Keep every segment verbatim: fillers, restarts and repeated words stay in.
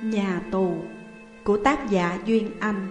Nhà tù của tác giả Duyên Anh.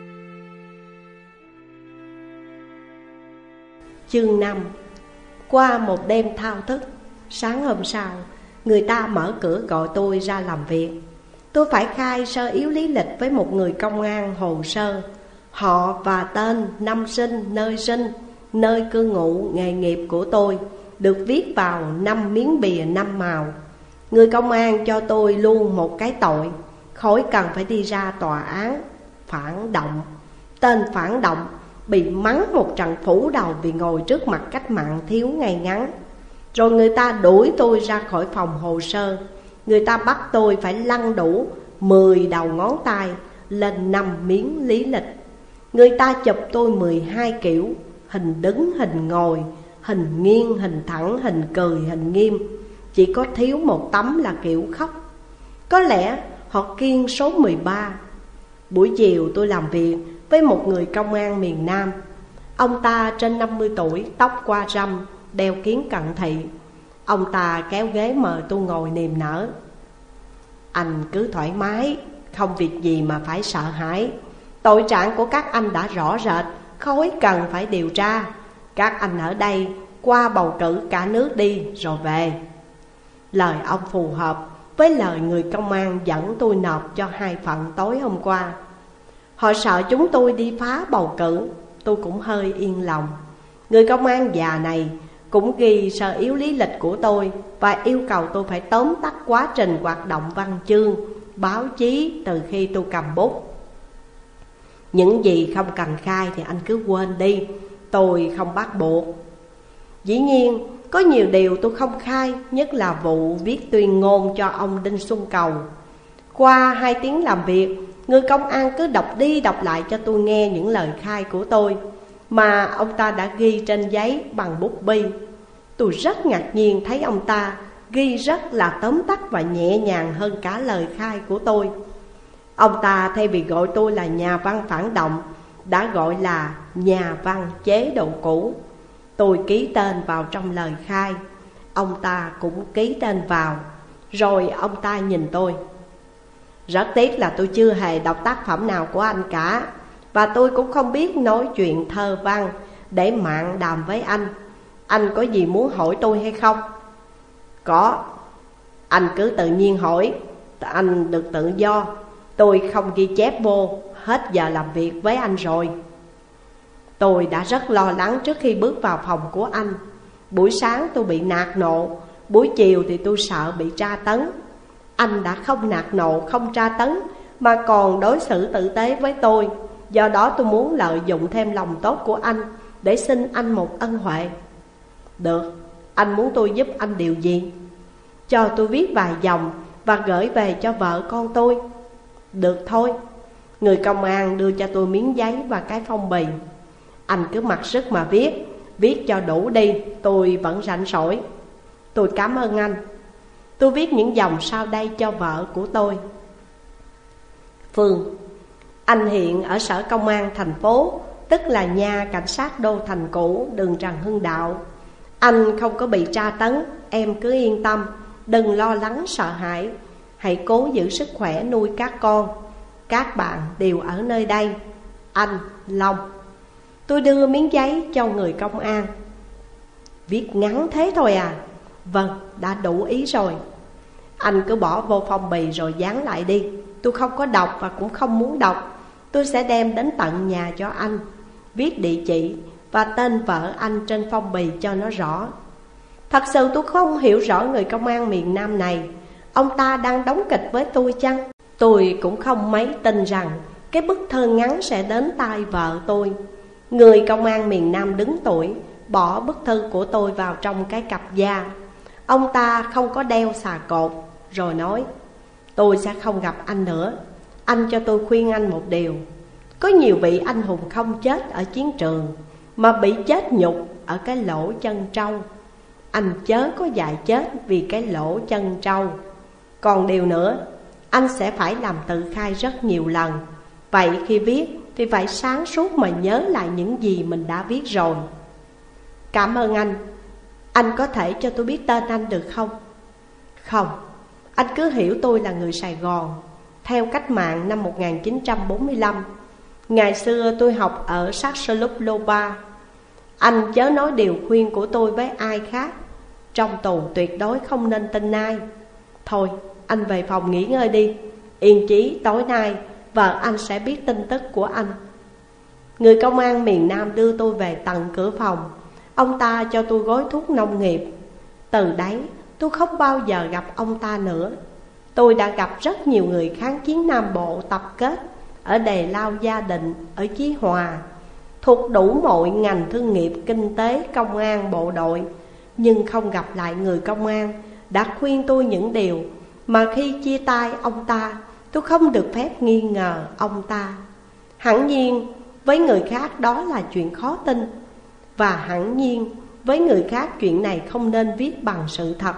Chương năm. Qua một đêm thao thức, sáng hôm sau, người ta mở cửa gọi tôi ra làm việc. Tôi phải khai sơ yếu lý lịch với một người công an hồ sơ, họ và tên, năm sinh, nơi sinh, nơi cư ngụ, nghề nghiệp của tôi được viết vào năm miếng bìa năm màu. Người công an cho tôi luôn một cái tội, khỏi cần phải đi ra tòa án. Phản động. Tên phản động bị mắng một trận phủ đầu vì ngồi trước mặt cách mạng thiếu ngay ngắn. Rồi người ta đuổi tôi ra khỏi phòng hồ sơ. Người ta bắt tôi phải lăn đủ mười đầu ngón tay lên năm miếng lý lịch. Người ta chụp tôi mười hai kiểu: hình đứng, hình ngồi, hình nghiêng, hình thẳng, hình cười, hình nghiêm. Chỉ có thiếu một tấm là kiểu khóc. Có lẽ họ kiêng số mười ba. Buổi chiều tôi làm việc với một người công an miền Nam. Ông ta trên năm mươi tuổi, tóc qua râm, đeo kiếng cận thị. Ông ta kéo ghế mời tôi ngồi niềm nở. Anh cứ thoải mái, không việc gì mà phải sợ hãi. Tội trạng của các anh đã rõ rệt, khỏi cần phải điều tra. Các anh ở đây qua bầu cử cả nước đi rồi về. Lời ông phù hợp với lời người công an dẫn tôi nộp cho hai phận tối hôm qua. Họ sợ chúng tôi đi phá bầu cử, tôi cũng hơi yên lòng. Người công an già này cũng ghi sơ yếu lý lịch của tôi và yêu cầu tôi phải tóm tắt quá trình hoạt động văn chương, báo chí từ khi tôi cầm bút. Những gì không cần khai thì anh cứ quên đi, tôi không bắt buộc. Dĩ nhiên có nhiều điều tôi không khai, nhất là vụ viết tuyên ngôn cho ông Đinh Xuân Cầu. Qua hai tiếng làm việc, người công an cứ đọc đi đọc lại cho tôi nghe những lời khai của tôi mà ông ta đã ghi trên giấy bằng bút bi. Tôi rất ngạc nhiên thấy ông ta ghi rất là tóm tắt và nhẹ nhàng hơn cả lời khai của tôi. Ông ta thay vì gọi tôi là nhà văn phản động, đã gọi là nhà văn chế độ cũ. Tôi ký tên vào trong lời khai, ông ta cũng ký tên vào. Rồi ông ta nhìn tôi. Rất tiếc là tôi chưa hề đọc tác phẩm nào của anh cả, và tôi cũng không biết nói chuyện thơ văn để mạn đàm với anh. Anh có gì muốn hỏi tôi hay không? Có. Anh cứ tự nhiên hỏi, anh được tự do. Tôi không ghi chép vô, hết giờ làm việc với anh rồi. Tôi đã rất lo lắng trước khi bước vào phòng của anh. Buổi sáng tôi bị nạt nộ, buổi chiều thì tôi sợ bị tra tấn. Anh đã không nạt nộ, không tra tấn, mà còn đối xử tử tế với tôi. Do đó tôi muốn lợi dụng thêm lòng tốt của anh để xin anh một ân huệ. Được, anh muốn tôi giúp anh điều gì? Cho tôi viết vài dòng và gửi về cho vợ con tôi. Được thôi. Người công an đưa cho tôi miếng giấy và cái phong bì. Anh cứ mặc sức mà viết, viết cho đủ đi, tôi vẫn rảnh rỗi. Tôi cảm ơn anh. Tôi viết những dòng sau đây cho vợ của tôi. Phương, anh hiện ở sở công an thành phố, tức là nhà cảnh sát đô thành cũ, đường Trần Hưng Đạo. Anh không có bị tra tấn, em cứ yên tâm, đừng lo lắng sợ hãi. Hãy cố giữ sức khỏe nuôi các con. Các bạn đều ở nơi đây. Anh, Long. Tôi đưa miếng giấy cho người công an. Viết ngắn thế thôi à? Vâng, đã đủ ý rồi. Anh cứ bỏ vô phong bì rồi dán lại đi. Tôi không có đọc và cũng không muốn đọc. Tôi sẽ đem đến tận nhà cho anh, viết địa chỉ và tên vợ anh trên phong bì cho nó rõ. Thật sự tôi không hiểu rõ người công an miền Nam này. Ông ta đang đóng kịch với tôi chăng? Tôi cũng không mấy tin rằng cái bức thơ ngắn sẽ đến tai vợ tôi. Người công an miền Nam đứng tuổi bỏ bức thư của tôi vào trong cái cặp da. Ông ta không có đeo xà cột, rồi nói: tôi sẽ không gặp anh nữa. Anh cho tôi khuyên anh một điều. Có nhiều vị anh hùng không chết ở chiến trường, mà bị chết nhục ở cái lỗ chân trâu. Anh chớ có dại chết vì cái lỗ chân trâu. Còn điều nữa, anh sẽ phải làm tự khai rất nhiều lần. Vậy khi viết thì phải sáng suốt mà nhớ lại những gì mình đã viết rồi. Cảm ơn anh. Anh có thể cho tôi biết tên anh được không? Không, anh cứ hiểu tôi là người Sài Gòn. theo cách mạng năm một nghìn chín trăm bốn mươi lăm. Ngày xưa tôi học ở Saxoloploba. Anh chớ nói điều khuyên của tôi với ai khác. Trong tù tuyệt đối không nên tin ai. Thôi, anh về phòng nghỉ ngơi đi. Yên chí tối nay vợ anh sẽ biết tin tức của anh. Người công an miền Nam đưa tôi về tận cửa phòng. Ông ta cho tôi gói thuốc nông nghiệp. Từ đấy tôi không bao giờ gặp ông ta nữa. Tôi đã gặp rất nhiều người kháng chiến Nam Bộ tập kết ở Đề Lao Gia Định, ở Chí Hòa, thuộc đủ mọi ngành thương nghiệp, kinh tế, công an, bộ đội. Nhưng không gặp lại người công an đã khuyên tôi những điều mà khi chia tay ông ta tôi không được phép nghi ngờ ông ta. Hẳn nhiên với người khác đó là chuyện khó tin, và hẳn nhiên với người khác chuyện này không nên viết bằng sự thật.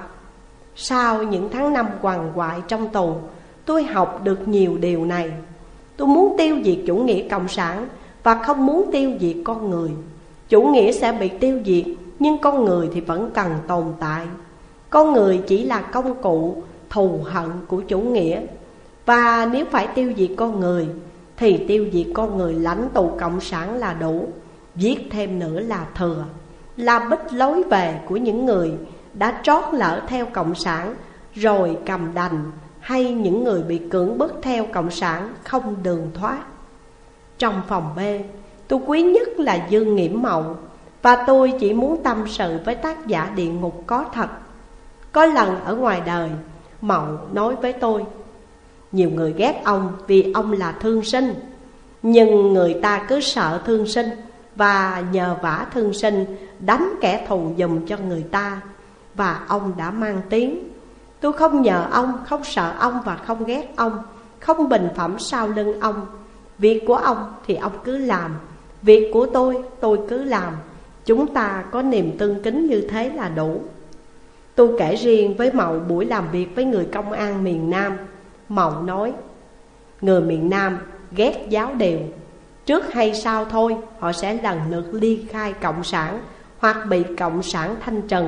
Sau những tháng năm quằn quại trong tù, tôi học được nhiều điều này. Tôi muốn tiêu diệt chủ nghĩa cộng sản và không muốn tiêu diệt con người. Chủ nghĩa sẽ bị tiêu diệt, nhưng con người thì vẫn cần tồn tại. Con người chỉ là công cụ thù hận của chủ nghĩa. Và nếu phải tiêu diệt con người thì tiêu diệt con người lãnh tụ cộng sản là đủ. Giết thêm nữa là thừa, là bích lối về của những người đã trót lỡ theo cộng sản rồi cầm đành, hay những người bị cưỡng bức theo cộng sản không đường thoát. Trong phòng B, tôi quý nhất là Dương Nghiễm Mậu, và tôi chỉ muốn tâm sự với tác giả Địa Ngục có thật. Có lần ở ngoài đời, Mậu nói với tôi: nhiều người ghét ông vì ông là thương sinh, nhưng người ta cứ sợ thương sinh và nhờ vả thương sinh đánh kẻ thù giùm cho người ta. Và ông đã mang tiếng. Tôi không nhờ ông, không sợ ông và không ghét ông, không bình phẩm sau lưng ông. Việc của ông thì ông cứ làm, việc của tôi, tôi cứ làm. Chúng ta có niềm tương kính như thế là đủ. Tôi kể riêng với Mậu buổi làm việc với người công an miền Nam. Mậu nói: người miền Nam ghét giáo điều. Trước hay sau thôi, họ sẽ lần lượt ly khai cộng sản hoặc bị cộng sản thanh trừng.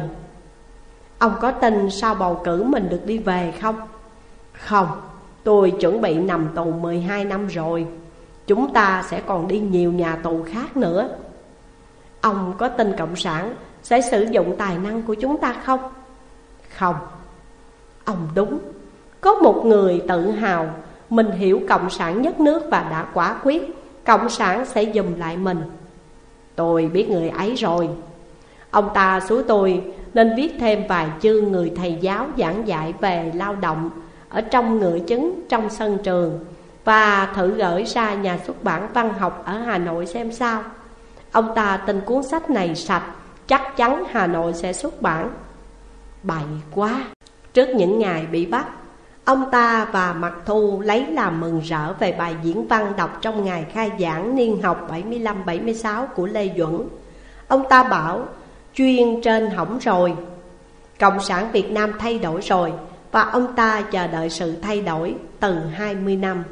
Ông có tin sau bầu cử mình được đi về không? Không, tôi chuẩn bị nằm tù mười hai năm rồi. Chúng ta sẽ còn đi nhiều nhà tù khác nữa. Ông có tin cộng sản sẽ sử dụng tài năng của chúng ta không? Không. Ông đúng. Có một người tự hào mình hiểu cộng sản nhất nước và đã quả quyết cộng sản sẽ giùm lại mình. Tôi biết người ấy rồi. Ông ta xúi tôi nên viết thêm vài chương người thầy giáo giảng dạy về lao động ở trong ngựa chứng trong sân trường, và thử gửi ra nhà xuất bản văn học ở Hà Nội xem sao. Ông ta tin cuốn sách này sạch, chắc chắn Hà Nội sẽ xuất bản. Bậy quá. Trước những ngày bị bắt, ông ta và Mạc Thu lấy làm mừng rỡ về bài diễn văn đọc trong ngày khai giảng niên học bảy mươi lăm bảy mươi sáu của Lê Duẩn. Ông ta bảo chuyên trên hỏng rồi, cộng sản Việt Nam thay đổi rồi, và ông ta chờ đợi sự thay đổi từ hai mươi năm.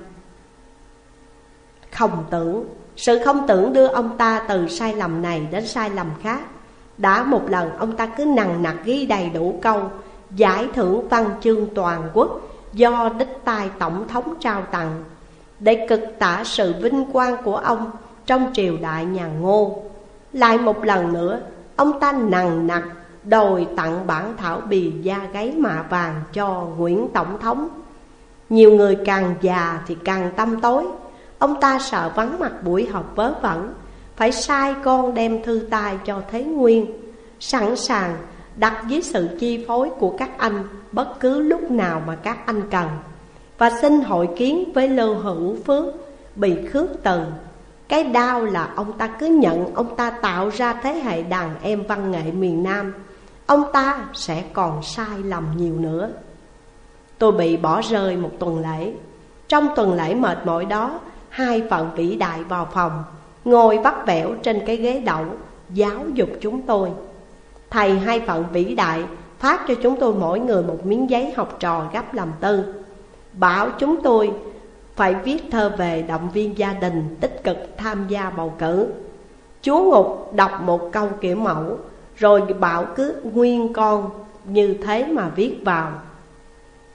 Không tưởng, sự không tưởng đưa ông ta từ sai lầm này đến sai lầm khác. Đã một lần ông ta cứ nằng nặc ghi đầy đủ câu giải thưởng văn chương toàn quốc do đích tai Tổng thống trao tặng, để cực tả sự vinh quang của ông trong triều đại nhà Ngô. Lại một lần nữa, ông ta nằng nặc đòi tặng bản thảo bì da gáy mạ vàng cho Nguyễn Tổng thống. Nhiều người càng già thì càng tâm tối. Ông ta sợ vắng mặt buổi họp vớ vẩn, phải sai con đem thư tay cho Thế Nguyên, sẵn sàng đặt dưới sự chi phối của các anh bất cứ lúc nào mà các anh cần, và xin hội kiến với Lưu Hữu Phước bị khước từ. Cái đau là ông ta cứ nhận ông ta tạo ra thế hệ đàn em văn nghệ miền Nam, ông ta sẽ còn sai lầm nhiều nữa. Tôi bị bỏ rơi một tuần lễ. Trong tuần lễ mệt mỏi đó, hai phận vĩ đại vào phòng, ngồi vắt vẻo trên cái ghế đậu, giáo dục chúng tôi. Thầy hai phận vĩ đại phát cho chúng tôi mỗi người một miếng giấy học trò gấp làm tư, bảo chúng tôi phải viết thơ về động viên gia đình tích cực tham gia bầu cử. Chúa Ngục đọc một câu kiểu mẫu, rồi bảo cứ nguyên con như thế mà viết vào.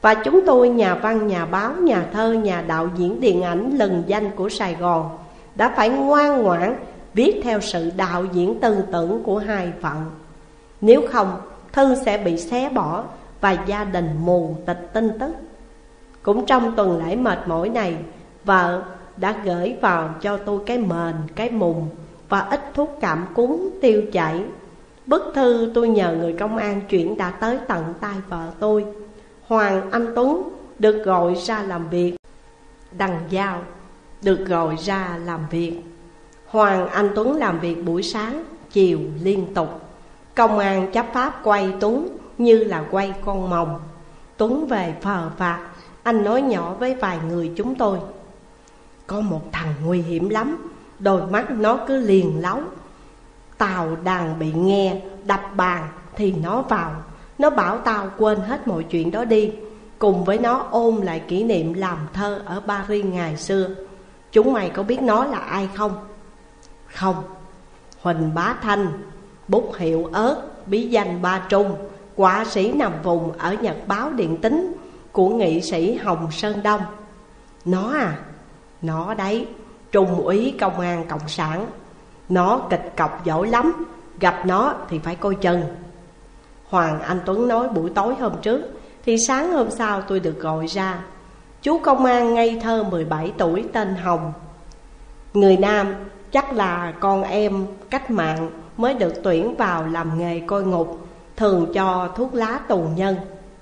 Và chúng tôi, nhà văn, nhà báo, nhà thơ, nhà đạo diễn điện ảnh lừng danh của Sài Gòn, đã phải ngoan ngoãn viết theo sự đạo diễn tư tưởng của hai phận. Nếu không, thư sẽ bị xé bỏ và gia đình mù tịch tin tức. Cũng trong tuần lễ mệt mỏi này, vợ đã gửi vào cho tôi cái mền, cái mùng và ít thuốc cảm cúm tiêu chảy. Bức thư tôi nhờ người công an chuyển đã tới tận tay vợ tôi. Hoàng Anh Tuấn được gọi ra làm việc. Đằng Giao được gọi ra làm việc. Hoàng Anh Tuấn làm việc buổi sáng, chiều liên tục. Công an chấp pháp quay Tuấn như là quay con mồng. Tuấn về phờ phạt, anh nói nhỏ với vài người chúng tôi: có một thằng nguy hiểm lắm, đôi mắt nó cứ liền láu. Tàu đàn bị nghe, đập bàn thì nó vào. Nó bảo tao quên hết mọi chuyện đó đi, cùng với nó ôn lại kỷ niệm làm thơ ở Paris ngày xưa. Chúng mày có biết nó là ai không? Không. Huỳnh Bá Thanh, bút hiệu ớt, bí danh Ba Trung, họa sĩ nằm vùng ở Nhật báo Điện Tính của nghị sĩ Hồng Sơn Đông. Nó à? Nó đấy, trung úy công an cộng sản. Nó kịch cọc giỏi lắm, gặp nó thì phải coi chừng. Hoàng Anh Tuấn nói buổi tối hôm trước, thì sáng hôm sau tôi được gọi ra. Chú công an ngây thơ mười bảy tuổi tên Hồng, người Nam, chắc là con em cách mạng mới được tuyển vào làm nghề coi ngục, thường cho thuốc lá tù nhân.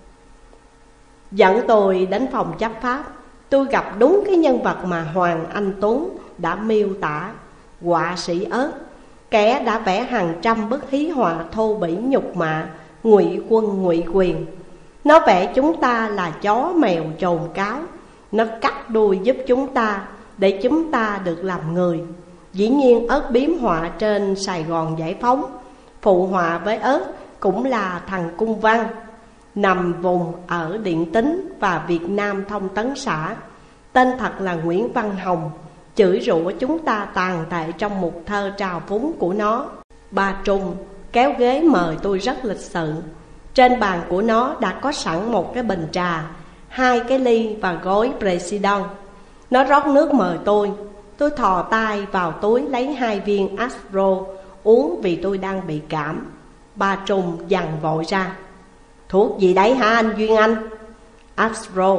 Dẫn tôi đến phòng chấp pháp. Tôi gặp đúng cái nhân vật mà Hoàng Anh Tuấn đã miêu tả, họa sĩ ớt, kẻ đã vẽ hàng trăm bức hí họa thô bỉ nhục mạ ngụy quân ngụy quyền. Nó vẽ chúng ta là chó mèo trồn cáo. Nó cắt đuôi giúp chúng ta để chúng ta được làm người. Dĩ nhiên ớt biếm họa trên Sài Gòn Giải Phóng. Phụ họa với ớt cũng là thằng Cung Văn, nằm vùng ở Điện Tính và Việt Nam Thông tấn xã. Tên thật là Nguyễn Văn Hồng, chửi rủa chúng ta tàn tệ trong một thơ trào phúng của nó. Ba Trung kéo ghế mời tôi rất lịch sự. Trên bàn của nó đã có sẵn một cái bình trà, hai cái ly và gói President. Nó rót nước mời tôi. Tôi thò tay vào túi lấy hai viên Astro uống vì tôi đang bị cảm. Ba Trung dằn vội ra: thuốc gì đấy hả anh Duyên Anh? Astro.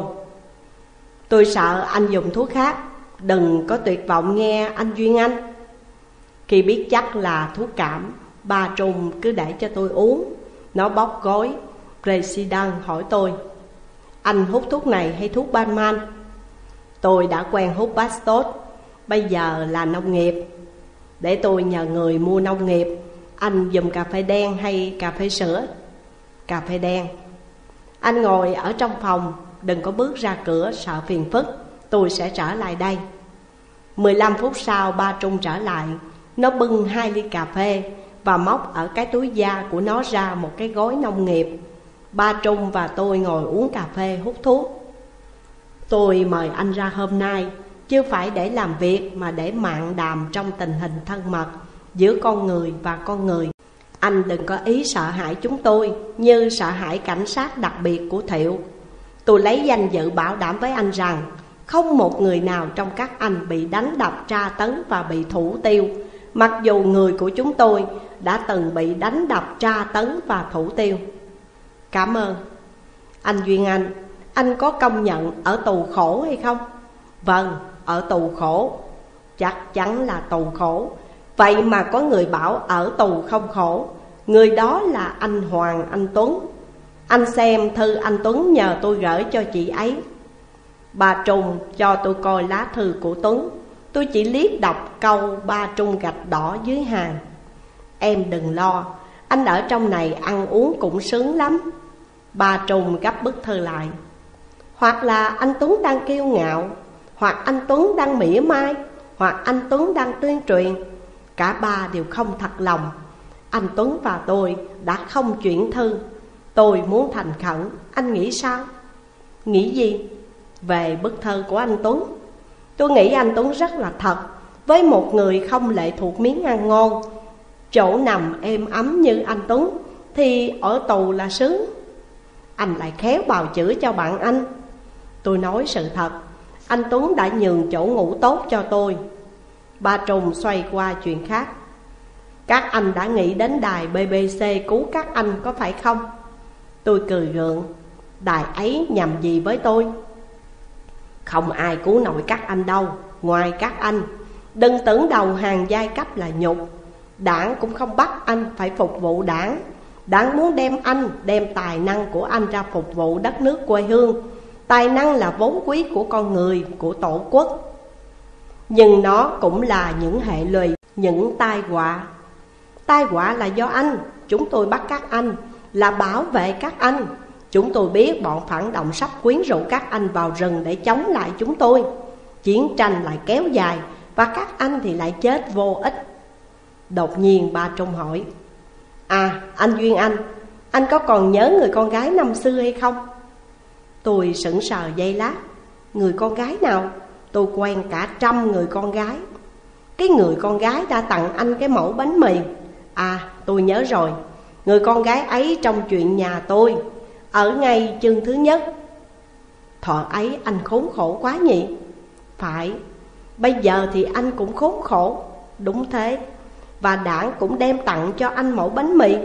Tôi sợ anh dùng thuốc khác, đừng có tuyệt vọng nghe anh Duyên Anh. Khi biết chắc là thuốc cảm, Ba Trung cứ để cho tôi uống. Nó bóc gói President hỏi tôi: anh hút thuốc này hay thuốc Banman? Tôi đã quen hút Bastos, bây giờ là nông nghiệp. Để tôi nhờ người mua nông nghiệp. Anh dùng cà phê đen hay cà phê sữa? Cà phê đen. Anh ngồi ở trong phòng, đừng có bước ra cửa sợ phiền phức. Tôi sẽ trở lại đây. Mười lăm phút sau Ba Trung trở lại. Nó bưng hai ly cà phê và móc ở cái túi da của nó ra một cái gói nông nghiệp. Ba Trung và tôi ngồi uống cà phê hút thuốc. Tôi mời anh ra hôm nay chưa phải để làm việc, mà để mạn đàm trong tình hình thân mật giữa con người và con người. Anh đừng có ý sợ hãi chúng tôi như sợ hãi cảnh sát đặc biệt của Thiệu. Tôi lấy danh dự bảo đảm với anh rằng không một người nào trong các anh bị đánh đập, tra tấn và bị thủ tiêu, mặc dù người của chúng tôi đã từng bị đánh đập, tra tấn và thủ tiêu. Cảm ơn. Anh Duyên Anh, anh có công nhận ở tù khổ hay không? Vâng, ở tù khổ. Chắc chắn là tù khổ. Vậy mà có người bảo ở tù không khổ. Người đó là anh Hoàng Anh Tuấn. Anh xem thư anh Tuấn nhờ tôi gửi cho chị ấy. Bà Trung cho tôi coi lá thư của Tuấn. Tôi chỉ liếc đọc câu Ba Trung gạch đỏ dưới hàng: em đừng lo, anh ở trong này ăn uống cũng sướng lắm. Ba Trung gấp bức thư lại: hoặc là anh Tuấn đang kiêu ngạo, hoặc anh Tuấn đang mỉa mai, hoặc anh Tuấn đang tuyên truyền. Cả ba đều không thật lòng. Anh Tuấn và tôi đã không chuyển thư. Tôi muốn thành khẩn, anh nghĩ sao? Nghĩ gì? Về bức thư của anh Tuấn. Tôi nghĩ anh Tuấn rất là thật. Với một người không lệ thuộc miếng ăn ngon, chỗ nằm êm ấm như anh Tuấn thì ở tù là sướng. anh lại khéo bào chữa cho bạn anh. Tôi nói sự thật, anh Tuấn đã nhường chỗ ngủ tốt cho tôi. Ba Trùng xoay qua chuyện khác. Các anh đã nghĩ đến đài bê bê xê cứu các anh có phải không? Tôi cười gượng. Đài ấy nhằm gì với tôi? Không ai cứu nổi các anh đâu, ngoài các anh. Đừng tưởng đầu hàng giai cấp là nhục. Đảng cũng không bắt anh phải phục vụ đảng. Đảng muốn đem anh, đem tài năng của anh ra phục vụ đất nước quê hương. Tài năng là vốn quý của con người, của tổ quốc. Nhưng nó cũng là những hệ lụy, những tai họa. Tai họa là do anh. Chúng tôi bắt các anh, là bảo vệ các anh. Chúng tôi biết bọn phản động sắp quyến rũ các anh vào rừng để chống lại chúng tôi. Chiến tranh lại kéo dài, và các anh thì lại chết vô ích. Đột nhiên Ba Trung hỏi: À, anh Duyên Anh, anh có còn nhớ người con gái năm xưa hay không? Tôi sững sờ giây lát. Người con gái nào? Tôi quen cả trăm người con gái. Cái người con gái đã tặng anh cái mẫu bánh mì. À, tôi nhớ rồi. Người con gái ấy trong chuyện nhà tôi, ở ngay chương thứ nhất. Thọ ấy anh khốn khổ quá nhỉ? Phải. Bây giờ thì anh cũng khốn khổ. Đúng thế. Và đảng cũng đem tặng cho anh mẫu bánh mì.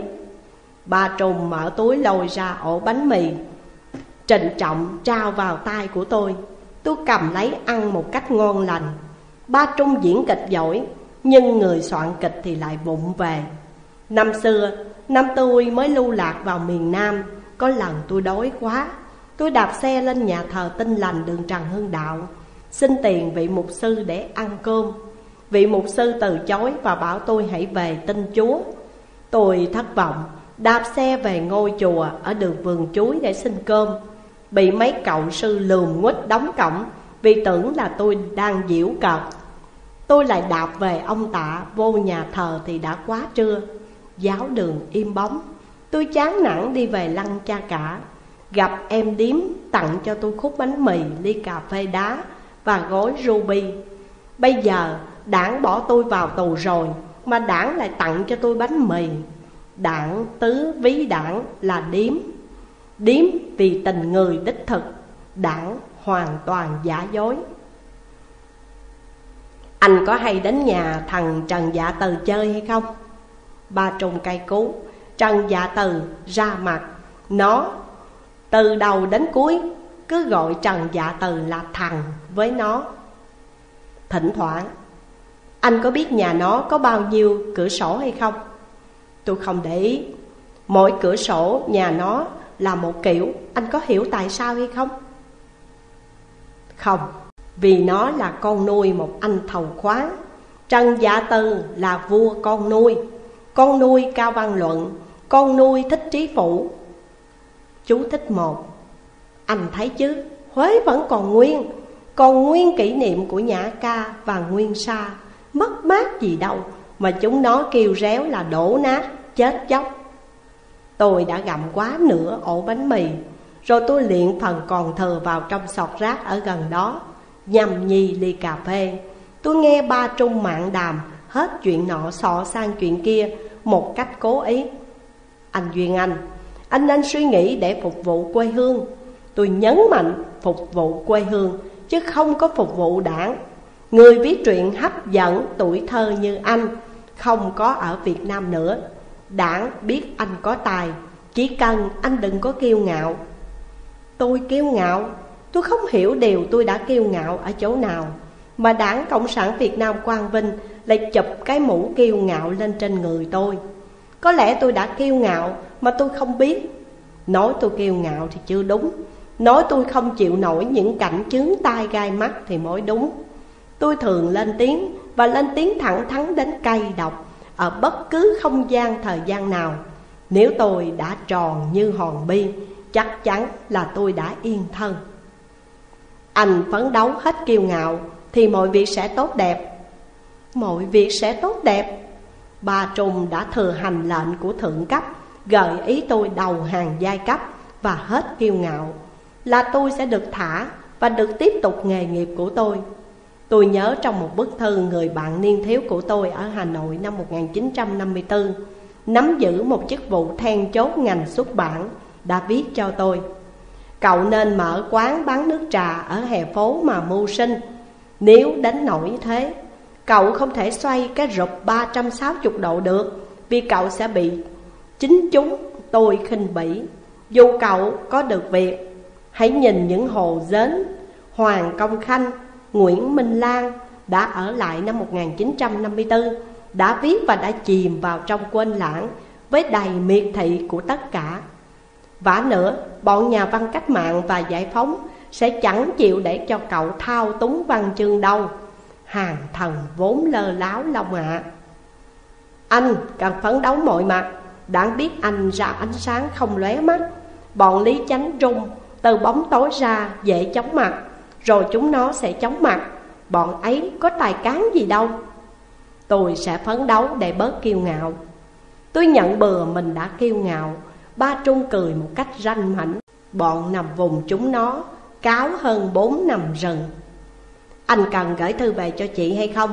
Ba Trùng mở túi lôi ra ổ bánh mì, trịnh trọng trao vào tay của tôi. Tôi cầm lấy ăn một cách ngon lành. Ba Trung diễn kịch giỏi, nhưng người soạn kịch thì lại vụng về. Năm xưa, năm tôi mới lưu lạc vào miền Nam, có lần tôi đói quá. Tôi đạp xe lên nhà thờ Tin Lành đường Trần Hưng Đạo, xin tiền vị mục sư để ăn cơm. Vị mục sư từ chối và bảo tôi hãy về tin Chúa. Tôi thất vọng, đạp xe về ngôi chùa ở đường Vườn Chuối để xin cơm. Bị mấy cậu sư lườm nguýt đóng cổng vì tưởng là tôi đang giễu cợt. Tôi lại đạp về ông Tạ, vô nhà thờ thì đã quá trưa. Giáo đường im bóng. Tôi chán nản đi về Lăng Cha Cả. Gặp em điếm tặng cho tôi khúc bánh mì, ly cà phê đá và gói ruby. Bây giờ đảng bỏ tôi vào tù rồi, mà đảng lại tặng cho tôi bánh mì. Đảng tứ ví đảng là điếm. Điếm vì tình người đích thực, đảng hoàn toàn giả dối. Anh có hay đến nhà thằng Trần Dạ Từ chơi hay không? Ba Trung cay cú. Trần Dạ Từ ra mặt. Nó từ đầu đến cuối cứ gọi Trần Dạ Từ là thằng với nó. Thỉnh thoảng. Anh có biết nhà nó có bao nhiêu cửa sổ hay không? Tôi không để ý. Mỗi cửa sổ nhà nó là một kiểu. Anh có hiểu tại sao hay không? Không. Vì nó là con nuôi một anh thầu khoáng. Trần Dạ Từ là vua con nuôi. Con nuôi Cao Văn Luận, con nuôi Thích Trí Phủ. Chú thích một. Anh thấy chứ, Huế vẫn còn nguyên, còn nguyên kỷ niệm của Nhã Ca và Nguyên Sa. Mất mát gì đâu mà chúng nó kêu réo là đổ nát, chết chóc. Tôi đã gặm quá nửa ổ bánh mì, rồi tôi liệng phần còn thừa vào trong sọt rác ở gần đó, nhâm nhi ly cà phê. Tôi nghe Ba Trung mạn đàm hết chuyện nọ xọ sang chuyện kia một cách cố ý. Anh Duyên Anh, anh nên suy nghĩ để phục vụ quê hương. Tôi nhấn mạnh phục vụ quê hương, chứ không có phục vụ đảng. Người viết truyện hấp dẫn tuổi thơ như anh không có ở Việt Nam nữa. Đảng biết anh có tài, chỉ cần anh đừng có kiêu ngạo. Tôi kiêu ngạo? Tôi không hiểu điều tôi đã kiêu ngạo ở chỗ nào mà Đảng Cộng sản Việt Nam Quang Vinh lại chụp cái mũ kiêu ngạo lên trên người tôi. Có lẽ tôi đã kiêu ngạo mà tôi không biết. Nói tôi kiêu ngạo thì chưa đúng. Nói tôi không chịu nổi những cảnh chướng tai gai mắt thì mới đúng. Tôi thường lên tiếng, và lên tiếng thẳng thắn đến cay độc ở bất cứ không gian thời gian nào. Nếu tôi đã tròn như hòn bi, chắc chắn là tôi đã yên thân. Anh phấn đấu hết kiêu ngạo thì mọi việc sẽ tốt đẹp. Mọi việc sẽ tốt đẹp? Ba Trung đã thừa hành lệnh của thượng cấp, gợi ý tôi đầu hàng giai cấp và hết kiêu ngạo, là tôi sẽ được thả và được tiếp tục nghề nghiệp của tôi. Tôi nhớ trong một bức thư người bạn niên thiếu của tôi ở Hà Nội năm một nghìn chín trăm năm mươi tư, nắm giữ một chức vụ then chốt ngành xuất bản đã viết cho tôi: cậu nên mở quán bán nước trà ở hè phố mà mưu sinh. Nếu đến nỗi thế, cậu không thể xoay cái rụp ba trăm sáu mươi độ được, vì cậu sẽ bị chính chúng tôi khinh bỉ. Dù cậu có được việc, hãy nhìn những hồ dến Hoàng Công Khanh, Nguyễn Minh Lan đã ở lại năm một nghìn chín trăm năm mươi tư, đã viết và đã chìm vào trong quên lãng với đầy miệt thị của tất cả. Vả nữa, bọn nhà văn cách mạng và giải phóng sẽ chẳng chịu để cho cậu thao túng văn chương đâu. Hàng thần vốn lơ láo lòng ạ. À, anh cần phấn đấu mọi mặt. Đáng biết anh ra ánh sáng không lóe mắt. Bọn Lý Chánh Trung từ bóng tối ra dễ chóng mặt, rồi chúng nó sẽ chóng mặt. Bọn ấy có tài cán gì đâu. Tôi sẽ phấn đấu để bớt kiêu ngạo. Tôi nhận bừa mình đã kiêu ngạo. Ba Trung cười một cách ranh mãnh. Bọn nằm vùng chúng nó cáo hơn bốn nằm rừng. Anh cần gửi thư về cho chị hay không?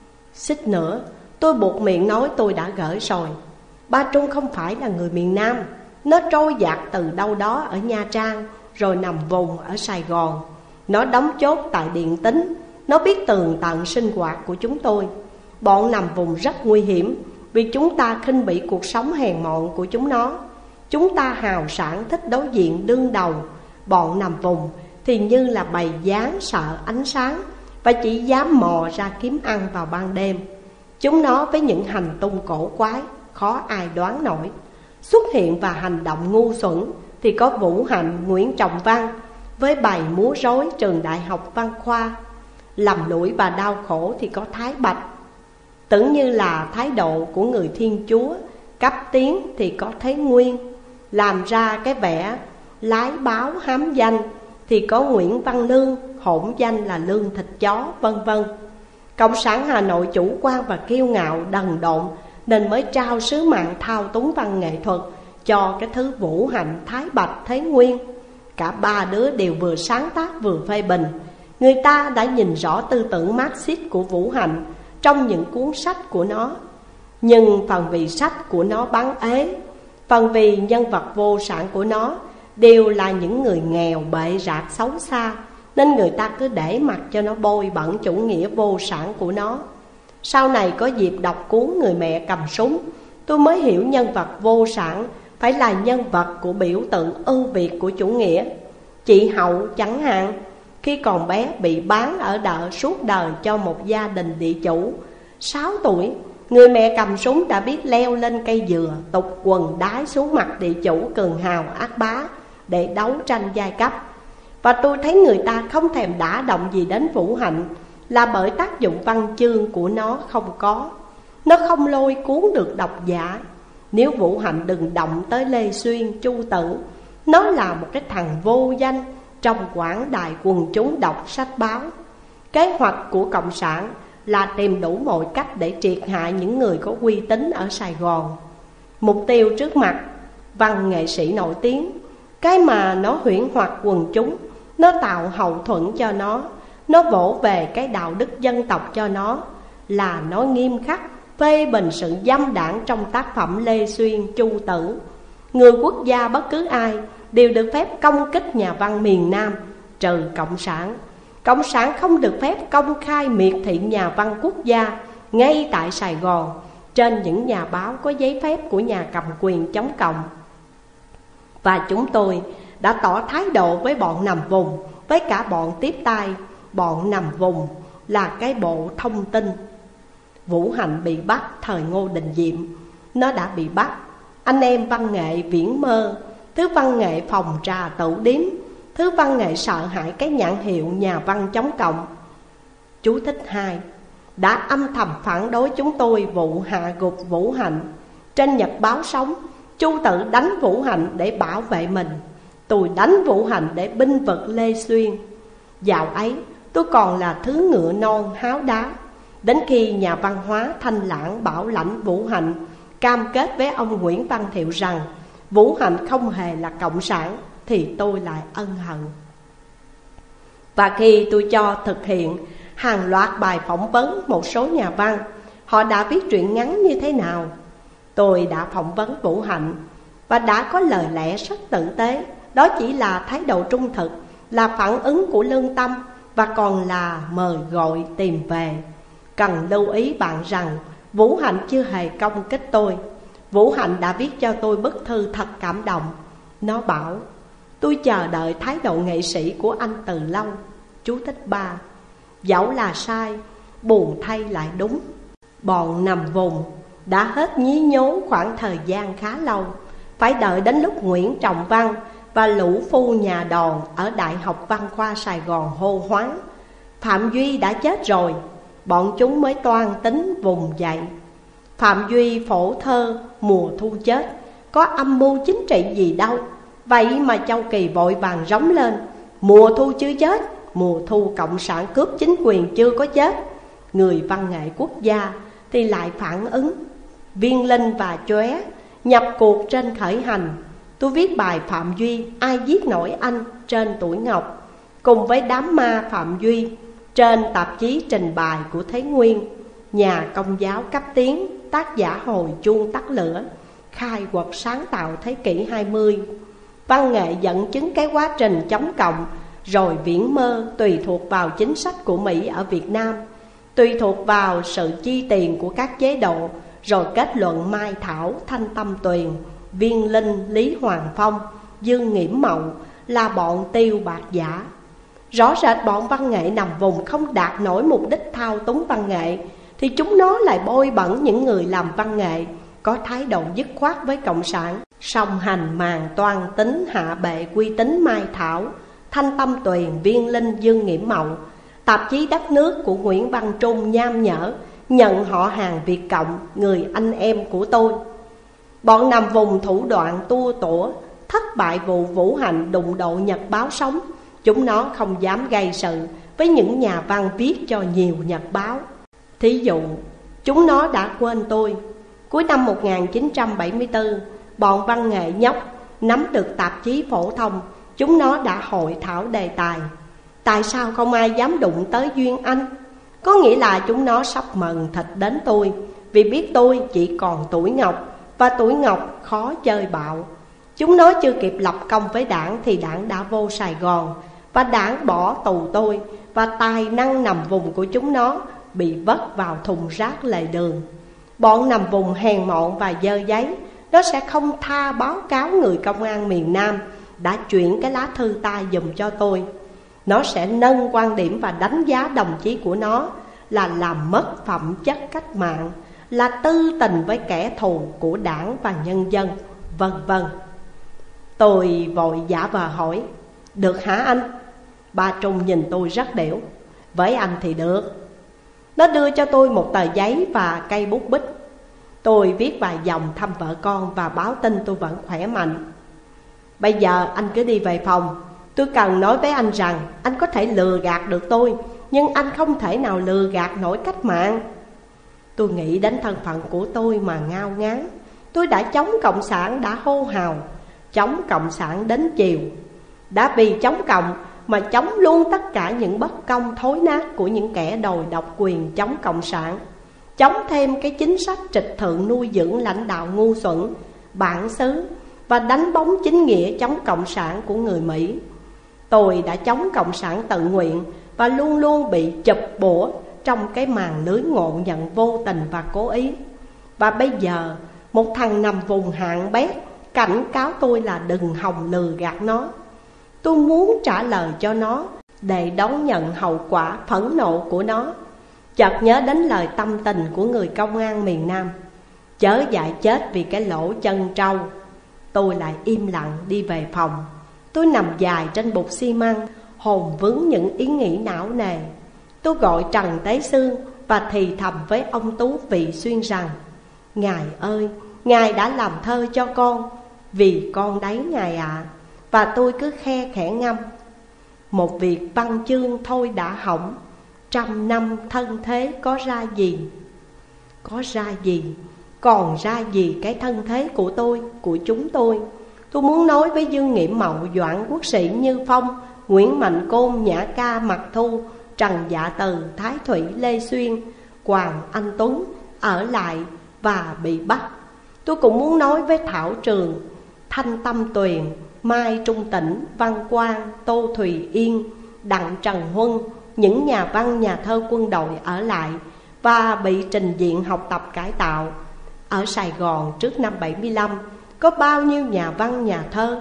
Xích nữa, tôi buộc miệng nói tôi đã gửi rồi. Ba Trung không phải là người miền Nam. Nó trôi dạt từ đâu đó ở Nha Trang, rồi nằm vùng ở Sài Gòn. Nó đóng chốt tại Điện Tín. Nó biết tường tận sinh hoạt của chúng tôi. Bọn nằm vùng rất nguy hiểm, vì chúng ta khinh bỉ cuộc sống hèn mọn của chúng nó. Chúng ta hào sảng thích đối diện đương đầu. Bọn nằm vùng thì như là bầy gián sợ ánh sáng, và chỉ dám mò ra kiếm ăn vào ban đêm. Chúng nó với những hành tung cổ quái khó ai đoán nổi. Xuất hiện và hành động ngu xuẩn thì có Vũ Hạnh, Nguyễn Trọng Văn với bài múa rối trường Đại học Văn Khoa. Lầm lũi và đau khổ thì có Thái Bạch, tưởng như là thái độ của người Thiên Chúa. Cấp tiến thì có Thế Nguyên, làm ra cái vẻ lái báo hám danh thì có Nguyễn Văn Lương, hỗn danh là lương thịt chó, vân vân. Cộng sản Hà Nội chủ quan và kiêu ngạo đần độn, nên mới trao sứ mạng thao túng văn nghệ thuật cho cái thứ Vũ Hạnh, Thái Bạch, Thế Nguyên. Cả ba đứa đều vừa sáng tác vừa phê bình. Người ta đã nhìn rõ tư tưởng Marxist của Vũ Hạnh trong những cuốn sách của nó. Nhưng phần vì sách của nó bán ế, phần vì nhân vật vô sản của nó đều là những người nghèo bệ rạc xấu xa, nên người ta cứ để mặc cho nó bôi bẩn chủ nghĩa vô sản của nó. Sau này có dịp đọc cuốn Người Mẹ Cầm Súng, tôi mới hiểu nhân vật vô sản phải là nhân vật của biểu tượng ưu việt của chủ nghĩa. Chị Hậu chẳng hạn, khi còn bé bị bán ở đợ suốt đời cho một gia đình địa chủ. Sáu tuổi, người mẹ cầm súng đã biết leo lên cây dừa, tục quần đái xuống mặt địa chủ cường hào ác bá để đấu tranh giai cấp. Và tôi thấy người ta không thèm đả động gì đến Vũ Hạnh là bởi tác dụng văn chương của nó không có. Nó không lôi cuốn được độc giả. Nếu Vũ Hạnh đừng động tới Lê Xuyên, Chu Tử, nó là một cái thằng vô danh trong quảng đài quần chúng đọc sách báo. Kế hoạch của Cộng sản là tìm đủ mọi cách để triệt hạ những người có uy tín ở Sài Gòn. Mục tiêu trước mặt, văn nghệ sĩ nổi tiếng. Cái mà nó huyễn hoặc quần chúng, nó tạo hậu thuẫn cho nó, nó vỗ về cái đạo đức dân tộc cho nó, là nó nghiêm khắc phê bình sự dâm đảng trong tác phẩm Lê Xuyên, Chu Tử. Người quốc gia bất cứ ai đều được phép công kích nhà văn miền Nam, trừ Cộng sản. Cộng sản không được phép công khai miệt thị nhà văn quốc gia ngay tại Sài Gòn, trên những nhà báo có giấy phép của nhà cầm quyền chống cộng. Và chúng tôi đã tỏ thái độ với bọn nằm vùng, với cả bọn tiếp tay. Bọn nằm vùng là cái bộ thông tin. Vũ Hạnh bị bắt thời Ngô Đình Diệm, nó đã bị bắt. Anh em văn nghệ viễn mơ, thứ văn nghệ phòng trà tửu điếm, thứ văn nghệ sợ hãi cái nhãn hiệu nhà văn chống cộng. Chú thích hai, đã âm thầm phản đối chúng tôi vụ hạ gục Vũ Hạnh. Trên nhật báo sống, Chu Tự đánh Vũ Hạnh để bảo vệ mình, tôi đánh Vũ Hạnh để binh vực Lê Xuyên. Dạo ấy tôi còn là thứ ngựa non háo đá. Đến khi nhà văn hóa Thanh Lãng bảo lãnh Vũ Hạnh cam kết với ông Nguyễn Văn Thiệu rằng Vũ Hạnh không hề là cộng sản, thì tôi lại ân hận. Và khi tôi cho thực hiện hàng loạt bài phỏng vấn một số nhà văn, họ đã viết truyện ngắn như thế nào, tôi đã phỏng vấn Vũ Hạnh. và đã có lời lẽ rất tử tế. Đó chỉ là thái độ trung thực, là phản ứng của lương tâm, và còn là mời gọi tìm về. Cần lưu ý bạn rằng Vũ Hạnh chưa hề công kích tôi. Vũ Hạnh đã viết cho tôi bức thư thật cảm động. Nó bảo: tôi chờ đợi thái độ nghệ sĩ của anh từ lâu. Chú thích ba. Dẫu là sai, buồn thay lại đúng. Bọn nằm vùng đã hết nhí nhố khoảng thời gian khá lâu. Phải đợi đến lúc Nguyễn Trọng Văn và lũ phu nhà đòn ở Đại học Văn khoa Sài Gòn hô hoáng Phạm Duy đã chết rồi, bọn chúng mới toan tính vùng dậy. Phạm Duy phổ thơ mùa thu chết, có âm mưu chính trị gì đâu. Vậy mà Châu Kỳ vội vàng rống lên: mùa thu chưa chết, mùa thu cộng sản cướp chính quyền chưa có chết. Người văn nghệ quốc gia thì lại phản ứng. Viên Linh và Chóe nhập cuộc trên khởi hành. Tôi viết bài Phạm Duy ai giết nổi anh trên Tuổi Ngọc, cùng với đám ma Phạm Duy trên tạp chí trình bày của Thế Nguyên. Nhà Công giáo cấp tiến, tác giả hồi chuông tắt lửa, khai quật sáng tạo thế kỷ hai mươi. Văn nghệ dẫn chứng cái quá trình chống cộng, rồi viễn mơ tùy thuộc vào chính sách của Mỹ ở Việt Nam, tùy thuộc vào sự chi tiền của các chế độ, rồi kết luận Mai Thảo, Thanh Tâm Tuyền, Viên Linh, Lý Hoàng Phong, Dương Nghiễm Mậu là bọn tiêu bạc giả. Rõ rệt bọn văn nghệ nằm vùng không đạt nổi mục đích thao túng văn nghệ, thì chúng nó lại bôi bẩn những người làm văn nghệ có thái độ dứt khoát với cộng sản, song hành màn toan tính hạ bệ uy tín Mai Thảo, Thanh Tâm Tuyền, Viên Linh, Dương Nghiễm Mậu. Tạp chí Đất Nước của Nguyễn Văn Trung nham nhở nhận họ hàng Việt Cộng, người anh em của tôi. Bọn nằm vùng thủ đoạn tua tủa, thất bại vụ Vũ Hạnh đụng độ nhật báo sống. Chúng nó không dám gây sự với những nhà văn viết cho nhiều nhật báo. Thí dụ, chúng nó đã quên tôi. Cuối năm một nghìn chín trăm bảy mươi tư, bọn văn nghệ nhóc nắm được tạp chí phổ thông. Chúng nó đã hội thảo đề tài: tại sao không ai dám đụng tới Duyên Anh? Có nghĩa là chúng nó sắp mần thịt đến tôi, vì biết tôi chỉ còn Tuổi Ngọc, và Tuổi Ngọc khó chơi bạo. Chúng nó chưa kịp lập công với đảng thì đảng đã vô Sài Gòn, và đảng bỏ tù tôi, và tài năng nằm vùng của chúng nó bị vất vào thùng rác lề đường. Bọn nằm vùng hèn mọn và dơ giấy, nó sẽ không tha báo cáo người công an miền Nam đã chuyển cái lá thư tay dùm cho tôi. Nó sẽ nâng quan điểm và đánh giá đồng chí của nó là làm mất phẩm chất cách mạng, là tư tình với kẻ thù của đảng và nhân dân, vân vân. Tôi vội giả vờ hỏi: được hả anh? Ba Trung nhìn tôi rất đểu: với anh thì được. Nó đưa cho tôi một tờ giấy và cây bút bích. Tôi viết vài dòng thăm vợ con và báo tin tôi vẫn khỏe mạnh. Bây giờ anh cứ đi về phòng. Tôi cần nói với anh rằng anh có thể lừa gạt được tôi, nhưng anh không thể nào lừa gạt nổi cách mạng. Tôi nghĩ đến thân phận của tôi mà ngao ngán. Tôi đã chống cộng sản, đã hô hào chống cộng sản đến chiều. Đã vì chống cộng mà chống luôn tất cả những bất công thối nát của những kẻ đòi độc quyền chống cộng sản, chống thêm cái chính sách trịch thượng nuôi dưỡng lãnh đạo ngu xuẩn, bản xứ, và đánh bóng chính nghĩa chống cộng sản của người Mỹ. Tôi đã chống cộng sản tự nguyện và luôn luôn bị chụp bủa trong cái màn lưới ngộ nhận vô tình và cố ý. Và bây giờ một thằng nằm vùng hạng bét cảnh cáo tôi là đừng hòng lừa gạt nó. Tôi muốn trả lời cho nó để đón nhận hậu quả phẫn nộ của nó. Chợt nhớ đến lời tâm tình của người công an miền Nam: chớ dại chết vì cái lỗ chân trâu. Tôi lại im lặng đi về phòng. Tôi nằm dài trên bục xi măng, hồn vướng những ý nghĩ não nề. Tôi gọi Trần Tế Sương và thì thầm với ông Tú Vị Xuyên rằng: Ngài ơi, Ngài đã làm thơ cho con, vì con đấy Ngài ạ. à. Và tôi cứ khe khẽ ngâm: một việc văn chương thôi đã hỏng, trăm năm thân thế có ra gì. Có ra gì, còn ra gì cái thân thế của tôi, của chúng tôi. Tôi muốn nói với Dương Nghiễm Mậu, Doãn Quốc Sĩ, Như Phong, Nguyễn Mạnh Côn, Nhã Ca, Mạc Thu, Trần Dạ Từ, Thái Thủy, Lê Xuyên, Hoàng Anh Tuấn ở lại và bị bắt. Tôi cũng muốn nói với Thảo Trường, Thanh Tâm Tuyền, Mai Trung Tĩnh, Văn Quang, Tô Thùy Yên, Đặng Trần Huân, những nhà văn nhà thơ quân đội ở lại và bị trình diện học tập cải tạo. Ở Sài Gòn trước năm bảy mươi lăm có bao nhiêu nhà văn nhà thơ.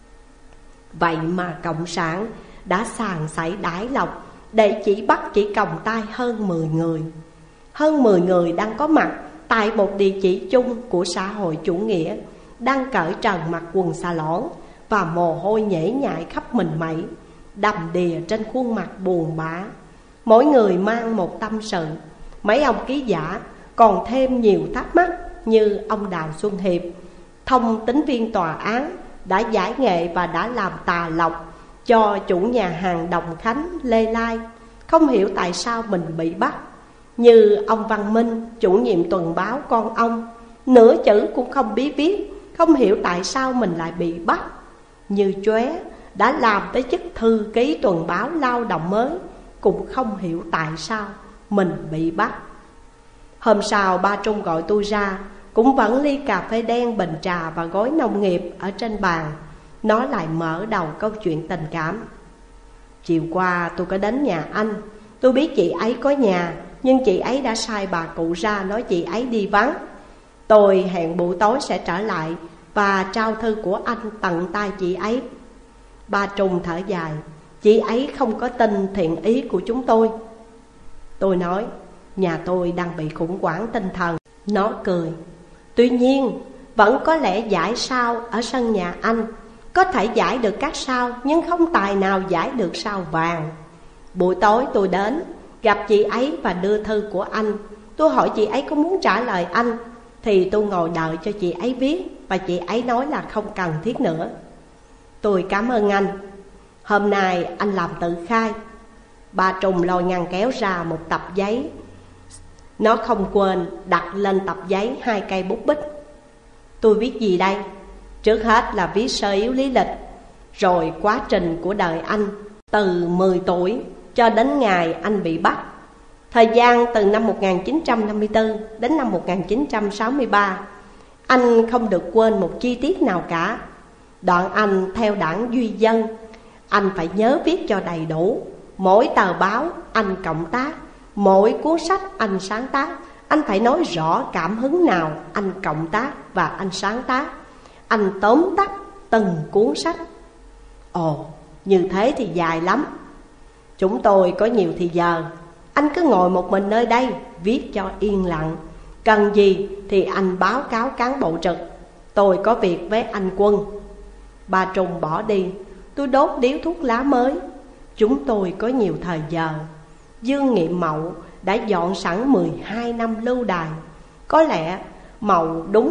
Vậy mà Cộng sản đã sàng sảy đãi lộc để chỉ bắt chỉ còng tay hơn mười người. Hơn mười người đang có mặt tại một địa chỉ chung của xã hội chủ nghĩa, đang cởi trần mặc quần xà lỏn và mồ hôi nhễ nhại khắp mình mẩy, đầm đìa trên khuôn mặt buồn bã. Mỗi người mang một tâm sự. Mấy ông ký giả còn thêm nhiều thắc mắc, như ông Đào Xuân Hiệp, thông tín viên tòa án, đã giải nghệ và đã làm tà lộc cho chủ nhà hàng Đồng Khánh, Lê Lai, không hiểu tại sao mình bị bắt. Như ông Văn Minh, chủ nhiệm tuần báo Con Ông, nửa chữ cũng không biết viết, không hiểu tại sao mình lại bị bắt. Như Chóe đã làm tới chức thư ký tuần báo Lao Động Mới, cũng không hiểu tại sao mình bị bắt. Hôm sau ba Trung gọi tôi ra, cũng vẫn ly cà phê đen, bình trà và gói nông nghiệp ở trên bàn. Nó lại mở đầu câu chuyện tình cảm. Chiều qua tôi có đến nhà anh. Tôi biết chị ấy có nhà, nhưng chị ấy đã sai bà cụ ra nói chị ấy đi vắng. Tôi hẹn buổi tối sẽ trở lại và trao thư của anh tận tay chị ấy. Ba Trung thở dài. Chị ấy không có tin thiện ý của chúng tôi. Tôi nói nhà tôi đang bị khủng hoảng tinh thần. Nó cười. Tuy nhiên vẫn có lẽ giải sao ở sân nhà anh. Có thể giải được các sao, nhưng không tài nào giải được sao vàng. Buổi tối tôi đến gặp chị ấy và đưa thư của anh. Tôi hỏi chị ấy có muốn trả lời anh, thì tôi ngồi đợi cho chị ấy viết, và chị ấy nói là không cần thiết nữa. Tôi cảm ơn anh. Hôm nay anh làm tự khai. Ba Trùng lôi ngăn kéo ra một tập giấy. Nó không quên đặt lên tập giấy hai cây bút bích. Tôi viết gì đây? Trước hết là viết sơ yếu lý lịch, rồi quá trình của đời anh từ mười tuổi cho đến ngày anh bị bắt. Thời gian từ năm một nghìn chín trăm năm mươi tư đến năm một nghìn chín trăm sáu mươi ba. Anh không được quên một chi tiết nào cả. Đoạn anh theo đảng Duy Dân, anh phải nhớ viết cho đầy đủ. Mỗi tờ báo anh cộng tác, mỗi cuốn sách anh sáng tác, anh phải nói rõ cảm hứng nào anh cộng tác và anh sáng tác. Anh tóm tắt từng cuốn sách. Ồ, như thế thì dài lắm. Chúng tôi có nhiều thì giờ. Anh cứ ngồi một mình nơi đây, viết cho yên lặng. Cần gì thì anh báo cáo cán bộ trực. Tôi có việc với anh Quân. Ba Trùng bỏ đi. Tôi đốt điếu thuốc lá mới. Chúng tôi có nhiều thời giờ. Dương Nghiệm Mậu đã dọn sẵn mười hai năm lưu đày. Có lẽ Mậu đúng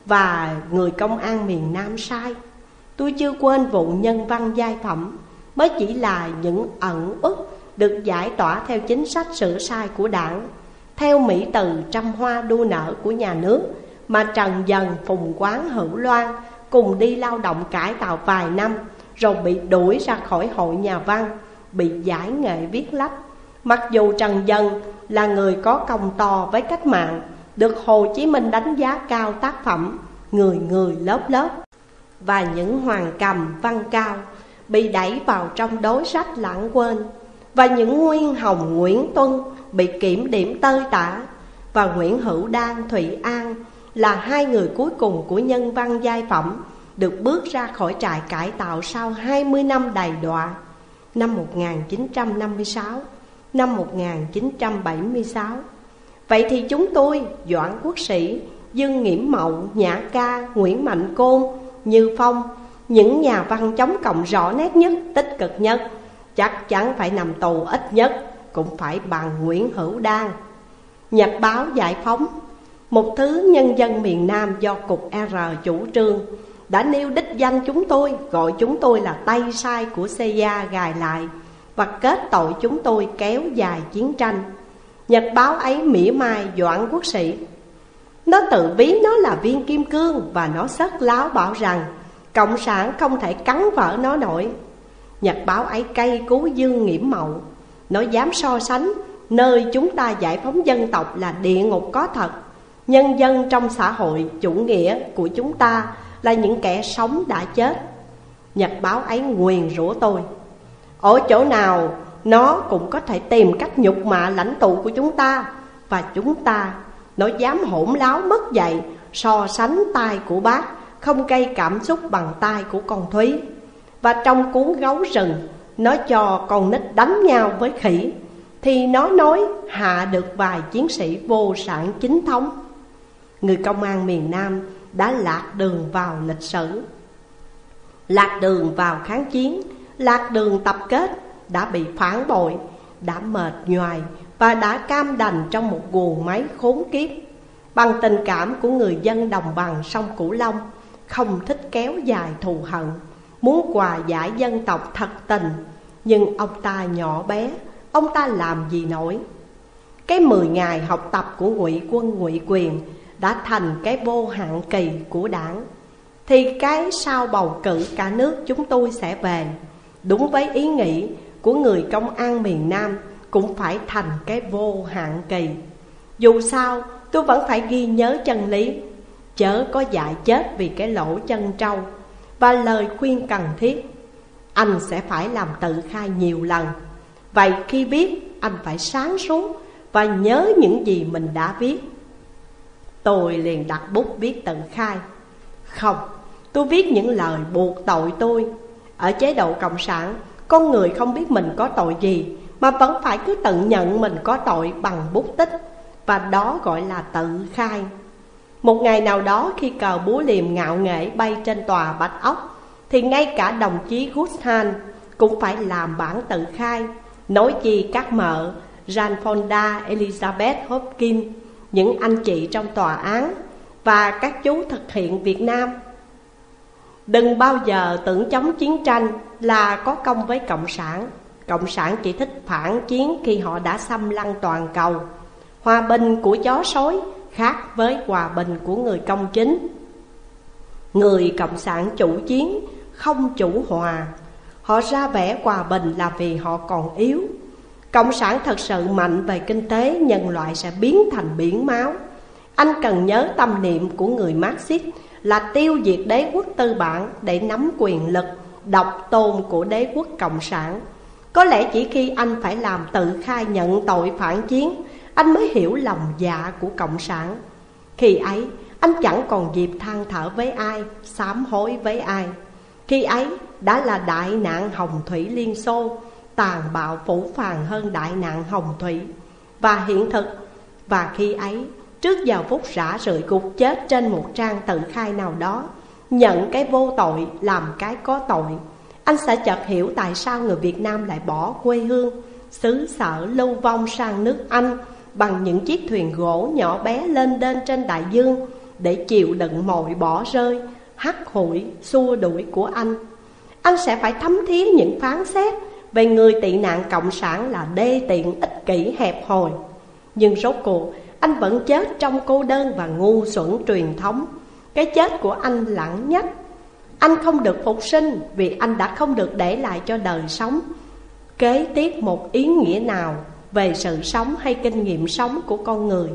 và người công an miền Nam sai. Tôi chưa quên vụ nhân văn giai phẩm, mới chỉ là những ẩn ức được giải tỏa theo chính sách sửa sai của đảng, theo mỹ từ trăm hoa đua nở của nhà nước, mà Trần Dần, Phùng Quán, Hữu Loan cùng đi lao động cải tạo vài năm, rồi bị đuổi ra khỏi hội nhà văn, bị giải nghệ viết lách. Mặc dù Trần Dần là người có công to với cách mạng, được Hồ Chí Minh đánh giá cao tác phẩm Người người lớp lớp, và những hoàng cầm văn cao bị đẩy vào trong đối sách lãng quên, và những Nguyên Hồng, Nguyễn Tuân bị kiểm điểm tơi tả, và Nguyễn Hữu Đan, Thụy An là hai người cuối cùng của nhân văn giai phẩm được bước ra khỏi trại cải tạo sau hai mươi năm đầy đọa, năm một nghìn chín trăm năm mươi sáu, năm một nghìn chín trăm bảy mươi sáu. Vậy thì chúng tôi, Doãn Quốc Sĩ, Dương Nghiễm Mậu, Nhã Ca, Nguyễn Mạnh Côn, Như Phong, những nhà văn chống cộng rõ nét nhất, tích cực nhất, chắc chắn phải nằm tù ít nhất cũng phải bằng Nguyễn Hữu Đan. Nhật báo Giải Phóng, một thứ nhân dân miền Nam do Cục R chủ trương, đã nêu đích danh chúng tôi, gọi chúng tôi là tay sai của xê i a gài lại, và kết tội chúng tôi kéo dài chiến tranh. Nhật báo ấy mỉa mai Doãn Quốc Sĩ. Nó tự ví nó là viên kim cương, và nó sất láo bảo rằng cộng sản không thể cắn vỡ nó nổi. Nhật báo ấy cay cú Dương Nghiễm Mậu. Nó dám so sánh nơi chúng ta giải phóng dân tộc là địa ngục có thật. Nhân dân trong xã hội chủ nghĩa của chúng ta là những kẻ sống đã chết. Nhật báo ấy nguyền rủa tôi: ở chỗ nào nó cũng có thể tìm cách nhục mạ lãnh tụ của chúng ta, và chúng ta, nó dám hỗn láo mất dạy so sánh tay của bác không gây cảm xúc bằng tay của con Thúy. Và trong cuốn Gấu Rừng, nó cho con nít đánh nhau với khỉ, thì nó nói hạ được vài chiến sĩ vô sản chính thống. Người công an miền Nam đã lạc đường vào lịch sử, lạc đường vào kháng chiến, lạc đường tập kết, đã bị phản bội, đã mệt nhoài và đã cam đành trong một guồng máy khốn kiếp. Bằng tình cảm của người dân đồng bằng sông Cửu Long, không thích kéo dài thù hận, muốn hòa giải dân tộc thật tình. Nhưng ông ta nhỏ bé, ông ta làm gì nổi. Cái mười ngày học tập của Ngụy Quân Ngụy Quyền đã thành cái vô hạn kỳ của đảng, thì cái sau bầu cử cả nước chúng tôi sẽ về, đúng với ý nghĩ của người công an miền Nam, cũng phải thành cái vô hạn kỳ. Dù sao tôi vẫn phải ghi nhớ chân lý, chớ có dại chết vì cái lỗ chân trâu. Và lời khuyên cần thiết: anh sẽ phải làm tự khai nhiều lần. Vậy khi viết, anh phải sáng suốt và nhớ những gì mình đã viết. Tôi liền đặt bút viết tự khai. Không, tôi viết những lời buộc tội tôi. Ở chế độ cộng sản, con người không biết mình có tội gì, mà vẫn phải cứ tự nhận mình có tội bằng bút tích, và đó gọi là tự khai. Một ngày nào đó, khi cờ búa liềm ngạo nghễ bay trên tòa Bạch Ốc, thì ngay cả đồng chí Gushan cũng phải làm bản tự khai, nói chi các mợ Janfonda, Elizabeth Hopkins, những anh chị trong tòa án và các chú thực hiện Việt Nam. Đừng bao giờ tưởng chống chiến tranh là có công với Cộng sản. Cộng sản chỉ thích phản chiến khi họ đã xâm lăng toàn cầu. Hòa bình của chó sói khác với hòa bình của người công chính. Người cộng sản chủ chiến, không chủ hòa. Họ ra vẻ hòa bình là vì họ còn yếu. Cộng sản thật sự mạnh về kinh tế, nhân loại sẽ biến thành biển máu. Anh cần nhớ tâm niệm của người Marxist là tiêu diệt đế quốc tư bản để nắm quyền lực độc tôn của đế quốc cộng sản. Có lẽ chỉ khi anh phải làm tự khai nhận tội phản chiến, anh mới hiểu lòng dạ của cộng sản. Khi ấy anh chẳng còn dịp than thở với ai, sám hối với ai. Khi ấy đã là đại nạn Hồng Thủy Liên Xô, tàn bạo phủ phàng hơn đại nạn Hồng Thủy và hiện thực. Và khi ấy, trước giờ phút rã rời gục chết trên một trang tự khai nào đó, nhận cái vô tội làm cái có tội, anh sẽ chợt hiểu tại sao người Việt Nam lại bỏ quê hương, xứ sở lưu vong sang nước Anh bằng những chiếc thuyền gỗ nhỏ bé lên đên trên đại dương, để chịu đựng mọi bỏ rơi, hắt hủi, xua đuổi của anh. Anh sẽ phải thấm thía những phán xét về người tị nạn cộng sản là đê tiện, ích kỷ, hẹp hòi. Nhưng rốt cuộc anh vẫn chết trong cô đơn và ngu xuẩn truyền thống. Cái chết của anh lặng nhất. Anh không được phục sinh vì anh đã không được để lại cho đời sống kế tiếp một ý nghĩa nào về sự sống hay kinh nghiệm sống của con người.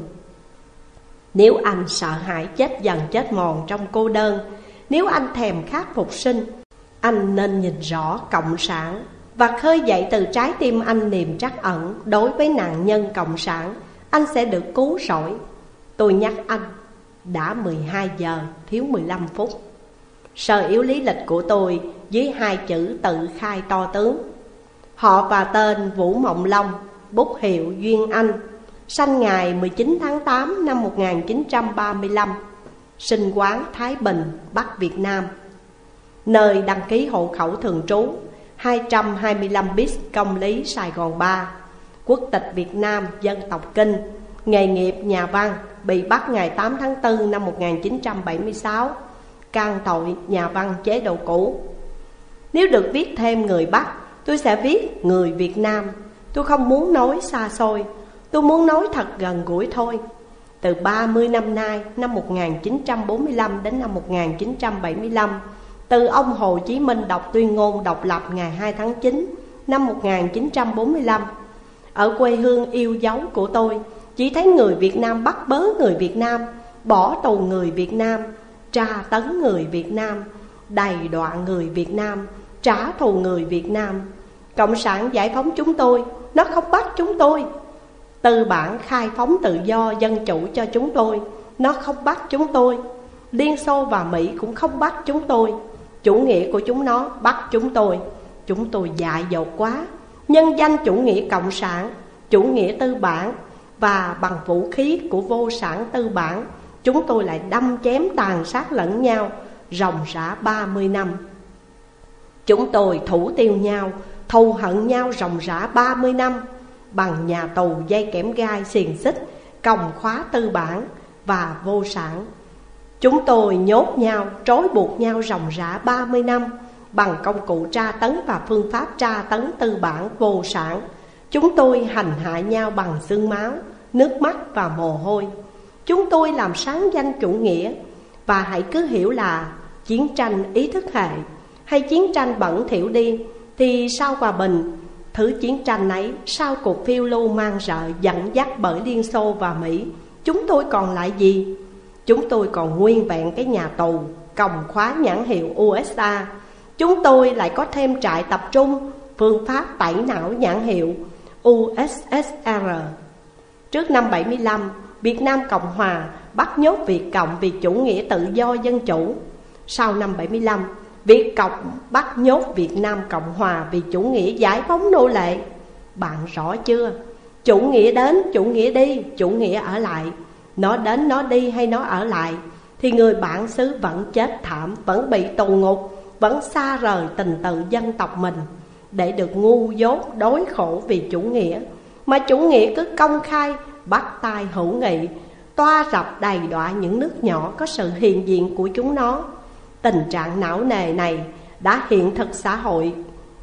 Nếu anh sợ hãi chết dần chết mòn trong cô đơn, nếu anh thèm khát phục sinh, anh nên nhìn rõ cộng sản và khơi dậy từ trái tim anh niềm trắc ẩn đối với nạn nhân cộng sản. Anh sẽ được cứu rỗi. Tôi nhắc anh, đã mười hai giờ thiếu mười lăm phút. Sơ yếu lý lịch của tôi dưới hai chữ tự khai to tướng. Họ và tên Vũ Mộng Long, bút hiệu Duyên Anh, sanh ngày mười chín tháng tám năm một nghìn chín trăm ba mươi lăm, sinh quán Thái Bình, Bắc Việt Nam. Nơi đăng ký hộ khẩu thường trú hai trăm hai mươi lăm bis Công lý, Sài Gòn ba. Quốc tịch Việt Nam, dân tộc Kinh. Nghề nghiệp nhà văn, bị bắt ngày tám tháng tư năm một nghìn chín trăm bảy mươi sáu. Can tội nhà văn chế độ cũ. Nếu được viết thêm người Bắc, tôi sẽ viết người Việt Nam. Tôi không muốn nói xa xôi, tôi muốn nói thật gần gũi thôi. Từ ba mươi năm nay, năm một nghìn chín trăm bốn mươi lăm đến năm một nghìn chín trăm bảy mươi lăm, từ ông Hồ Chí Minh đọc tuyên ngôn độc lập ngày hai tháng chín năm một nghìn chín trăm bốn mươi lăm, ở quê hương yêu dấu của tôi, chỉ thấy người Việt Nam bắt bớ người Việt Nam, bỏ tù người Việt Nam, tra tấn người Việt Nam, đầy đọa người Việt Nam, trả thù người Việt Nam. Cộng sản giải phóng chúng tôi, nó không bắt chúng tôi. Tư bản khai phóng tự do dân chủ cho chúng tôi, nó không bắt chúng tôi. Liên Xô và Mỹ cũng không bắt chúng tôi. Chủ nghĩa của chúng nó bắt chúng tôi. Chúng tôi dại dột quá, nhân danh chủ nghĩa cộng sản, chủ nghĩa tư bản, và bằng vũ khí của vô sản tư bản, chúng tôi lại đâm chém tàn sát lẫn nhau ròng rã ba mươi năm. Chúng tôi thủ tiêu nhau, thù hận nhau ròng rã ba mươi năm, bằng nhà tù dây kẽm gai xiềng xích, còng khóa tư bản và vô sản. Chúng tôi nhốt nhau, trói buộc nhau ròng rã ba mươi năm, bằng công cụ tra tấn và phương pháp tra tấn tư bản vô sản. Chúng tôi hành hạ nhau bằng xương máu, nước mắt và mồ hôi. Chúng tôi làm sáng danh chủ nghĩa. Và hãy cứ hiểu là chiến tranh ý thức hệ hay chiến tranh bẩn thỉu đi, thì sau hòa bình, thứ chiến tranh ấy, sau cuộc phiêu lưu mang rợ dẫn dắt bởi Liên Xô và Mỹ, chúng tôi còn lại gì? Chúng tôi còn nguyên vẹn cái nhà tù, còng khóa nhãn hiệu u ét a. Chúng tôi lại có thêm trại tập trung, phương pháp tẩy não nhãn hiệu u ét ét rờ. Trước năm bảy mươi lăm, Việt Nam Cộng Hòa bắt nhốt Việt Cộng vì chủ nghĩa tự do dân chủ. Sau năm bảy mươi lăm, Việt Cộng bắt nhốt Việt Nam Cộng Hòa vì chủ nghĩa giải phóng nô lệ. Bạn rõ chưa? Chủ nghĩa đến, chủ nghĩa đi, chủ nghĩa ở lại. Nó đến, nó đi hay nó ở lại, thì người bản xứ vẫn chết thảm, vẫn bị tù ngục, vẫn xa rời tình tự dân tộc mình, để được ngu dốt đối khổ vì chủ nghĩa. Mà chủ nghĩa cứ công khai bắt tay hữu nghị, toa rập đầy đọa những nước nhỏ có sự hiện diện của chúng nó. Tình trạng não nề này đã hiện thực xã hội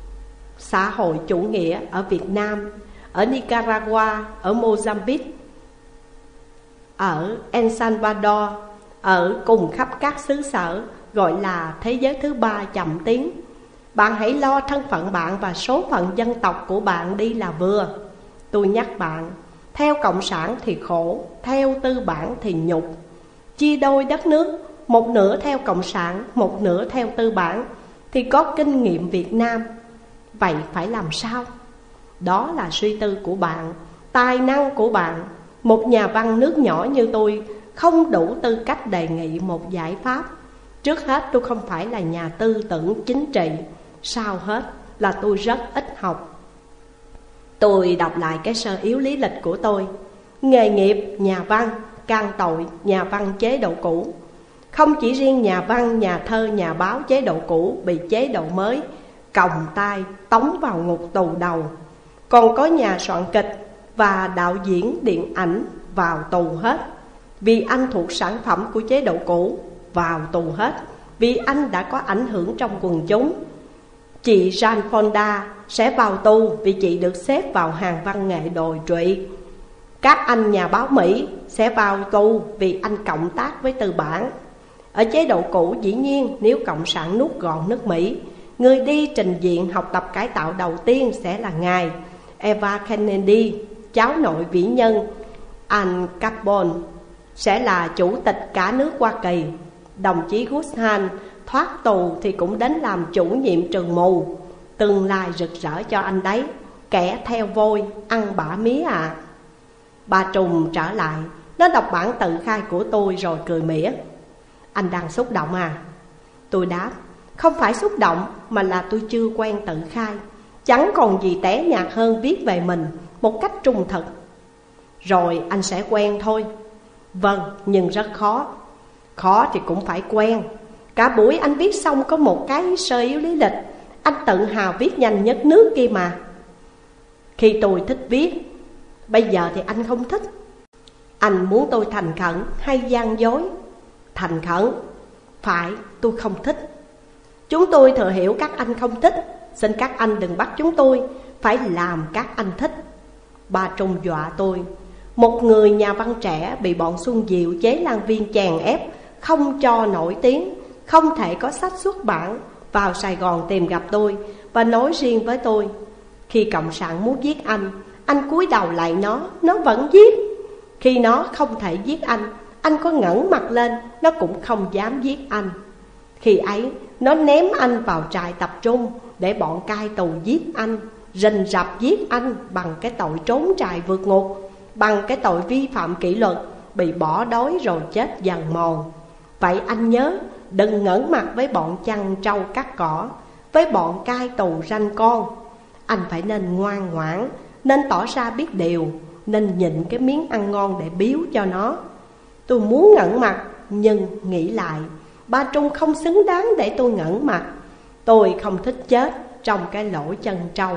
xã hội chủ nghĩa ở Việt Nam, ở Nicaragua, ở Mozambique, ở El Salvador, ở cùng khắp các xứ sở gọi là thế giới thứ ba chậm tiến. Bạn hãy lo thân phận bạn và số phận dân tộc của bạn đi là vừa. Tôi nhắc bạn, theo cộng sản thì khổ, theo tư bản thì nhục. Chia đôi đất nước, một nửa theo cộng sản, một nửa theo tư bản, thì có kinh nghiệm Việt Nam. Vậy phải làm sao? Đó là suy tư của bạn, tài năng của bạn. Một nhà văn nước nhỏ như tôi không đủ tư cách đề nghị một giải pháp. Trước hết tôi không phải là nhà tư tưởng chính trị, sau hết là tôi rất ít học. Tôi đọc lại cái sơ yếu lý lịch của tôi. Nghề nghiệp nhà văn, can tội nhà văn chế độ cũ. Không chỉ riêng nhà văn, nhà thơ, nhà báo chế độ cũ bị chế độ mới còng tay tống vào ngục tù đầu, còn có nhà soạn kịch và đạo diễn điện ảnh vào tù hết, vì anh thuộc sản phẩm của chế độ cũ, vào tù hết vì anh đã có ảnh hưởng trong quần chúng. Chị Jane Fonda sẽ vào tù vì chị được xếp vào hàng văn nghệ đồi trụy. Các anh nhà báo Mỹ sẽ vào tù vì anh cộng tác với tư bản. Ở chế độ cũ dĩ nhiên nếu cộng sản nuốt gọn nước Mỹ, người đi trình diện học tập cải tạo đầu tiên sẽ là ngài Eva Kennedy, cháu nội vĩ nhân Al Capone, sẽ là chủ tịch cả nước Hoa Kỳ. Đồng chí Guzman thoát tù thì cũng đến làm chủ nhiệm trường mù. Tương lai rực rỡ cho anh đấy, kẻ theo vôi ăn bả mía à. Bà Trùng trở lại, nó đọc bản tự khai của tôi rồi cười mỉa. Anh đang xúc động à? Tôi đáp, không phải xúc động mà là tôi chưa quen tự khai. Chẳng còn gì té nhạt hơn viết về mình một cách trung thực. Rồi anh sẽ quen thôi. Vâng, nhưng rất khó. Khó thì cũng phải quen. Cả buổi anh viết xong có một cái sơ yếu lý lịch. Anh tự hào viết nhanh nhất nước kia mà. Khi tôi thích viết, bây giờ thì anh không thích. Anh muốn tôi thành khẩn hay gian dối? Thành khẩn. Phải, tôi không thích. Chúng tôi thừa hiểu các anh không thích. Xin các anh đừng bắt chúng tôi phải làm các anh thích. Bà Trung dọa tôi. Một người nhà văn trẻ bị bọn Xuân Diệu chế lan viên chèn ép, không cho nổi tiếng, không thể có sách xuất bản, vào Sài Gòn tìm gặp tôi và nói riêng với tôi. Khi cộng sản muốn giết anh, anh cúi đầu lại nó, nó vẫn giết. Khi nó không thể giết anh, Anh có ngẩng mặt lên, nó cũng không dám giết anh. Khi ấy, nó ném anh vào trại tập trung để bọn cai tù giết anh, rình rập giết anh bằng cái tội trốn trại vượt ngục, bằng cái tội vi phạm kỷ luật, bị bỏ đói rồi chết dần mòn. Vậy anh nhớ, đừng ngẩng mặt với bọn chăn trâu cắt cỏ, với bọn cai tù ranh con. Anh phải nên ngoan ngoãn, nên tỏ ra biết điều, nên nhịn cái miếng ăn ngon để biếu cho nó. Tôi muốn ngẩng mặt, nhưng nghĩ lại, ba Trung không xứng đáng để tôi ngẩng mặt. Tôi không thích chết trong cái lỗ chân trâu.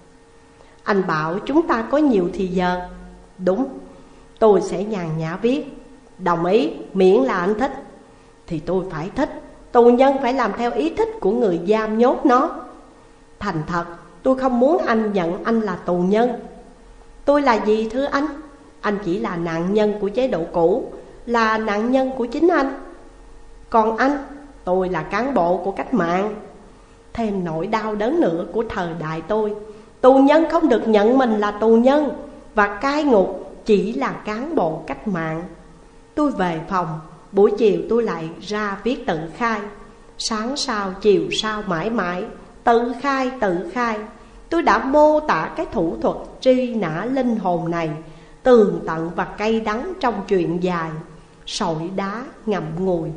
Anh bảo chúng ta có nhiều thì giờ. Đúng, tôi sẽ nhàn nhã viết. Đồng ý, miễn là anh thích. Thì tôi phải thích. Tù nhân phải làm theo ý thích của người giam nhốt nó. Thành thật, tôi không muốn anh nhận anh là tù nhân. Tôi là gì thưa anh? Anh chỉ là nạn nhân của chế độ cũ, là nạn nhân của chính anh. Còn anh, tôi là cán bộ của cách mạng. Thêm nỗi đau đớn nữa của thời đại tôi, tù nhân không được nhận mình là tù nhân, và cai ngục chỉ là cán bộ cách mạng. Tôi về phòng, buổi chiều tôi lại ra viết tự khai. Sáng sau, chiều sau, mãi mãi tự khai tự khai. Tôi đã mô tả cái thủ thuật truy nã linh hồn này tường tận và cay đắng trong chuyện dài Sỏi đá ngậm ngùi.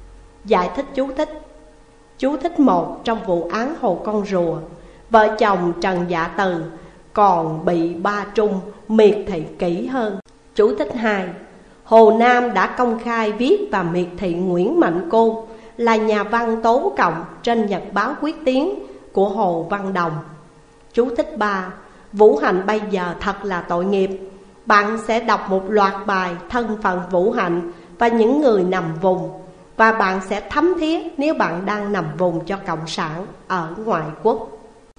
Giải thích chú thích. Chú thích một trong vụ án Hồ Con Rùa, vợ chồng Trần Dạ Từ còn bị ba Trung miệt thị kỹ hơn. Chú thích hai. Hồ Nam đã công khai viết và miệt thị Nguyễn Mạnh Côn là nhà văn tố cộng trên nhật báo Quyết Tiến của Hồ Văn Đồng. Chú thích ba. Vũ Hạnh bây giờ thật là tội nghiệp. Bạn sẽ đọc một loạt bài thân phận Vũ Hạnh và những người nằm vùng, và bạn sẽ thấm thía nếu bạn đang nằm vùng cho Cộng sản ở ngoại quốc.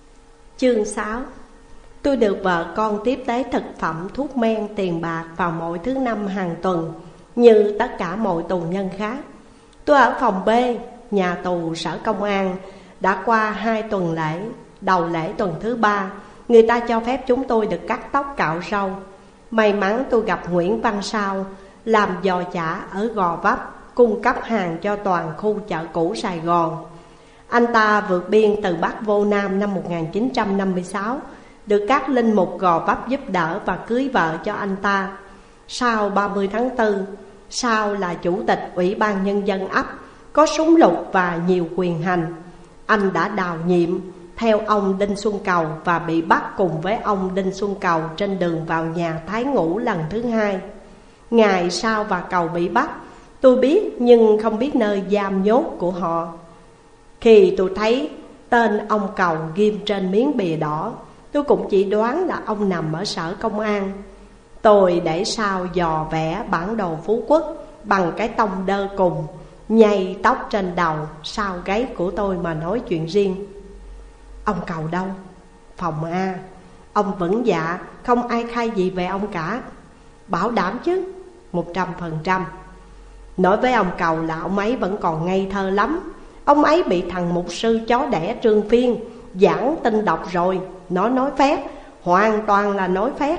Chương sáu. Tôi được vợ con tiếp tế thực phẩm, thuốc men, tiền bạc vào mỗi thứ năm hàng tuần, như tất cả mọi tù nhân khác. Tôi ở phòng B, nhà tù sở công an. Đã qua hai tuần lễ. Đầu lễ tuần thứ ba, người ta cho phép chúng tôi được cắt tóc cạo râu. May mắn tôi gặp Nguyễn Văn Sao, làm giò chả ở Gò Vấp, cung cấp hàng cho toàn khu chợ cũ Sài Gòn. Anh ta vượt biên từ Bắc vô Nam năm một nghìn chín trăm năm mươi sáu, được các linh mục Gò Vấp giúp đỡ và cưới vợ cho anh ta. Sau ba mươi tháng tư, Sao là chủ tịch Ủy ban Nhân dân ấp, có súng lục và nhiều quyền hành. Anh đã đào nhiệm theo ông Đinh Xuân Cầu và bị bắt cùng với ông Đinh Xuân Cầu trên đường vào nhà Thái Ngũ lần thứ hai. Ngày Sao và Cầu bị bắt, tôi biết nhưng không biết nơi giam nhốt của họ. Khi tôi thấy tên ông Cầu ghim trên miếng bìa đỏ, tôi cũng chỉ đoán là ông nằm ở sở công an. Tôi để Sao dò vẽ bản đồ Phú Quốc bằng cái tông đơ cùng, nhây tóc trên đầu sau gáy của tôi mà nói chuyện riêng. Ông Cầu đâu? Phòng A. Ông vững dạ, không ai khai gì về ông cả. Bảo đảm chứ? Một trăm phần trăm. Nói với ông Cầu là ông ấy vẫn còn ngây thơ lắm. Ông ấy bị thằng mục sư chó đẻ Trương Phiên giảng tinh đọc rồi. Nó nói phép, hoàn toàn là nói phép.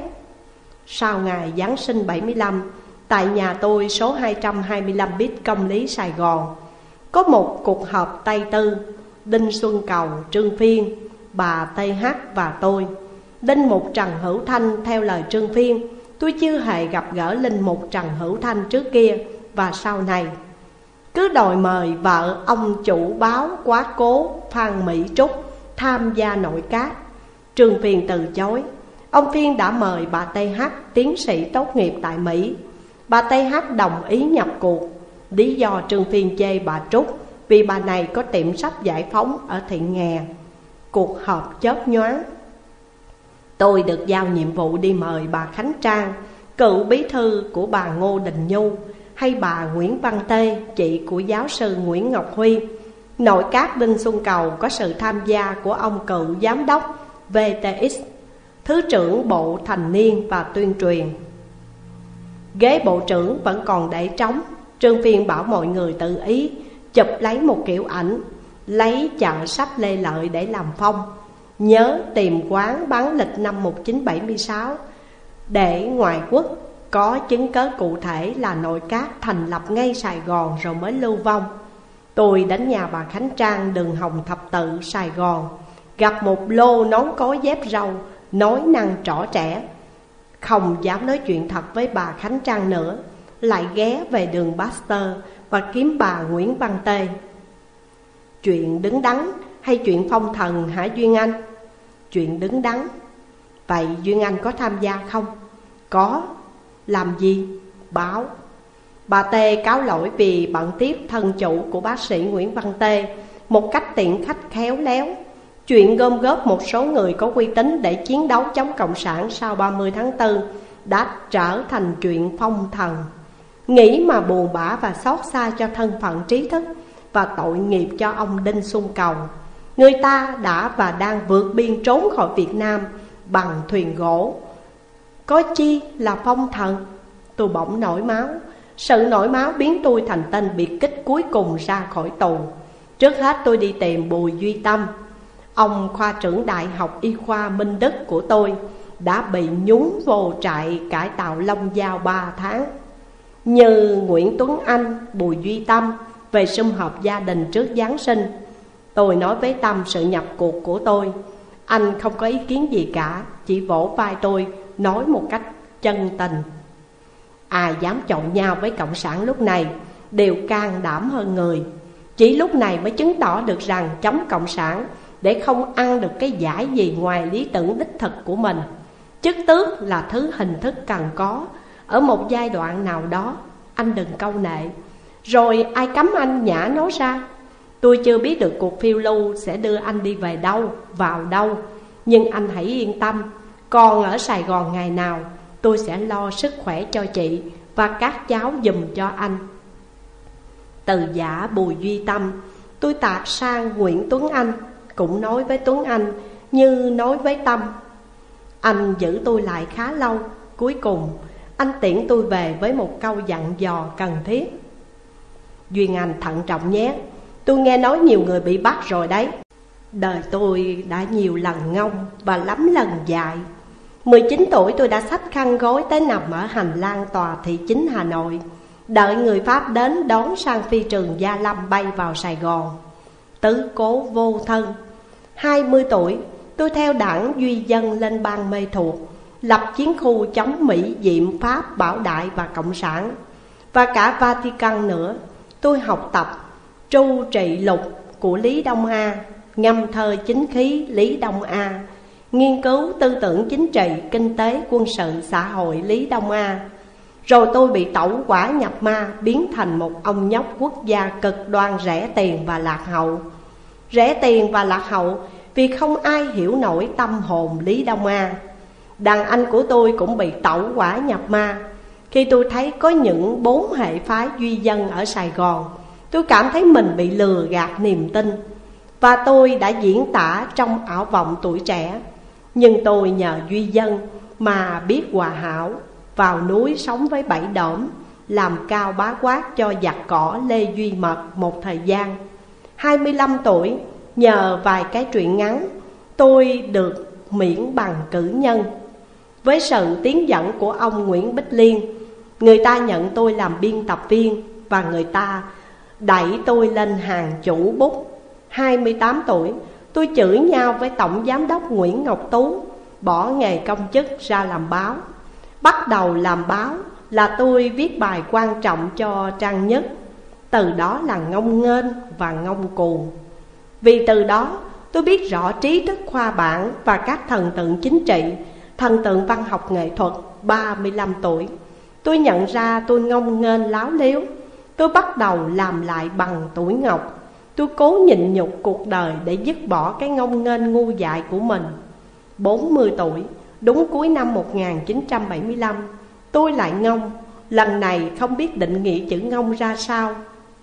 Sau ngày Giáng sinh bảy mươi lăm, tại nhà tôi số hai trăm hai mươi lăm Bít Công lý Sài Gòn, có một cuộc họp tay tư. Đinh Xuân Cầu, Trương Phiên, bà Tê Hát và tôi. Linh mục Trần Hữu Thanh theo lời Trương Phiên, tôi chưa hề gặp gỡ linh mục Trần Hữu Thanh trước kia và sau này. Cứ đòi mời vợ ông chủ báo Quá Cố Phan Mỹ Trúc tham gia nội các. Trương Phiên từ chối. Ông Phiên đã mời bà Tê Hát, tiến sĩ tốt nghiệp tại Mỹ. Bà Tê Hát đồng ý nhập cuộc. Lý do Trương Phiên chê bà Trúc vì bà này có tiệm sách Giải Phóng ở Thị Nghè. Cuộc họp chớp nhoáng. Tôi được giao nhiệm vụ đi mời bà Khánh Trang, cựu bí thư của bà Ngô Đình Nhu, hay bà Nguyễn Văn Tê, chị của giáo sư Nguyễn Ngọc Huy. Nội các Đinh Xuân Cầu có sự tham gia của ông cựu giám đốc vê tê ích, Thứ trưởng Bộ Thành niên và Tuyên truyền. Ghế bộ trưởng vẫn còn để trống. Trương Phiên bảo mọi người tự ý chụp lấy một kiểu ảnh, lấy chợ sách Lê Lợi để làm phong. Nhớ tìm quán bán lịch năm một nghìn chín trăm bảy mươi sáu để ngoại quốc có chứng cớ cụ thể là nội các thành lập ngay Sài Gòn rồi mới lưu vong. Tôi đến nhà bà Khánh Trang, đường Hồng Thập Tự, Sài Gòn, gặp một lô nón cối dép râu, nói năng trỏ trẽ. Không dám nói chuyện thật với bà Khánh Trang nữa, lại ghé về đường Baxter và kiếm bà Nguyễn Văn Tê. Chuyện đứng đắn hay chuyện phong thần hả Duyên Anh? Chuyện đứng đắn. Vậy Duyên Anh có tham gia không? Có. Làm gì? Báo. Bà Tê cáo lỗi vì bận tiếp thân chủ của bác sĩ Nguyễn Văn Tê một cách tiện khách khéo léo. Chuyện gom góp một số người có uy tín để chiến đấu chống Cộng sản sau ba mươi tháng tư đã trở thành chuyện phong thần. Nghĩ mà buồn bã và xót xa cho thân phận trí thức và tội nghiệp cho ông Đinh Xuân Cầu. Người ta đã và đang vượt biên trốn khỏi Việt Nam bằng thuyền gỗ. Có chi là phong thần? Tôi bỗng nổi máu. Sự nổi máu biến tôi thành tên biệt kích cuối cùng ra khỏi tù. Trước hết tôi đi tìm Bùi Duy Tâm. Ông khoa trưởng Đại học Y khoa Minh Đức của tôi đã bị nhúng vô trại cải tạo Long Giao ba tháng. Như Nguyễn Tuấn Anh, Bùi Duy Tâm về sum họp gia đình trước Giáng sinh. Tôi nói với Tâm sự nhập cuộc của tôi. Anh không có ý kiến gì cả, chỉ vỗ vai tôi nói một cách chân tình. Ai dám chọn nhau với Cộng sản lúc này đều can đảm hơn người. Chỉ lúc này mới chứng tỏ được rằng chống Cộng sản để không ăn được cái giải gì ngoài lý tưởng đích thực của mình. Chức tước là thứ hình thức cần có ở một giai đoạn nào đó. Anh đừng câu nệ. Rồi ai cấm anh nhả nó ra? Tôi chưa biết được cuộc phiêu lưu sẽ đưa anh đi về đâu, vào đâu. Nhưng anh hãy yên tâm, còn ở Sài Gòn ngày nào tôi sẽ lo sức khỏe cho chị và các cháu giùm cho anh. Từ giả Bùi Duy Tâm, tôi tạt sang Nguyễn Tuấn Anh, cũng nói với Tuấn Anh như nói với Tâm. Anh giữ tôi lại khá lâu. Cuối cùng anh tiễn tôi về với một câu dặn dò cần thiết. Duyên Anh thận trọng nhé, tôi nghe nói nhiều người bị bắt rồi đấy. Đời tôi đã nhiều lần ngông và lắm lần dại. Mười chín tuổi tôi đã xách khăn gối tới nằm ở hành lang tòa thị chính Hà Nội, đợi người Pháp đến đón sang phi trường Gia Lâm bay vào Sài Gòn. Tứ cố vô thân. Hai mươi tuổi tôi theo đảng Duy Dân lên bang Mê Thuộc, lập chiến khu chống Mỹ, Diệm, Pháp, Bảo Đại và Cộng sản. Và cả Vatican nữa. Tôi học tập Tru Trị Lục của Lý Đông A, ngâm thơ chính khí Lý Đông A, nghiên cứu tư tưởng chính trị, kinh tế, quân sự, xã hội Lý Đông A. Rồi tôi bị tẩu hỏa nhập ma, biến thành một ông nhóc quốc gia cực đoan rẻ tiền và lạc hậu. Rẻ tiền và lạc hậu vì không ai hiểu nổi tâm hồn Lý Đông A. Đàn anh của tôi cũng bị tẩu hỏa nhập ma. Khi tôi thấy có những bốn hệ phái Duy Dân ở Sài Gòn, tôi cảm thấy mình bị lừa gạt niềm tin. Và tôi đã diễn tả trong ảo vọng tuổi trẻ. Nhưng tôi nhờ Duy Dân mà biết hòa hảo, vào núi sống với bảy đổm, làm cao bá quát cho giặc cỏ Lê Duy Mật một thời gian. Hai mươi lăm tuổi, nhờ vài cái truyện ngắn, tôi được miễn bằng cử nhân. Với sự tiến dẫn của ông Nguyễn Bích Liên, người ta nhận tôi làm biên tập viên và người ta đẩy tôi lên hàng chủ bút. Hai mươi tám tuổi, tôi chửi nhau với Tổng Giám đốc Nguyễn Ngọc Tú, bỏ nghề công chức ra làm báo. Bắt đầu làm báo là tôi viết bài quan trọng cho trang nhất. Từ đó là ngông nghênh và ngông cuồng. Vì từ đó tôi biết rõ trí thức khoa bản và các thần tượng chính trị, thần tượng văn học nghệ thuật. Ba mươi lăm tuổi, tôi nhận ra tôi ngông nghênh láo liếu. Tôi bắt đầu làm lại bằng tuổi ngọc. Tôi cố nhịn nhục cuộc đời để dứt bỏ cái ngông nghênh ngu dại của mình. Bốn mươi tuổi, đúng cuối năm một nghìn chín trăm bảy mươi lăm, tôi lại ngông. Lần này không biết định nghĩa chữ ngông ra sao.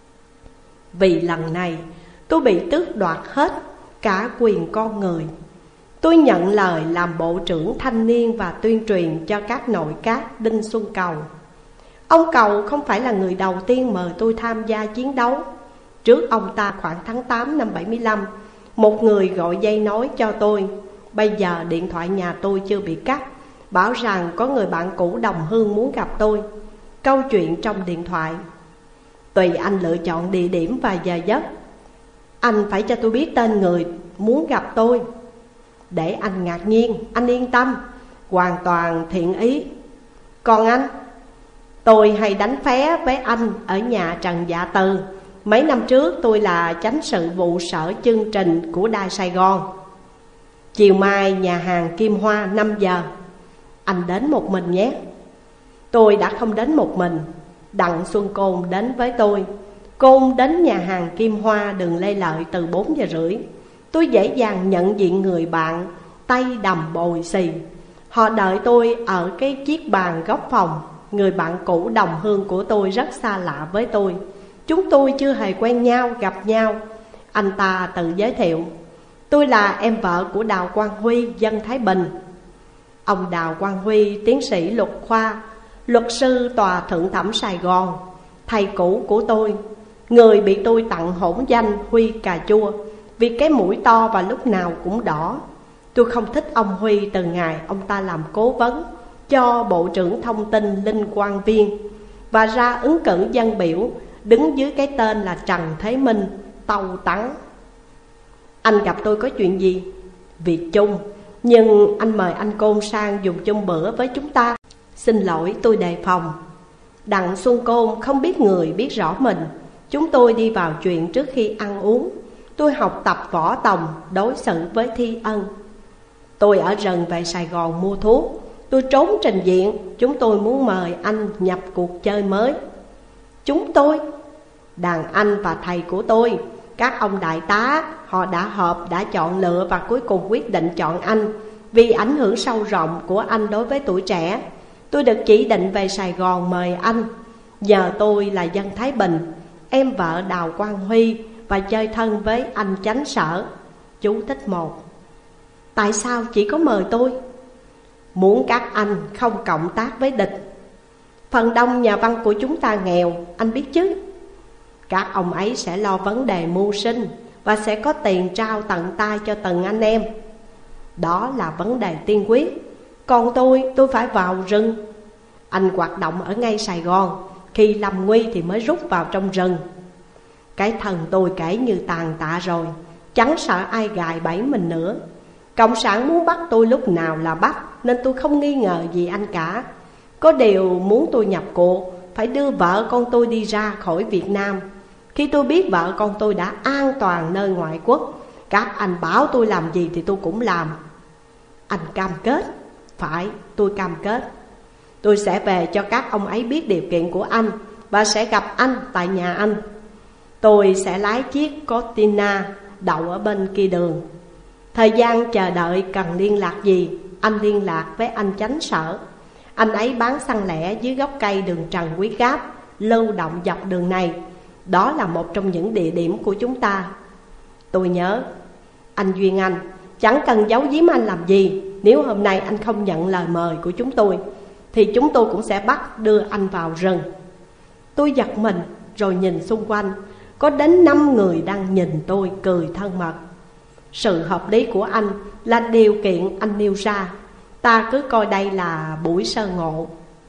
Vì lần này tôi bị tước đoạt hết cả quyền con người. Tôi nhận lời làm Bộ trưởng Thanh niên và Tuyên truyền cho các nội các Đinh Xuân Cầu. Ông Cầu không phải là người đầu tiên mời tôi tham gia chiến đấu. Trước ông ta khoảng tháng tám năm bảy mươi lăm, một người gọi dây nói cho tôi. Bây giờ điện thoại nhà tôi chưa bị cắt bảo rằng có người bạn cũ đồng hương muốn gặp tôi. Câu chuyện trong điện thoại. Tùy anh lựa chọn địa điểm và giờ giấc. Anh phải cho tôi biết tên người muốn gặp tôi. Để anh ngạc nhiên, anh yên tâm, hoàn toàn thiện ý. Còn anh? Tôi hay đánh phé với anh ở nhà Trần Dạ Từ. Mấy năm trước tôi là chánh sự vụ sở chương trình của Đài Sài Gòn. Chiều mai nhà hàng Kim Hoa năm giờ. Anh đến một mình nhé. Tôi đã không đến một mình. Đặng Xuân Côn đến với tôi. Côn đến nhà hàng Kim Hoa đường Lê Lợi từ bốn giờ rưỡi. Tôi dễ dàng nhận diện người bạn, tay đầm bồi xì. Họ đợi tôi ở cái chiếc bàn góc phòng. Người bạn cũ đồng hương của tôi rất xa lạ với tôi. Chúng tôi chưa hề quen nhau, gặp nhau. Anh ta tự giới thiệu: tôi là em vợ của Đào Quang Huy, dân Thái Bình. Ông Đào Quang Huy, tiến sĩ luật khoa, luật sư tòa thượng thẩm Sài Gòn, thầy cũ của tôi, người bị tôi tặng hỗn danh Huy cà chua vì cái mũi to và lúc nào cũng đỏ. Tôi không thích ông Huy từ ngày ông ta làm cố vấn cho Bộ trưởng Thông tin Linh Quang Viên và ra ứng cử dân biểu đứng dưới cái tên là Trần Thế Minh, Tâu Tắn. Anh gặp tôi có chuyện gì? Việc chung, nhưng anh mời anh Côn sang dùng chung bữa với chúng ta. Xin lỗi, tôi đề phòng. Đặng Xuân Côn không biết người biết rõ mình. Chúng tôi đi vào chuyện trước khi ăn uống. Tôi học tập võ tòng, đối xử với thi ân. Tôi ở rừng về Sài Gòn mua thuốc. Tôi trốn trình diện. Chúng tôi muốn mời anh nhập cuộc chơi mới. Chúng tôi? Đàn anh và thầy của tôi, các ông đại tá, họ đã họp, đã chọn lựa và cuối cùng quyết định chọn anh vì ảnh hưởng sâu rộng của anh đối với tuổi trẻ. Tôi được chỉ định về Sài Gòn mời anh. Nhờ tôi là dân Thái Bình, em vợ Đào Quang Huy và chơi thân với anh chánh sở. Chú thích một. Tại sao chỉ có mời tôi? Muốn các anh không cộng tác với địch. Phần đông nhà văn của chúng ta nghèo, anh biết chứ. Các ông ấy sẽ lo vấn đề mưu sinh và sẽ có tiền trao tận tay cho từng anh em. Đó là vấn đề tiên quyết. Còn tôi, tôi phải vào rừng. Anh hoạt động ở ngay Sài Gòn, khi lâm nguy thì mới rút vào trong rừng. Cái thần tôi kể như tàn tạ rồi, chẳng sợ ai gài bẫy mình nữa. Cộng sản muốn bắt tôi lúc nào là bắt, nên tôi không nghi ngờ gì anh cả. Có điều muốn tôi nhập cuộc, phải đưa vợ con tôi đi ra khỏi Việt Nam. Khi tôi biết vợ con tôi đã an toàn nơi ngoại quốc, các anh bảo tôi làm gì thì tôi cũng làm. Anh cam kết? Phải, tôi cam kết. Tôi sẽ về cho các ông ấy biết điều kiện của anh và sẽ gặp anh tại nhà anh. Tôi sẽ lái chiếc Cortina đậu ở bên kia đường. Thời gian chờ đợi cần liên lạc gì, anh liên lạc với anh chánh sở. Anh ấy bán xăng lẻ dưới gốc cây đường Trần Quý Cáp, lưu động dọc đường này. Đó là một trong những địa điểm của chúng ta. Tôi nhớ. Anh Duyên Anh, chẳng cần giấu giếm anh làm gì. Nếu hôm nay anh không nhận lời mời của chúng tôi thì chúng tôi cũng sẽ bắt đưa anh vào rừng. Tôi giật mình rồi nhìn xung quanh. Có đến năm người đang nhìn tôi cười thân mật. Sự hợp lý của anh là điều kiện anh nêu ra. Ta cứ coi đây là buổi sơ ngộ.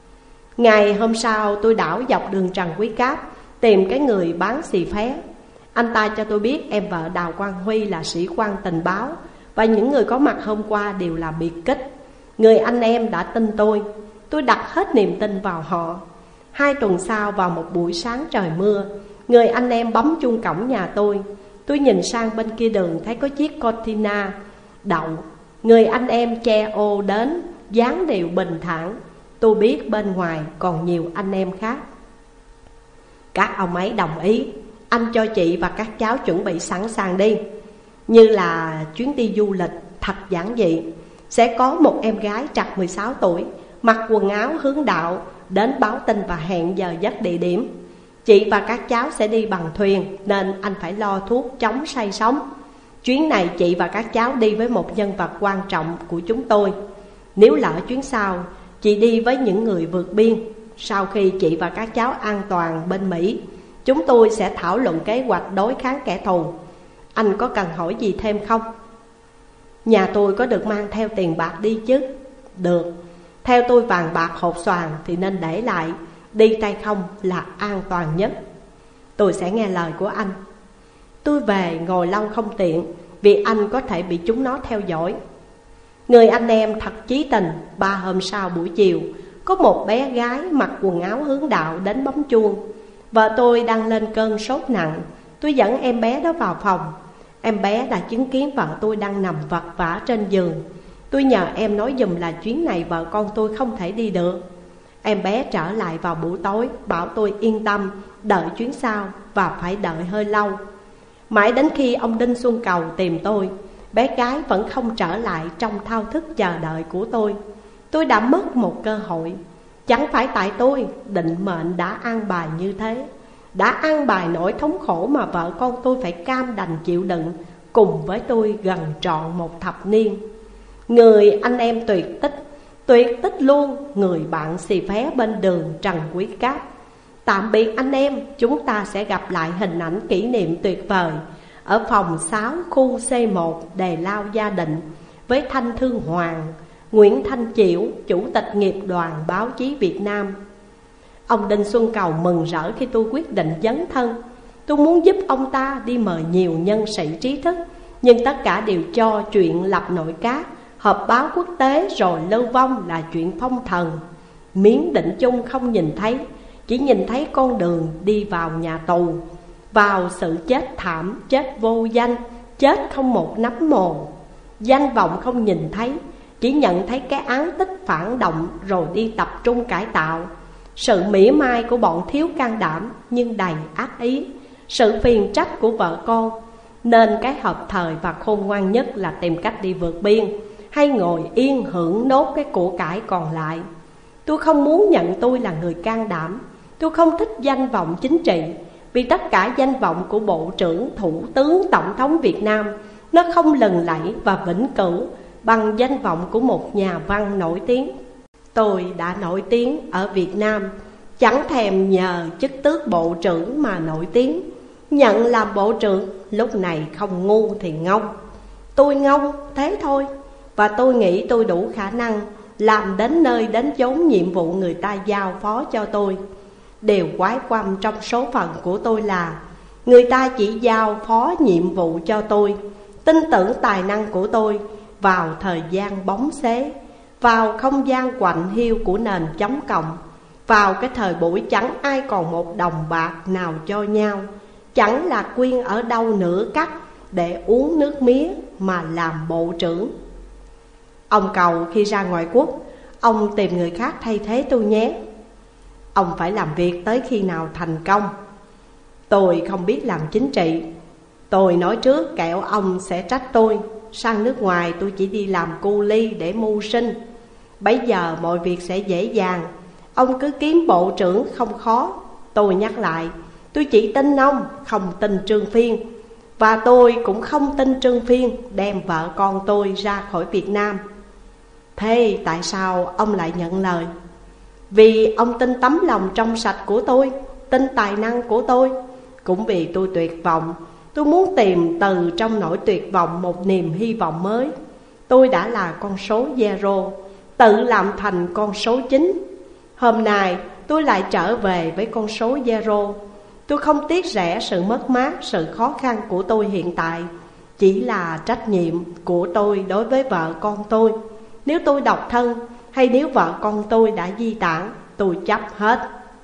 Ngày hôm sau tôi đảo dọc đường Trần Quý Cáp tìm cái người bán xì phé. Anh ta cho tôi biết em vợ Đào Quang Huy là sĩ quan tình báo, và những người có mặt hôm qua đều là biệt kích. Người anh em đã tin tôi. Tôi đặt hết niềm tin vào họ. Hai tuần sau, vào một buổi sáng trời mưa, người anh em bấm chuông cổng nhà tôi. Tôi nhìn sang bên kia đường thấy có chiếc Cortina đậu. Người anh em che ô đến, dáng điệu bình thản. Tôi biết bên ngoài còn nhiều anh em khác. Các ông ấy đồng ý. Anh cho chị và các cháu chuẩn bị sẵn sàng đi. Như là chuyến đi du lịch thật giản dị. Sẽ có một em gái trạc mười sáu tuổi, mặc quần áo hướng đạo, đến báo tin và hẹn giờ giấc địa điểm. Chị và các cháu sẽ đi bằng thuyền, nên anh phải lo thuốc chống say sóng. Chuyến này chị và các cháu đi với một nhân vật quan trọng của chúng tôi. Nếu lỡ chuyến sau, chị đi với những người vượt biên. Sau khi chị và các cháu an toàn bên Mỹ, chúng tôi sẽ thảo luận kế hoạch đối kháng kẻ thù. Anh có cần hỏi gì thêm không? Nhà tôi có được mang theo tiền bạc đi chứ? Được. Theo tôi vàng bạc hột xoàn thì nên để lại, đi tay không là an toàn nhất. Tôi sẽ nghe lời của anh. Tôi về ngồi lâu không tiện, vì anh có thể bị chúng nó theo dõi. Người anh em thật chí tình. Ba hôm sau buổi chiều, có một bé gái mặc quần áo hướng đạo đến bấm chuông. Vợ tôi đang lên cơn sốt nặng. Tôi dẫn em bé đó vào phòng. Em bé đã chứng kiến vợ tôi đang nằm vật vã trên giường. Tôi nhờ em nói giùm là chuyến này vợ con tôi không thể đi được. Em bé trở lại vào buổi tối, bảo tôi yên tâm, đợi chuyến sau và phải đợi hơi lâu. Mãi đến khi ông Đinh Xuân Cầu tìm tôi, bé gái vẫn không trở lại trong thao thức chờ đợi của tôi. Tôi đã mất một cơ hội. Chẳng phải tại tôi, định mệnh đã an bài như thế, đã an bài nỗi thống khổ mà vợ con tôi phải cam đành chịu đựng cùng với tôi gần trọn một thập niên. Người anh em tuyệt tích, tuyệt tích luôn, người bạn xì phé bên đường Trần Quý Cáp. Tạm biệt anh em, chúng ta sẽ gặp lại hình ảnh kỷ niệm tuyệt vời ở phòng sáu khu C một Đề Lao Gia Định với Thanh Thương Hoàng, Nguyễn Thanh Chiểu, Chủ tịch nghiệp đoàn báo chí Việt Nam. Ông Đinh Xuân Cầu mừng rỡ khi tôi quyết định dấn thân. Tôi muốn giúp ông ta đi mời nhiều nhân sĩ trí thức, nhưng tất cả đều cho chuyện lập nội các, họp báo quốc tế rồi lưu vong là chuyện phong thần. Miến Định Chung không nhìn thấy, chỉ nhìn thấy con đường đi vào nhà tù, vào sự chết thảm, chết vô danh, chết không một nắm mồ. Danh vọng không nhìn thấy, chỉ nhận thấy cái án tích phản động rồi đi tập trung cải tạo. Sự mỉa mai của bọn thiếu can đảm nhưng đầy ác ý, sự phiền trách của vợ con. Nên cái hợp thời và khôn ngoan nhất là tìm cách đi vượt biên, hay ngồi yên hưởng nốt cái của cải còn lại. Tôi không muốn nhận tôi là người can đảm. Tôi không thích danh vọng chính trị, vì tất cả danh vọng của Bộ trưởng, Thủ tướng, Tổng thống Việt Nam nó không lừng lẫy và vĩnh cửu bằng danh vọng của một nhà văn nổi tiếng. Tôi đã nổi tiếng ở Việt Nam, chẳng thèm nhờ chức tước bộ trưởng mà nổi tiếng. Nhận làm bộ trưởng, lúc này không ngu thì ngông. Tôi ngông, thế thôi. Và tôi nghĩ tôi đủ khả năng làm đến nơi đến chốn nhiệm vụ người ta giao phó cho tôi. Điều quái quăm trong số phận của tôi là người ta chỉ giao phó nhiệm vụ cho tôi, tin tưởng tài năng của tôi vào thời gian bóng xế, vào không gian quạnh hiu của nền chống cộng, vào cái thời buổi chẳng ai còn một đồng bạc nào cho nhau, chẳng là quyên ở đâu nửa cắt để uống nước mía mà làm bộ trưởng. Ông Cầu khi ra ngoại quốc, ông tìm người khác thay thế tôi nhé. Ông phải làm việc tới khi nào thành công. Tôi không biết làm chính trị. Tôi nói trước kẻo ông sẽ trách tôi. Sang nước ngoài tôi chỉ đi làm cu ly để mưu sinh. Bây giờ mọi việc sẽ dễ dàng. Ông cứ kiếm bộ trưởng không khó. Tôi nhắc lại, tôi chỉ tin ông, không tin Trương Phiên. Và tôi cũng không tin Trương Phiên đem vợ con tôi ra khỏi Việt Nam. Thế tại sao ông lại nhận lời? Vì ông tin tấm lòng trong sạch của tôi, tin tài năng của tôi. Cũng vì tôi tuyệt vọng, tôi muốn tìm từ trong nỗi tuyệt vọng một niềm hy vọng mới. Tôi đã là con số zero, tự làm thành con số chín. Hôm nay tôi lại trở về với con số zero. Tôi không tiếc rẻ sự mất mát, sự khó khăn của tôi hiện tại. Chỉ là trách nhiệm của tôi đối với vợ con tôi. Nếu tôi độc thân hay nếu vợ con tôi đã di tản, tôi chấp hết.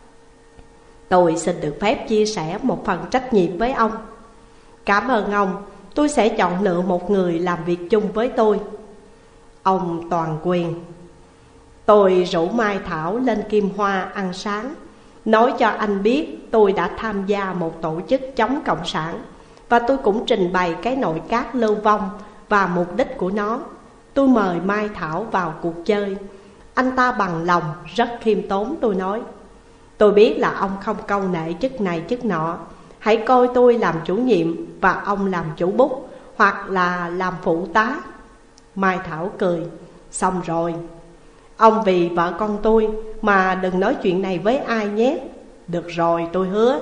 Tôi xin được phép chia sẻ một phần trách nhiệm với ông. Cảm ơn ông, tôi sẽ chọn lựa một người làm việc chung với tôi. Ông toàn quyền. Tôi rủ Mai Thảo lên Kim Hoa ăn sáng, nói cho anh biết tôi đã tham gia một tổ chức chống cộng sản, và tôi cũng trình bày cái nội các lưu vong và mục đích của nó. Tôi mời Mai Thảo vào cuộc chơi. Anh ta bằng lòng, rất khiêm tốn. Tôi nói, tôi biết là ông không câu nệ chức này chức nọ, hãy coi tôi làm chủ nhiệm và ông làm chủ bút, hoặc là làm phụ tá. Mai Thảo cười, xong rồi. Ông vì vợ con tôi mà đừng nói chuyện này với ai nhé. Được rồi, tôi hứa.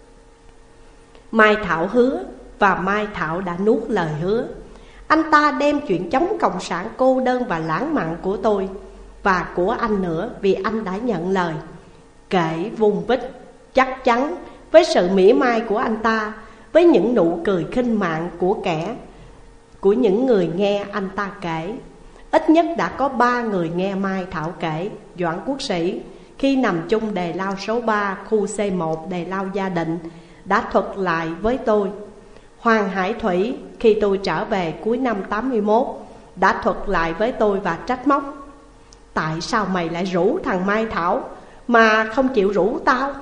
Mai Thảo hứa, và Mai Thảo đã nuốt lời hứa. Anh ta đem chuyện chống cộng sản cô đơn và lãng mạn của tôi và của anh nữa, vì anh đã nhận lời. Kể vung vít chắc chắn với sự mỉa mai của anh ta, với những nụ cười khinh mạng của kẻ của những người nghe anh ta kể. Ít nhất đã có ba người nghe Mai Thảo kể. Doãn Quốc Sĩ khi nằm chung đề lao số ba khu C một đề lao Gia Định đã thuật lại với tôi. Hoàng Hải Thủy khi tôi trở về cuối năm tám mươi mốt đã thuật lại với tôi và trách móc: tại sao mày lại rủ thằng Mai Thảo mà không chịu rủ tao?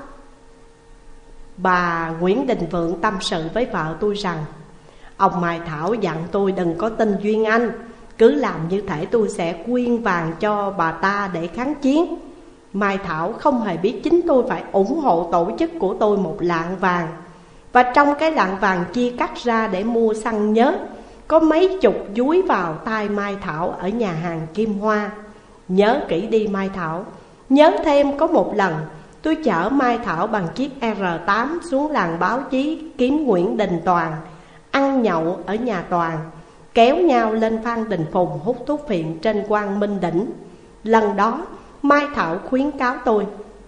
Bà Nguyễn Đình Vượng tâm sự với vợ tôi rằng: ông Mai Thảo dặn tôi đừng có tin Duyên Anh, cứ làm như thể tôi sẽ quyên vàng cho bà ta để kháng chiến. Mai Thảo không hề biết chính tôi phải ủng hộ tổ chức của tôi một lạng vàng, và trong cái lạng vàng chia cắt ra để mua xăng nhớt có mấy chục dúi vào tay Mai Thảo ở nhà hàng Kim Hoa. Nhớ kỹ đi Mai Thảo. Nhớ thêm có một lần tôi chở Mai Thảo bằng chiếc R tám xuống làng báo chí kiếm Nguyễn Đình Toàn, ăn nhậu ở nhà Toàn, kéo nhau lên Phan Đình Phùng hút thuốc phiện trên Quang Minh Đỉnh. Lần đó Mai Thảo khuyến cáo tôi: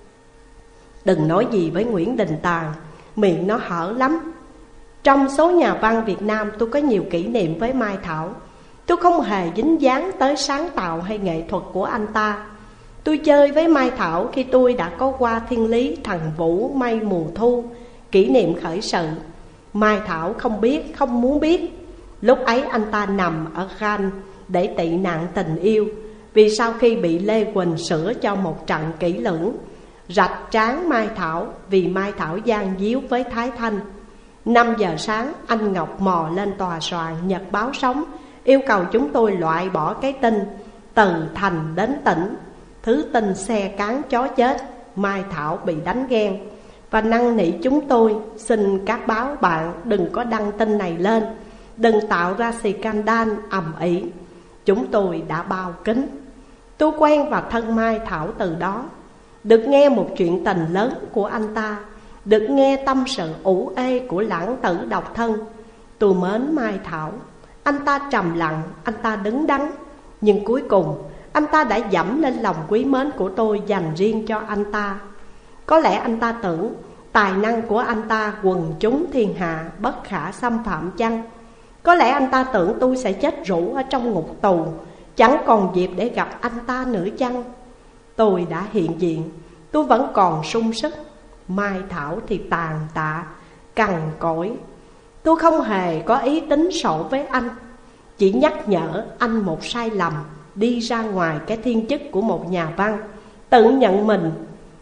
đừng nói gì với Nguyễn Đình Toàn, miệng nó hở lắm. Trong số nhà văn Việt Nam tôi có nhiều kỷ niệm với Mai Thảo. Tôi không hề dính dáng tới sáng tạo hay nghệ thuật của anh ta. Tôi chơi với Mai Thảo khi tôi đã có qua thiên lý Thần Vũ Mây Mùa Thu, kỷ niệm khởi sự. Mai Thảo không biết, không muốn biết. Lúc ấy anh ta nằm ở Ganh để tị nạn tình yêu, vì sau khi bị Lê Quỳnh sửa cho một trận kỹ lưỡng, rạch trán Mai Thảo vì Mai Thảo gian díu với Thái Thanh. Năm giờ sáng anh Ngọc mò lên tòa soạn Nhật Báo Sống, yêu cầu chúng tôi loại bỏ cái tin từ thành đến tỉnh, thứ tin xe cán chó chết. Mai Thảo bị đánh ghen và năn nỉ chúng tôi: xin các báo bạn đừng có đăng tin này lên, đừng tạo ra scandal ầm ĩ. Chúng tôi đã bao kính. Tôi quen và thân Mai Thảo từ đó, được nghe một chuyện tình lớn của anh ta, được nghe tâm sự ủ ê của lãng tử độc thân. Tôi mến Mai Thảo. Anh ta trầm lặng, anh ta đứng đắn, nhưng cuối cùng anh ta đã dẫm lên lòng quý mến của tôi dành riêng cho anh ta. Có lẽ anh ta tưởng tài năng của anh ta quần chúng thiên hạ bất khả xâm phạm chăng? Có lẽ anh ta tưởng tôi sẽ chết rũ ở trong ngục tù, chẳng còn dịp để gặp anh ta nữa chăng? Tôi đã hiện diện, tôi vẫn còn sung sức. Mai Thảo thì tàn tạ, cằn cỗi. Tôi không hề có ý tính sổ với anh, chỉ nhắc nhở anh một sai lầm, đi ra ngoài cái thiên chức của một nhà văn, tự nhận mình.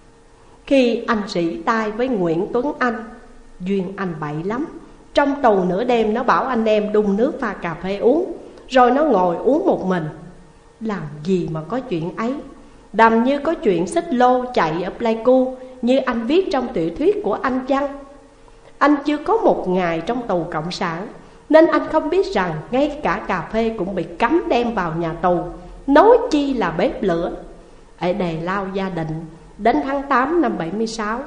Khi anh rỉ tai với Nguyễn Tuấn Anh: Duyên Anh bậy lắm, trong tù nửa đêm nó bảo anh em đun nước pha cà phê uống, rồi nó ngồi uống một mình. Làm gì mà có chuyện ấy, đầm như có chuyện xích lô chạy ở Pleiku như anh viết trong tiểu thuyết của anh chăng? Anh chưa có một ngày trong tù cộng sản, nên anh không biết rằng ngay cả cà phê cũng bị cấm đem vào nhà tù, nói chi là bếp lửa. Ở đề lao Gia Định đến tháng tám năm bảy mươi sáu,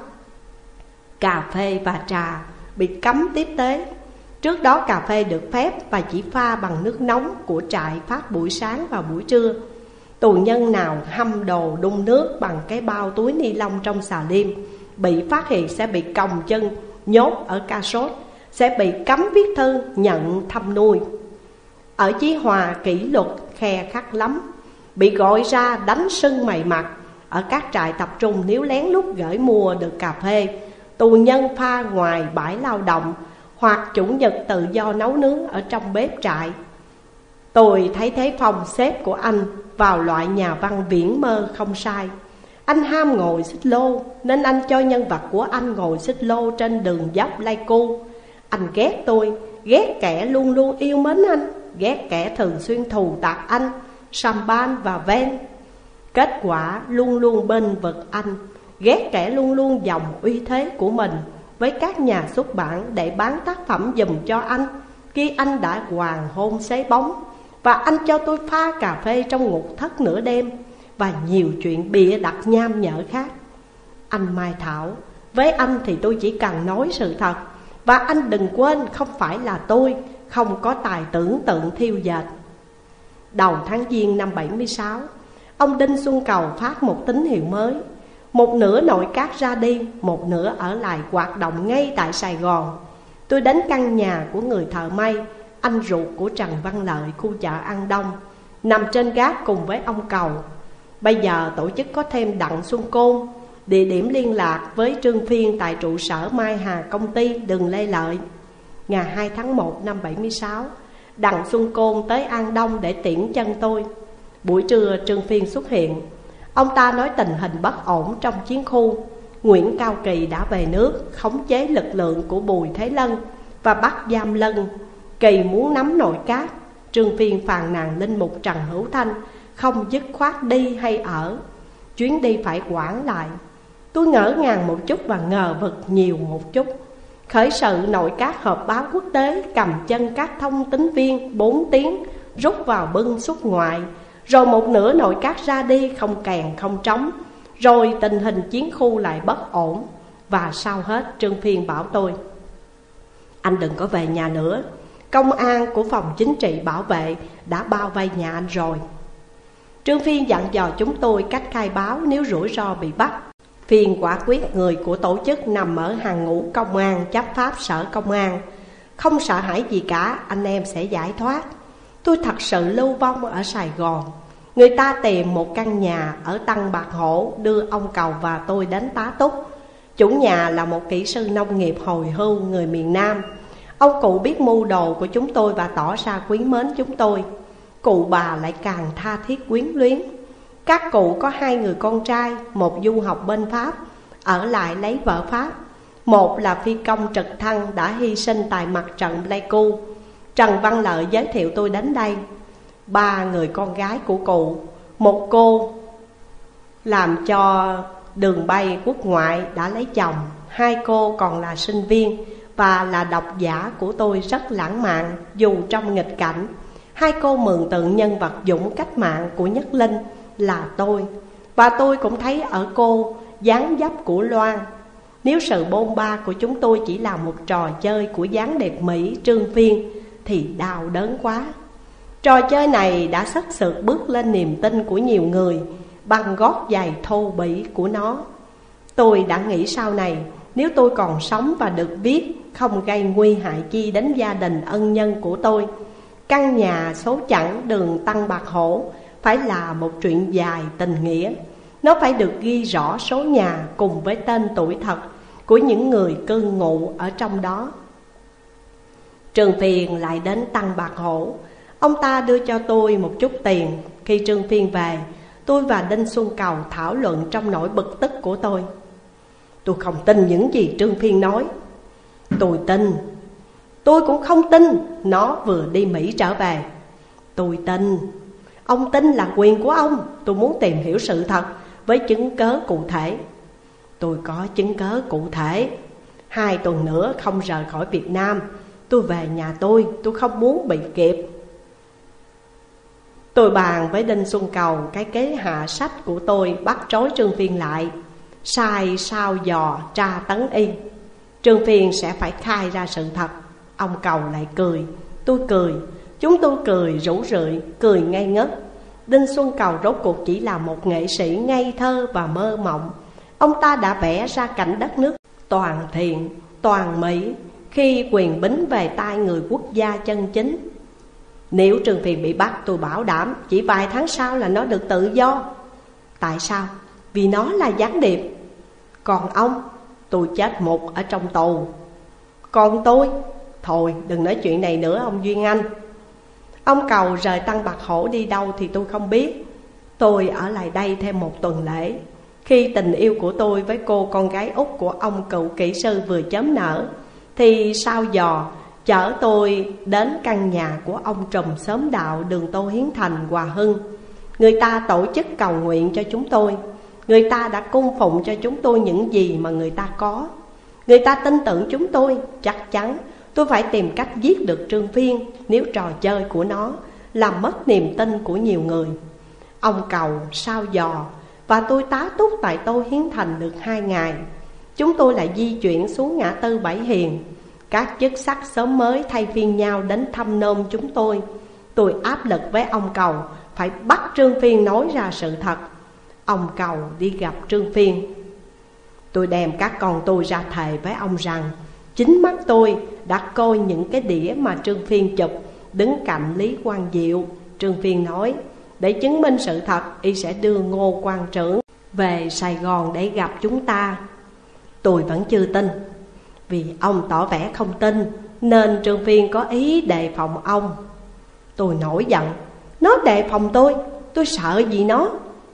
cà phê và trà bị cấm tiếp tế. Trước đó cà phê được phép và chỉ pha bằng nước nóng của trại phát buổi sáng và buổi trưa. Tù nhân nào hâm đồ đun nước bằng cái bao túi ni lông trong xà liêm bị phát hiện sẽ bị còng chân, nhốt ở ca sốt, sẽ bị cấm viết thư nhận thăm nuôi. Ở Chí Hòa kỷ luật khe khắc lắm, bị gọi ra đánh sưng mày mặt. Ở các trại tập trung nếu lén lút gửi mua được cà phê, tù nhân pha ngoài bãi lao động, hoặc chủ nhật tự do nấu nướng ở trong bếp trại. Tôi thấy thế phong xếp của anh vào loại nhà văn viễn mơ không sai. Anh ham ngồi xích lô, nên anh cho nhân vật của anh ngồi xích lô trên đường dốc Pleiku. Anh ghét tôi, ghét kẻ luôn luôn yêu mến anh, ghét kẻ thường xuyên thù tạc anh, Samban và Ven. Kết quả luôn luôn bên vực anh, ghét kẻ luôn luôn dòng uy thế của mình với các nhà xuất bản để bán tác phẩm giùm cho anh, khi anh đã hoàng hôn xế bóng. Và anh cho tôi pha cà phê trong ngục thất nửa đêm, và nhiều chuyện bịa đặt nham nhở khác. Anh Mai Thảo, với anh thì tôi chỉ cần nói sự thật. Và anh đừng quên không phải là tôi không có tài tưởng tượng thiêu dệt. Đầu tháng Giêng năm bảy mươi sáu, ông Đinh Xuân Cầu phát một tín hiệu mới. Một nửa nội các ra đi, một nửa ở lại hoạt động ngay tại Sài Gòn. Tôi đến căn nhà của người thợ may, anh ruột của Trần Văn Lợi, khu chợ An Đông, nằm trên gác cùng với ông Cầu. Bây giờ tổ chức có thêm Đặng Xuân Côn. Địa điểm liên lạc với Trương Phiên tại trụ sở Mai Hà công ty đường Lê Lợi. Ngày hai tháng một năm bảy mươi sáu, Đặng Xuân Côn tới An Đông để tiễn chân tôi. Buổi trưa Trương Phiên xuất hiện. Ông ta nói tình hình bất ổn trong chiến khu. Nguyễn Cao Kỳ đã về nước, khống chế lực lượng của Bùi Thế Lân và bắt giam Lân. Kỳ muốn nắm nội các. Trương Phiên phàn nàn linh mục Trần Hữu Thanh không dứt khoát đi hay ở, chuyến đi phải hoãn lại. Tôi ngỡ ngàng một chút và ngờ vực nhiều một chút. Khởi sự nội các họp báo quốc tế, cầm chân các thông tín viên bốn tiếng, rút vào bưng xuất ngoại. Rồi một nửa nội các ra đi, không kèn không trống. Rồi tình hình chiến khu lại bất ổn. Và sau hết Trương Phiên bảo tôi: anh đừng có về nhà nữa, công an của phòng chính trị bảo vệ đã bao vây nhà anh rồi. Trương Phiên dặn dò chúng tôi cách khai báo nếu rủi ro bị bắt. Phiên quả quyết người của tổ chức nằm ở hàng ngũ công an, chấp pháp sở công an. Không sợ hãi gì cả, anh em sẽ giải thoát. Tôi thật sự lưu vong ở Sài Gòn. Người ta tìm một căn nhà ở Tăng Bạc Hổ, đưa ông Cầu và tôi đến tá túc. Chủ nhà là một kỹ sư nông nghiệp hồi hưu người miền Nam. Ông cụ biết mưu đồ của chúng tôi và tỏ ra quý mến chúng tôi. Cụ bà lại càng tha thiết quyến luyến. Các cụ có hai người con trai, một du học bên Pháp, ở lại lấy vợ Pháp. Một là phi công trực thăng đã hy sinh tại mặt trận Pleiku. Trần Văn Lợi giới thiệu tôi đến đây. Ba người con gái của cụ, một cô làm cho đường bay quốc ngoại đã lấy chồng, hai cô còn là sinh viên và là độc giả của tôi rất lãng mạn dù trong nghịch cảnh. Hai cô mường tượng nhân vật dũng cách mạng của Nhất Linh là tôi, và tôi cũng thấy ở cô dáng dấp của Loan. Nếu sự bôn ba của chúng tôi chỉ là một trò chơi của dáng đẹp Mỹ Trương Phiên thì đau đớn quá. Trò chơi này đã xất xược bước lên niềm tin của nhiều người bằng gót giày thô bỉ của nó. Tôi đã nghĩ sau này nếu tôi còn sống và được viết, không gây nguy hại chi đến gia đình ân nhân của tôi, căn nhà số chẵn đường Tăng Bạc Hổ phải là một chuyện dài tình nghĩa. Nó phải được ghi rõ số nhà cùng với tên tuổi thật của những người cư ngụ ở trong đó. Trương Phiên lại đến Tăng Bạc Hổ. Ông ta đưa cho tôi một chút tiền. Khi Trương Phiên về, tôi và Đinh Xuân Cầu thảo luận trong nỗi bực tức của tôi. Tôi không tin những gì Trương Phiên nói. Tôi tin. Tôi cũng không tin nó vừa đi Mỹ trở về. Tôi tin. Ông tin là quyền của ông. Tôi muốn tìm hiểu sự thật với chứng cớ cụ thể. Tôi có chứng cớ cụ thể. Hai tuần nữa không rời khỏi Việt Nam, tôi về nhà tôi. Tôi không muốn bị kịp. Tôi bàn với Đinh Xuân Cầu cái kế hạ sách của tôi bắt trói Trương Phiên lại, sai sao dò tra tấn y. Trương Phiên sẽ phải khai ra sự thật. Ông Cầu lại cười, tôi cười. Chúng tôi cười rủ rượi, cười ngây ngất. Đinh Xuân Cầu rốt cuộc chỉ là một nghệ sĩ ngây thơ và mơ mộng. Ông ta đã vẽ ra cảnh đất nước toàn thiện, toàn mỹ khi quyền bính về tay người quốc gia chân chính. Nếu Trương Phiên bị bắt, tôi bảo đảm chỉ vài tháng sau là nó được tự do. Tại sao? Vì nó là gián điệp. Còn ông, tôi chết một ở trong tù. Còn tôi, thôi đừng nói chuyện này nữa ông Duyên Anh. Ông Cầu rời Tăng Bạc Hổ đi đâu thì tôi không biết. Tôi ở lại đây thêm một tuần lễ. Khi tình yêu của tôi với cô con gái út của ông cựu kỹ sư vừa chớm nở, thì sao dò chở tôi đến căn nhà của ông trùm xóm đạo đường Tô Hiến Thành, Hòa Hưng. Người ta tổ chức cầu nguyện cho chúng tôi. Người ta đã cung phụng cho chúng tôi những gì mà người ta có. Người ta tin tưởng chúng tôi. Chắc chắn tôi phải tìm cách giết được Trương Phiên nếu trò chơi của nó làm mất niềm tin của nhiều người. Ông Cầu, sao dò và tôi tá túc tại Tô Hiến Thành được hai ngày. Chúng tôi lại di chuyển xuống ngã tư Bảy Hiền. Các chức sắc xóm mới thay phiên nhau đến thăm nôm chúng tôi. Tôi áp lực với ông Cầu phải bắt Trương Phiên nói ra sự thật. Ông Cầu đi gặp Trương Phiên. Tôi đem các con tôi ra thề với ông rằng chính mắt tôi đã coi những cái đĩa mà Trương Phiên chụp đứng cạnh Lý Quang Diệu. Trương Phiên nói để chứng minh sự thật, y sẽ đưa Ngô Quan Trưởng về Sài Gòn để gặp chúng ta. Tôi vẫn chưa tin. Vì ông tỏ vẻ không tin nên Trương Phiên có ý đề phòng ông. Tôi nổi giận. Nó đề phòng tôi, tôi sợ gì nó?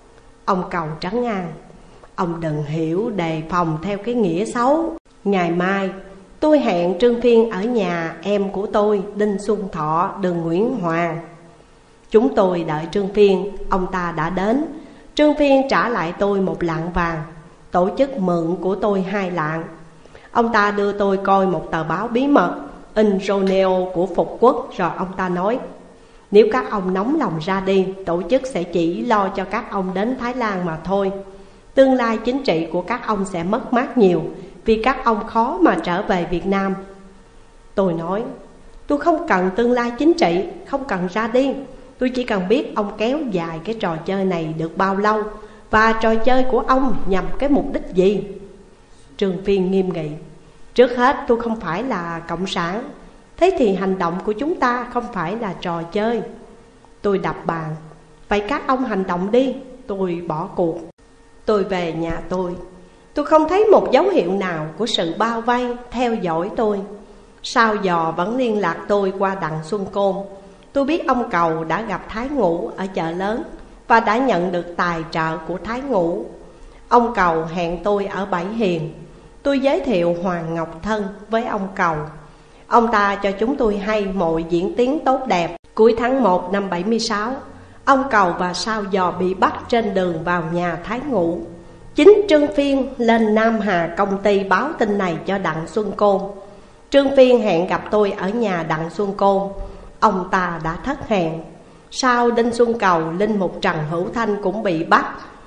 Ông Cầu trấn an. Ông đừng hiểu đề phòng theo cái nghĩa xấu. Ngày mai tôi hẹn Trương Phiên ở nhà em của tôi, Đinh Xuân Thọ, đường Nguyễn Hoàng. Chúng tôi đợi Trương Phiên. Ông ta đã đến. Trương Phiên trả lại tôi một lạng vàng, tổ chức mượn của tôi hai lạng. Ông ta đưa tôi coi một tờ báo bí mật in Romeo của Phục Quốc. Rồi ông ta nói nếu các ông nóng lòng ra đi, tổ chức sẽ chỉ lo cho các ông đến Thái Lan mà thôi. Tương lai chính trị của các ông sẽ mất mát nhiều, vì các ông khó mà trở về Việt Nam. Tôi nói tôi không cần tương lai chính trị, không cần ra đi. Tôi chỉ cần biết ông kéo dài cái trò chơi này được bao lâu, và trò chơi của ông nhằm cái mục đích gì? Trương Phiên nghiêm nghị. Trước hết tôi không phải là cộng sản. Thế thì hành động của chúng ta không phải là trò chơi. Tôi đập bàn. Vậy các ông hành động đi. Tôi bỏ cuộc. Tôi về nhà tôi. Tôi không thấy một dấu hiệu nào của sự bao vây, theo dõi tôi. Sau dò vẫn liên lạc tôi qua Đặng Xuân Côn. Tôi biết ông Cầu đã gặp Thái Ngũ ở chợ lớn và đã nhận được tài trợ của Thái Ngũ. Ông Cầu hẹn tôi ở Bảy Hiền. Tôi giới thiệu Hoàng Ngọc Thân với ông Cầu. Ông ta cho chúng tôi hay mọi diễn tiến tốt đẹp. Cuối tháng một năm bảy mươi sáu, ông Cầu và Sao Dò bị bắt trên đường vào nhà Thái Ngũ. Chính Trương Phiên lên Nam Hà công ty báo tin này cho Đặng Xuân Côn. Trương Phiên hẹn gặp tôi ở nhà Đặng Xuân Côn. Ông ta đã thất hẹn. Sau Đinh Xuân Cầu, linh mục Trần Hữu Thanh cũng bị bắt,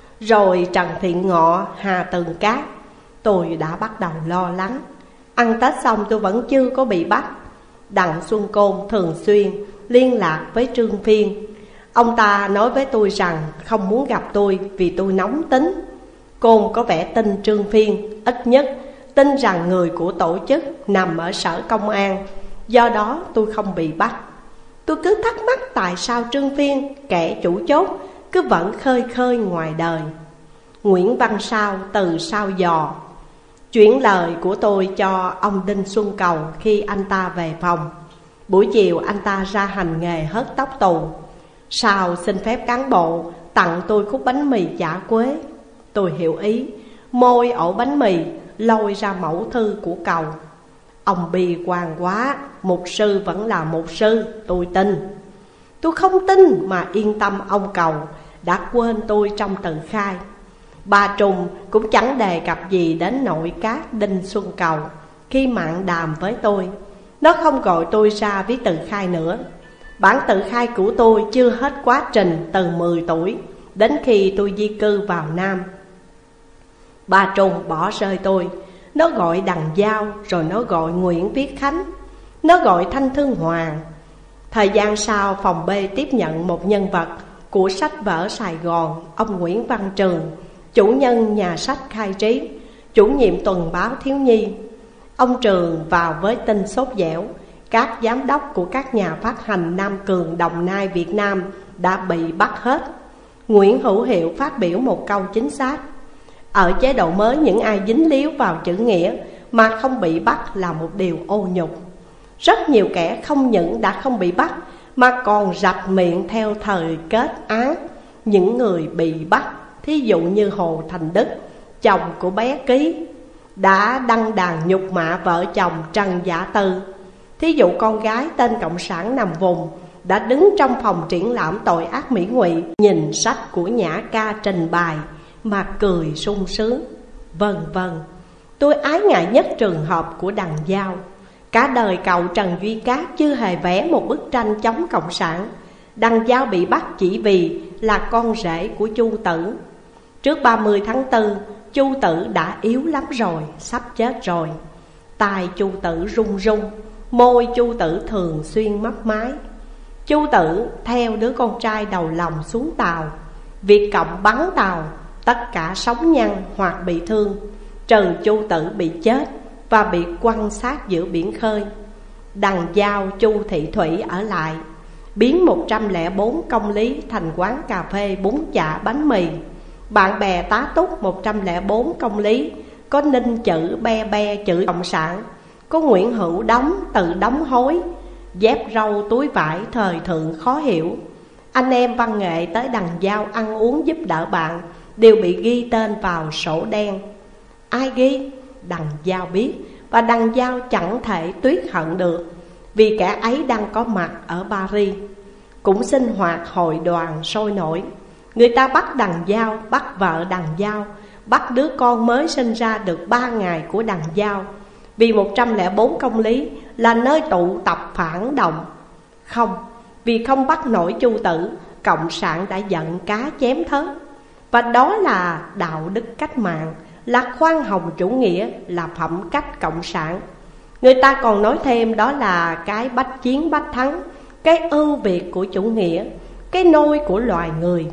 rồi Trần Thiện Ngọ, Hà Tường Cát. Tôi đã bắt đầu lo lắng. Ăn Tết xong tôi vẫn chưa có bị bắt. Đặng Xuân Côn thường xuyên liên lạc với Trương Phiên. Ông ta nói với tôi rằng không muốn gặp tôi vì tôi nóng tính. Côn có vẻ tin Trương Phiên, ít nhất tin rằng người của tổ chức nằm ở sở công an. Do đó tôi không bị bắt. Tôi cứ thắc mắc tại sao Trương Phiên, kẻ chủ chốt, cứ vẫn khơi khơi ngoài đời. Nguyễn Văn Sao từ Sao Dò chuyển lời của tôi cho ông Đinh Xuân Cầu khi anh ta về phòng. Buổi chiều anh ta ra hành nghề hớt tóc tù. Sao xin phép cán bộ tặng tôi khúc bánh mì chả quế. Tôi hiểu ý, môi ổ bánh mì, lôi ra mẫu thư của Cầu. Ông bi quan quá, mục sư vẫn là mục sư, tôi tin. Tôi không tin mà yên tâm ông Cầu đã quên tôi trong tờ khai. Bà Trùng cũng chẳng đề cập gì đến nội các Đinh Xuân Cầu khi mạn đàm với tôi. Nó không gọi tôi ra viết tờ khai nữa. Bản tự khai của tôi chưa hết quá trình từ mười tuổi đến khi tôi di cư vào Nam. Bà Trùng bỏ rơi tôi. Nó gọi Đằng Giao, rồi nó gọi Nguyễn Viết Khánh, nó gọi Thanh Thương Hoàng. Thời gian sau, phòng B tiếp nhận một nhân vật của sách vở Sài Gòn, ông Nguyễn Văn Trường, chủ nhân nhà sách Khai Trí, chủ nhiệm tuần báo Thiếu Nhi. Ông Trường vào với tin sốt dẻo các giám đốc của các nhà phát hành Nam Cường, Đồng Nai, Việt Nam đã bị bắt hết. Nguyễn Hữu Hiệu phát biểu một câu chính xác: ở chế độ mới, những ai dính líu vào chữ nghĩa mà không bị bắt là một điều ô nhục. Rất nhiều kẻ không những đã không bị bắt mà còn rạch miệng theo thời kết án những người bị bắt. Thí dụ như Hồ Thành Đức, chồng của bé Ký, đã đăng đàn nhục mạ vợ chồng Trần Dạ Từ. Thí dụ con gái tên Cộng sản nằm vùng đã đứng trong phòng triển lãm tội ác mỹ ngụy, nhìn sách của Nhã Ca trình bày mà cười sung sướng. Vân vân. Tôi ái ngại nhất trường hợp của Đằng Giao. Cả đời cậu Trần Duy Cát chưa hề vẽ một bức tranh chống cộng sản. Đằng Giao bị bắt chỉ vì là con rể của Chu Tử. Trước ba mươi tháng tư, Chu Tử đã yếu lắm rồi, sắp chết rồi. Tai Chu Tử run run, môi Chu Tử thường xuyên mấp mái. Chu Tử theo đứa con trai đầu lòng xuống tàu. Việt Cộng bắn tàu, tất cả sống nhăn hoặc bị thương, trừ Chu Tử bị chết và bị quăng xác giữa biển khơi. Đằng Giao Chu Thị Thủy ở lại, biến một trăm lẻ bốn công lý thành quán cà phê, bún chả, bánh mì. Bạn bè tá túc một trăm lẻ bốn công lý, có Ninh Chữ be be chữ cộng sản, có Nguyễn Hữu Đóng từ đóng hối, dép râu túi vải thời thượng khó hiểu. Anh em văn nghệ tới Đằng Giao ăn uống giúp đỡ bạn đều bị ghi tên vào sổ đen. Ai ghi? Đằng Giao biết, và Đằng Giao chẳng thể tuyết hận được, vì kẻ ấy đang có mặt ở Paris. Cũng sinh hoạt hội đoàn sôi nổi. Người ta bắt Đằng Giao, bắt vợ Đằng Giao, bắt đứa con mới sinh ra được ba ngày của Đằng Giao, vì một trăm lẻ bốn công lý là nơi tụ tập phản động. Không, vì không bắt nổi Chu Tử, Cộng sản đã giận cá chém thớt. Và đó là đạo đức cách mạng, là khoan hồng chủ nghĩa, là phẩm cách cộng sản. Người ta còn nói thêm đó là cái bách chiến bách thắng, cái ưu việt của chủ nghĩa, cái nôi của loài người.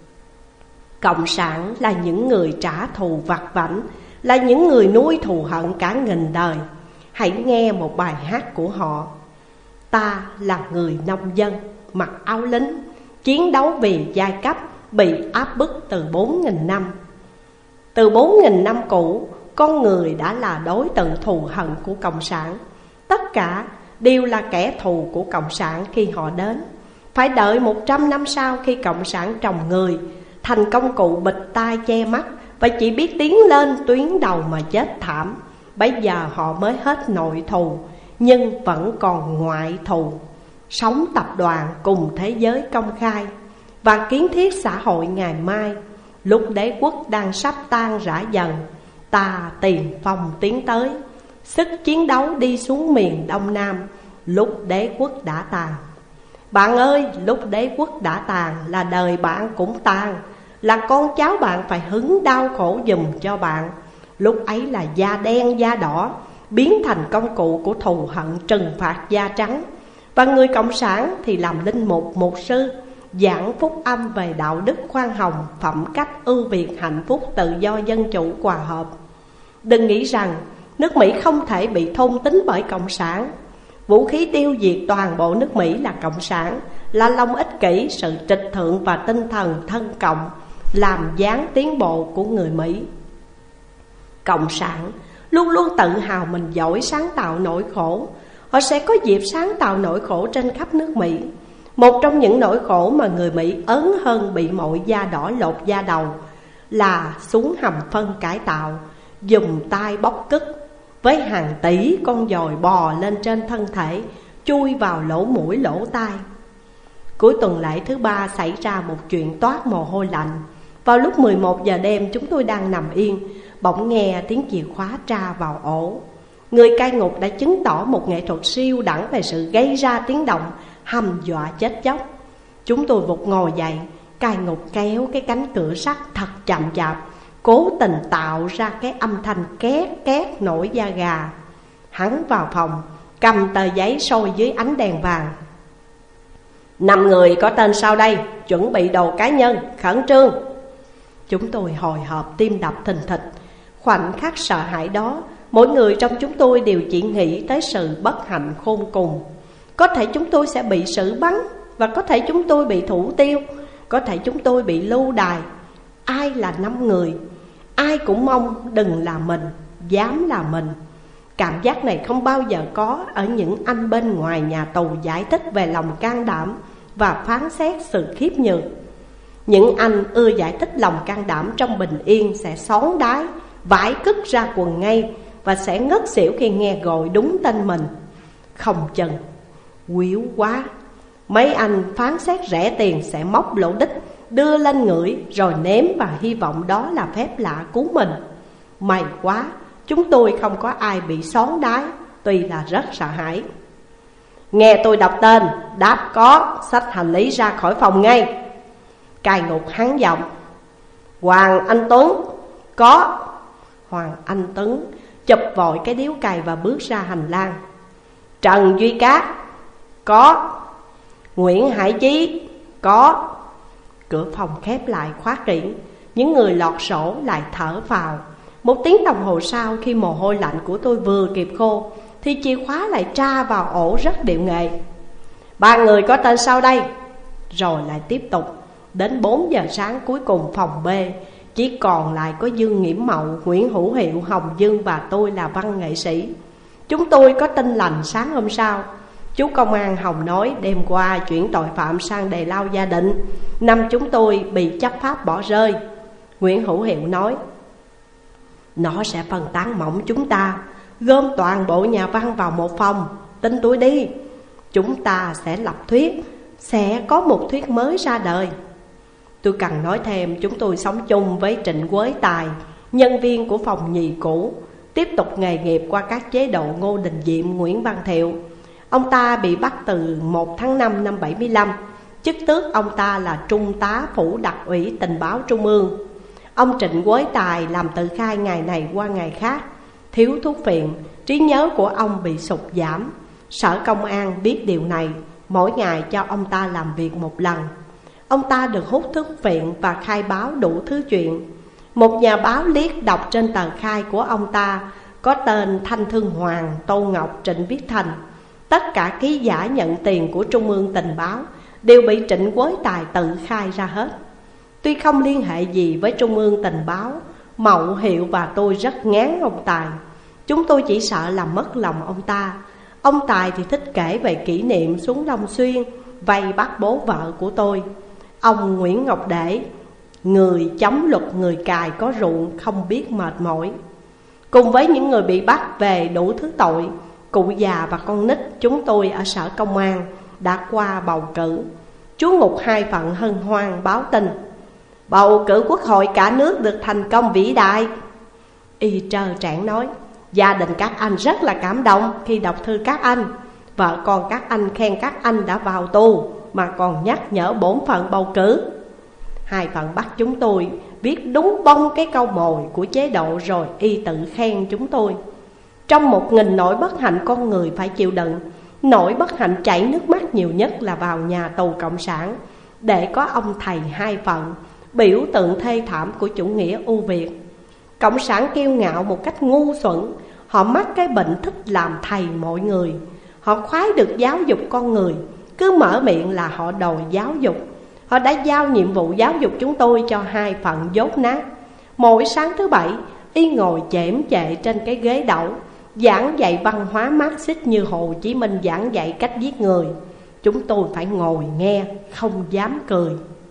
Cộng sản là những người trả thù vặt vãnh, là những người nuôi thù hận cả nghìn đời. Hãy nghe một bài hát của họ. Ta là người nông dân, mặc áo lính, chiến đấu vì giai cấp, bị áp bức từ bốn nghìn năm. Từ bốn nghìn năm cũ, con người đã là đối tượng thù hận của Cộng sản. Tất cả đều là kẻ thù của Cộng sản khi họ đến. Phải đợi một trăm năm sau, khi Cộng sản trồng người thành công cụ bịt tai che mắt và chỉ biết tiến lên tuyến đầu mà chết thảm, bây giờ họ mới hết nội thù, nhưng vẫn còn ngoại thù. Sống tập đoàn cùng thế giới công khai và kiến thiết xã hội ngày mai. Lúc đế quốc đang sắp tan rã dần, ta tiền phong tiến tới, sức chiến đấu đi xuống miền Đông Nam. Lúc đế quốc đã tàn, bạn ơi, lúc đế quốc đã tàn là đời bạn cũng tàn, là con cháu bạn phải hứng đau khổ giùm cho bạn. Lúc ấy là da đen da đỏ biến thành công cụ của thù hận trừng phạt da trắng. Và người cộng sản thì làm linh mục, mục sư, giảng phúc âm về đạo đức khoan hồng, phẩm cách ưu việt, hạnh phúc, tự do, dân chủ, hòa hợp. Đừng nghĩ rằng nước Mỹ không thể bị thôn tính bởi cộng sản. Vũ khí tiêu diệt toàn bộ nước Mỹ là cộng sản, là lòng ích kỷ, sự trịch thượng và tinh thần thân cộng, làm gián tiến bộ của người Mỹ. Cộng sản luôn luôn tự hào mình giỏi sáng tạo nỗi khổ. Họ sẽ có dịp sáng tạo nỗi khổ trên khắp nước Mỹ. Một trong những nỗi khổ mà người Mỹ ớn hơn bị mọi da đỏ lột da đầu là xuống hầm phân cải tạo, dùng tay bóc cứt với hàng tỷ con dòi bò lên trên thân thể, chui vào lỗ mũi lỗ tai. Cuối tuần lễ thứ ba xảy ra một chuyện toát mồ hôi lạnh. Vào lúc mười một giờ đêm, chúng tôi đang nằm yên, bỗng nghe tiếng chìa khóa tra vào ổ. Người cai ngục đã chứng tỏ một nghệ thuật siêu đẳng về sự gây ra tiếng động hăm dọa chết chóc. Chúng tôi vụt ngồi dậy. Cai ngục kéo cái cánh cửa sắt thật chậm chạp, cố tình tạo ra cái âm thanh két két nổi da gà. Hắn vào phòng, cầm tờ giấy soi dưới ánh đèn vàng. Năm người có tên sau đây, chuẩn bị đồ cá nhân, khẩn trương. Chúng tôi hồi hộp, tim đập thình thịch. Khoảnh khắc sợ hãi đó, mỗi người trong chúng tôi đều chỉ nghĩ tới sự bất hạnh khôn cùng. Có thể chúng tôi sẽ bị xử bắn, và có thể chúng tôi bị thủ tiêu, có thể chúng tôi bị lưu đày. Ai là năm người? Ai cũng mong đừng là mình, dám là mình. Cảm giác này không bao giờ có ở những anh bên ngoài nhà tù giải thích về lòng can đảm và phán xét sự khiếp nhược. Những anh ưa giải thích lòng can đảm trong bình yên sẽ xón đái, vải cứt ra quần ngay, và sẽ ngất xỉu khi nghe gọi đúng tên mình. Không chừng, quýu quá, mấy anh phán xét rẻ tiền sẽ móc lỗ đích, đưa lên ngửi rồi nếm, và hy vọng đó là phép lạ cứu mình. May quá, chúng tôi không có ai bị xón đái, tuy là rất sợ hãi. Nghe tôi đọc tên, đáp có, xách hành lý ra khỏi phòng ngay. Cai ngục hắn giọng. Hoàng Anh Tuấn. Có. Hoàng Anh Tuấn chụp vội cái điếu cày và bước ra hành lang. Trần Duy Cát. Có. Nguyễn Hải Chí. Có. Cửa phòng khép lại khóa kỹ. Những người lọt sổ lại thở phào. Một tiếng đồng hồ sau, khi mồ hôi lạnh của tôi vừa kịp khô, thì chìa khóa lại tra vào ổ rất điệu nghệ. Ba người có tên sau đây. Rồi lại tiếp tục. Đến bốn giờ sáng cuối cùng phòng B chỉ còn lại có Dương Nghiễm Mậu, Nguyễn Hữu Hiệu, Hồng Dương và tôi là văn nghệ sĩ. Chúng tôi có tin lành sáng hôm sau. Chú công an Hồng nói đêm qua chuyển tội phạm sang Đề Lao Gia Định. Năm chúng tôi bị chấp pháp bỏ rơi. Nguyễn Hữu Hiệu nói nó sẽ phân tán mỏng chúng ta, gom toàn bộ nhà văn vào một phòng. Tin tôi đi, chúng ta sẽ lập thuyết, sẽ có một thuyết mới ra đời. Tôi cần nói thêm chúng tôi sống chung với Trịnh Quế Tài, nhân viên của phòng nhì cũ, tiếp tục nghề nghiệp qua các chế độ Ngô Đình Diệm, Nguyễn Văn Thiệu. Ông ta bị bắt từ một tháng năm năm bảy mươi lăm. Chức tước ông ta là Trung tá Phủ Đặc ủy Tình báo Trung ương. Ông Trịnh Quế Tài làm tự khai ngày này qua ngày khác. Thiếu thuốc phiện, trí nhớ của ông bị sụt giảm. Sở Công an biết điều này, mỗi ngày cho ông ta làm việc một lần. Ông ta được hút thuốc phiện và khai báo đủ thứ chuyện. Một nhà báo liếc đọc trên tờ khai của ông ta có tên Thanh Thương Hoàng, Tô Ngọc, Trịnh Viết Thành. Tất cả ký giả nhận tiền của Trung ương Tình báo đều bị Trịnh Quế Tài tự khai ra hết. Tuy không liên hệ gì với Trung ương Tình báo, Mậu, Hiệu và tôi rất ngán ông Tài. Chúng tôi chỉ sợ làm mất lòng ông ta. Ông Tài thì thích kể về kỷ niệm xuống Long Xuyên vây bắt bố vợ của tôi. Ông Nguyễn Ngọc Để, người chống luật người cài có ruộng không biết mệt mỏi. Cùng với những người bị bắt về đủ thứ tội, cụ già và con nít chúng tôi ở sở công an đã qua bầu cử. Chú Ngục Hai Phận hân hoan báo tin bầu cử quốc hội cả nước được thành công vĩ đại. Y trơ trẽn nói gia đình các anh rất là cảm động khi đọc thư các anh. Vợ con các anh khen các anh đã vào tù mà còn nhắc nhở bổn phận bầu cử. Hai Phận bắt chúng tôi viết đúng bông cái câu mồi của chế độ, rồi y tự khen chúng tôi. Trong một nghìn nỗi bất hạnh con người phải chịu đựng, nỗi bất hạnh chảy nước mắt nhiều nhất là vào nhà tù cộng sản để có ông thầy Hai Phận, biểu tượng thê thảm của chủ nghĩa ưu việt. Cộng sản kiêu ngạo một cách ngu xuẩn. Họ mắc cái bệnh thích làm thầy mọi người. Họ khoái được giáo dục con người, cứ mở miệng là họ đòi giáo dục. Họ đã giao nhiệm vụ giáo dục chúng tôi cho Hai Phận dốt nát. Mỗi sáng thứ bảy, y ngồi chễm chệ trên cái ghế đẩu, giảng dạy văn hóa Mác-xít như Hồ Chí Minh giảng dạy cách giết người. Chúng tôi phải ngồi nghe, không dám cười.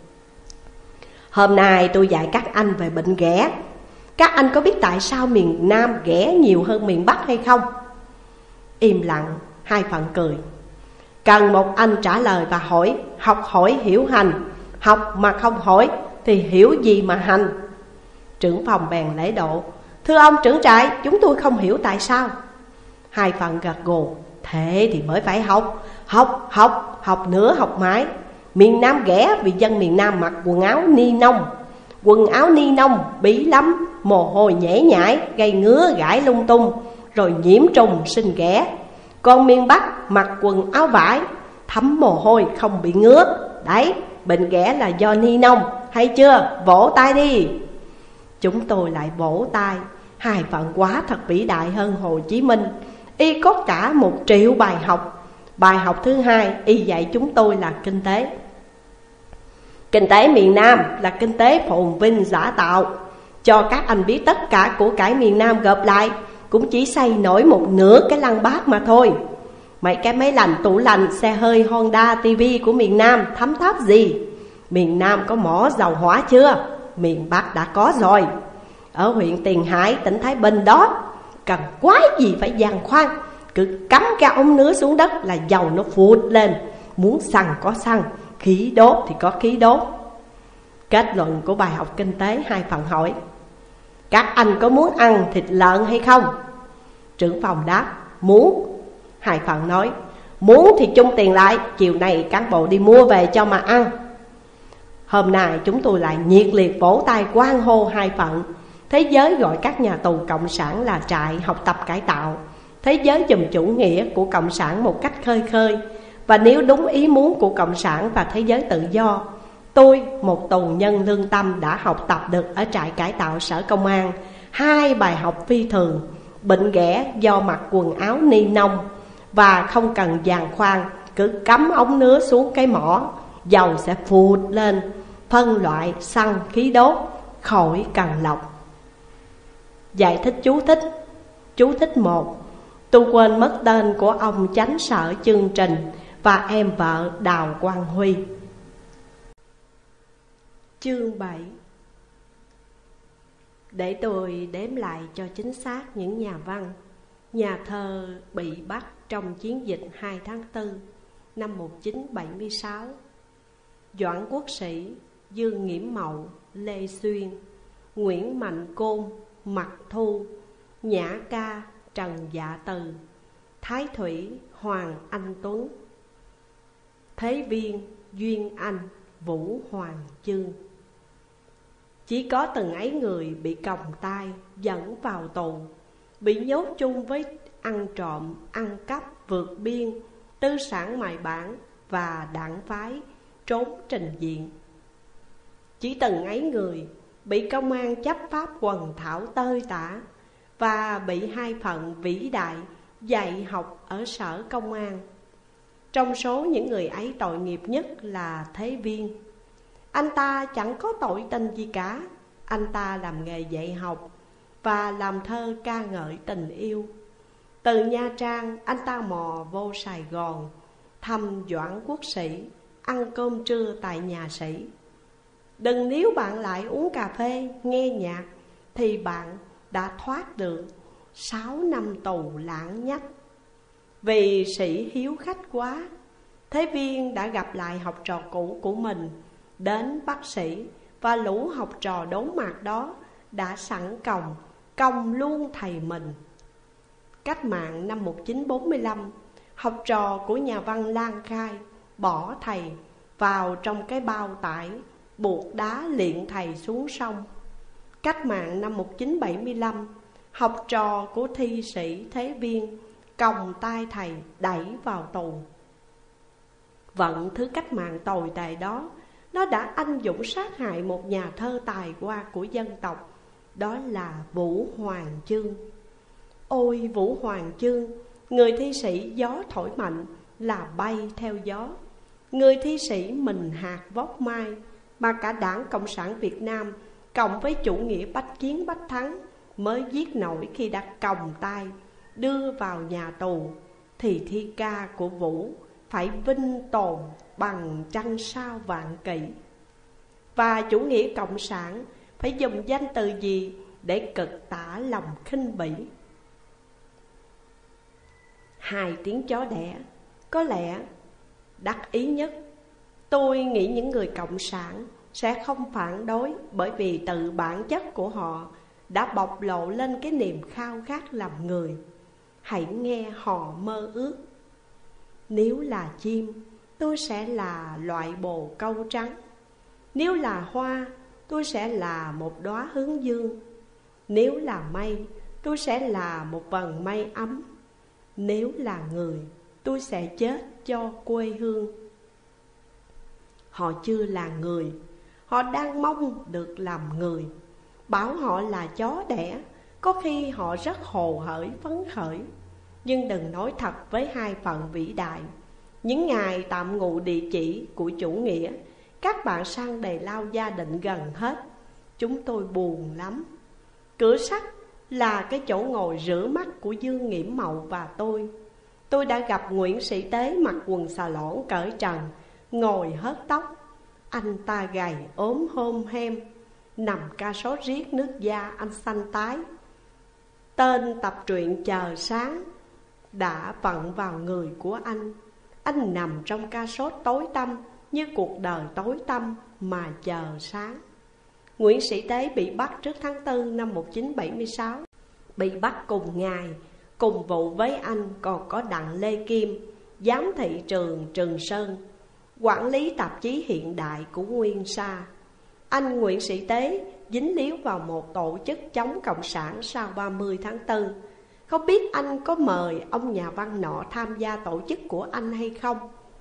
Hôm nay tôi dạy các anh về bệnh ghẻ. Các anh có biết tại sao miền Nam ghẻ nhiều hơn miền Bắc hay không? Im lặng. Hai Phận cười. Cần một anh trả lời và hỏi. Học hỏi hiểu hành. Học mà không hỏi thì hiểu gì mà hành. Trưởng phòng bèn lễ độ. Thưa ông trưởng trại, chúng tôi không hiểu tại sao. Hai Phận gật gù. Thế thì mới phải học. Học, học, học nữa học mãi. Miền Nam ghẻ vì dân miền Nam mặc quần áo ni nông. Quần áo ni nông bí lắm, mồ hôi nhễ nhãi, gây ngứa gãi lung tung, rồi nhiễm trùng sinh ghẻ. Còn miền Bắc mặc quần áo vải, thấm mồ hôi không bị ngứa. Đấy, bệnh ghẻ là do ni nông, hay chưa? Vỗ tay đi. Chúng tôi lại vỗ tay. Hai Phận quá thật vĩ đại hơn Hồ Chí Minh. Y có cả một triệu bài học. Bài học thứ hai y dạy chúng tôi là kinh tế. Kinh tế miền Nam là kinh tế phồn vinh giả tạo. Cho các anh biết tất cả của cải miền Nam gộp lại cũng chỉ xây nổi một nửa cái lăng Bác mà thôi. Mấy cái máy lạnh, tủ lạnh, xe hơi, Honda, tivi của miền Nam thấm tháp gì? Miền Nam có mỏ dầu hỏa chưa? Miền Bắc đã có rồi. Ở huyện Tiền Hải, tỉnh Thái Bình đó, cần quái gì phải giàn khoan. Cứ cắm cái ống nứa xuống đất là dầu nó phụt lên. Muốn xăng có xăng, khí đốt thì có khí đốt. Kết luận của bài học kinh tế, Hai Phận hỏi: các anh có muốn ăn thịt lợn hay không? Trưởng phòng đáp: muốn. Hai Phận nói: muốn thì chung tiền lại, chiều nay cán bộ đi mua về cho mà ăn. Hôm nay chúng tôi lại nhiệt liệt vỗ tay hoan hô Hai Phận. Thế giới gọi các nhà tù cộng sản là trại học tập cải tạo. Thế giới dùm chủ nghĩa của cộng sản một cách khơi khơi. Và nếu đúng ý muốn của Cộng sản và thế giới tự do, tôi, một tù nhân lương tâm, đã học tập được ở trại cải tạo Sở Công an hai bài học phi thường: bệnh ghẻ do mặc quần áo ni nông và không cần giàn khoan, cứ cắm ống nứa xuống cái mỏ, dầu sẽ phụt lên, phân loại xăng khí đốt, khỏi cần lọc. Giải thích chú thích. Chú thích một. Tôi quên mất tên của ông chánh sở chương trình và em vợ Đào Quang Huy. Chương bảy. Để tôi đếm lại cho chính xác những nhà văn, nhà thơ bị bắt trong chiến dịch hai tháng tư năm một nghìn chín trăm bảy mươi sáu: Doãn Quốc Sĩ, Dương Nghiễm Mậu, Lê Xuyên, Nguyễn Mạnh Côn, Mạc Thu, Nhã Ca, Trần Dạ Từ, Thái Thủy, Hoàng Anh Tuấn, Thế Viên, Duyên Anh, Vũ Hoàng Chương. Chỉ có từng ấy người bị còng tay, dẫn vào tù, bị nhốt chung với ăn trộm, ăn cắp, vượt biên, tư sản mại bản và đảng phái trốn trình diện. Chỉ từng ấy người bị công an chấp pháp quần thảo tơi tả và bị hai phận vĩ đại dạy học ở Sở Công an. Trong số những người ấy, tội nghiệp nhất là Thế Viên. Anh ta chẳng có tội tình gì cả. Anh ta làm nghề dạy học và làm thơ ca ngợi tình yêu. Từ Nha Trang, anh ta mò vô Sài Gòn, thăm Doãn Quốc Sĩ, ăn cơm trưa tại nhà sĩ. Đừng nếu bạn lại uống cà phê, nghe nhạc, thì bạn đã thoát được sáu năm tù lãng nhách. Vì sĩ hiếu khách quá, Thế Viên đã gặp lại học trò cũ của mình, đến bác sĩ, và lũ học trò đốn mạc đó đã sẵn còng còng luôn thầy mình. Cách mạng năm một nghìn chín trăm bốn mươi lăm, học trò của nhà văn Lan Khai bỏ thầy vào trong cái bao tải, buộc đá liệng thầy xuống sông. Cách mạng năm một nghìn chín trăm bảy mươi lăm, học trò của thi sĩ Thế Viên còng tay thầy đẩy vào tù. Vận thứ cách mạng tồi tệ đó, nó đã anh dũng sát hại một nhà thơ tài hoa của dân tộc, đó là Vũ Hoàng Chương. Ôi Vũ Hoàng Chương, người thi sĩ gió thổi mạnh là bay theo gió, người thi sĩ mình hạt vóc mai mà cả Đảng Cộng sản Việt Nam cộng với chủ nghĩa bách chiến bách thắng mới giết nổi khi đặt còng tay đưa vào nhà tù, thì thi ca của Vũ phải vinh tồn bằng trăng sao vạn kỵ. Và chủ nghĩa cộng sản phải dùng danh từ gì để cực tả lòng khinh bỉ? Hai tiếng chó đẻ có lẽ đắc ý nhất. Tôi nghĩ những người cộng sản sẽ không phản đối, bởi vì từ bản chất của họ đã bộc lộ lên cái niềm khao khát làm người. Hãy nghe họ mơ ước: nếu là chim, tôi sẽ là loại bồ câu trắng. Nếu là hoa, tôi sẽ là một đóa hướng dương. Nếu là mây, tôi sẽ là một vầng mây ấm. Nếu là người, tôi sẽ chết cho quê hương. Họ chưa là người, họ đang mong được làm người. Bảo họ là chó đẻ, có khi họ rất hồ hởi phấn khởi. Nhưng đừng nói thật với hai phận vĩ đại. Những ngày tạm ngụ địa chỉ của chủ nghĩa, các bạn sang Đề Lao gia định gần hết. Chúng tôi buồn lắm. Cửa sắt là cái chỗ ngồi rửa mắt của Dương Nghiễm Mậu và tôi. Tôi đã gặp Nguyễn Sĩ Tế mặc quần xà lỏn cởi trần, ngồi hớt tóc. Anh ta gầy ốm hôm hem, nằm ca sốt riết nước da anh xanh tái. Tên tập truyện Chờ Sáng đã vận vào người của anh. Anh nằm trong ca sốt tối tăm, như cuộc đời tối tăm mà chờ sáng. Nguyễn Sĩ Tế bị bắt trước tháng tư năm một nghìn chín trăm bảy mươi sáu. Bị bắt cùng ngày, cùng vụ với anh còn có Đặng Lê Kim, giám thị trường Trường Sơn, quản lý tạp chí Hiện Đại của Nguyên Sa. Anh Nguyễn Sĩ Tế dính líu vào một tổ chức chống cộng sản sau ba mươi tháng tư. Không biết anh có mời ông nhà văn nọ tham gia tổ chức của anh hay không?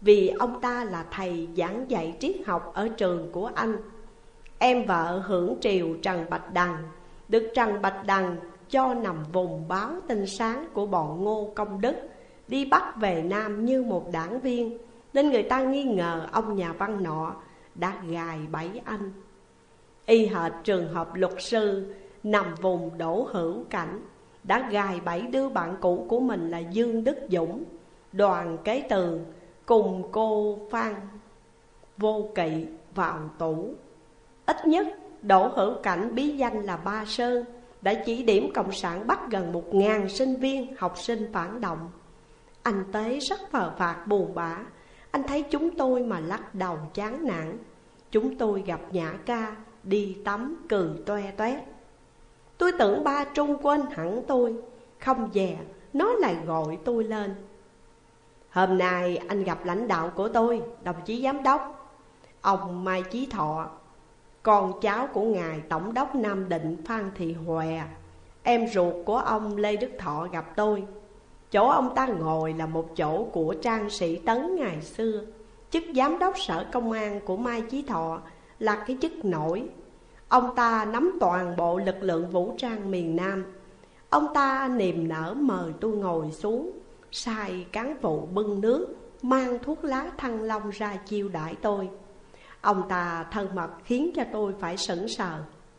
vì ông ta là thầy giảng dạy triết học ở trường của anh. Em vợ hưởng triều Trần Bạch Đằng, được Trần Bạch Đằng cho nằm vùng báo tin sáng của bọn Ngô Công Đức, đi Bắc về Nam như một đảng viên, nên người ta nghi ngờ ông nhà văn nọ đã gài bẫy anh. Y hệt trường hợp luật sư nằm vùng Đỗ Hữu Cảnh đã gài bẫy đứa bạn cũ của mình là Dương Đức Dũng, Đoàn Kế Tường cùng cô Phan Vô Kỵ vào tủ. Ít nhất Đỗ Hữu Cảnh bí danh là Ba Sơn đã chỉ điểm cộng sản bắt gần một ngàn sinh viên học sinh phản động. Anh Tế rất phờ phạc buồn bã. Anh thấy chúng tôi mà lắc đầu chán nản. Chúng tôi gặp Nhã Ca đi tắm cười toe toét. Tôi tưởng ba Trung quên hẳn tôi. Không dè nó lại gọi tôi lên. Hôm nay anh gặp lãnh đạo của tôi, đồng chí giám đốc, ông Mai Chí Thọ, con cháu của ngài tổng đốc Nam Định Phan Thị Hòe, em ruột của ông Lê Đức Thọ gặp tôi. Chỗ ông ta ngồi là một chỗ của Trang Sĩ Tấn ngày xưa. Chức giám đốc sở công an của Mai Chí Thọ là cái chức nổi. Ông ta nắm toàn bộ lực lượng vũ trang miền Nam. Ông ta niềm nở mời tôi ngồi xuống, sai cán vụ bưng nước, mang thuốc lá Thăng Long ra chiêu đãi tôi. Ông ta thân mật khiến cho tôi phải sững sờ.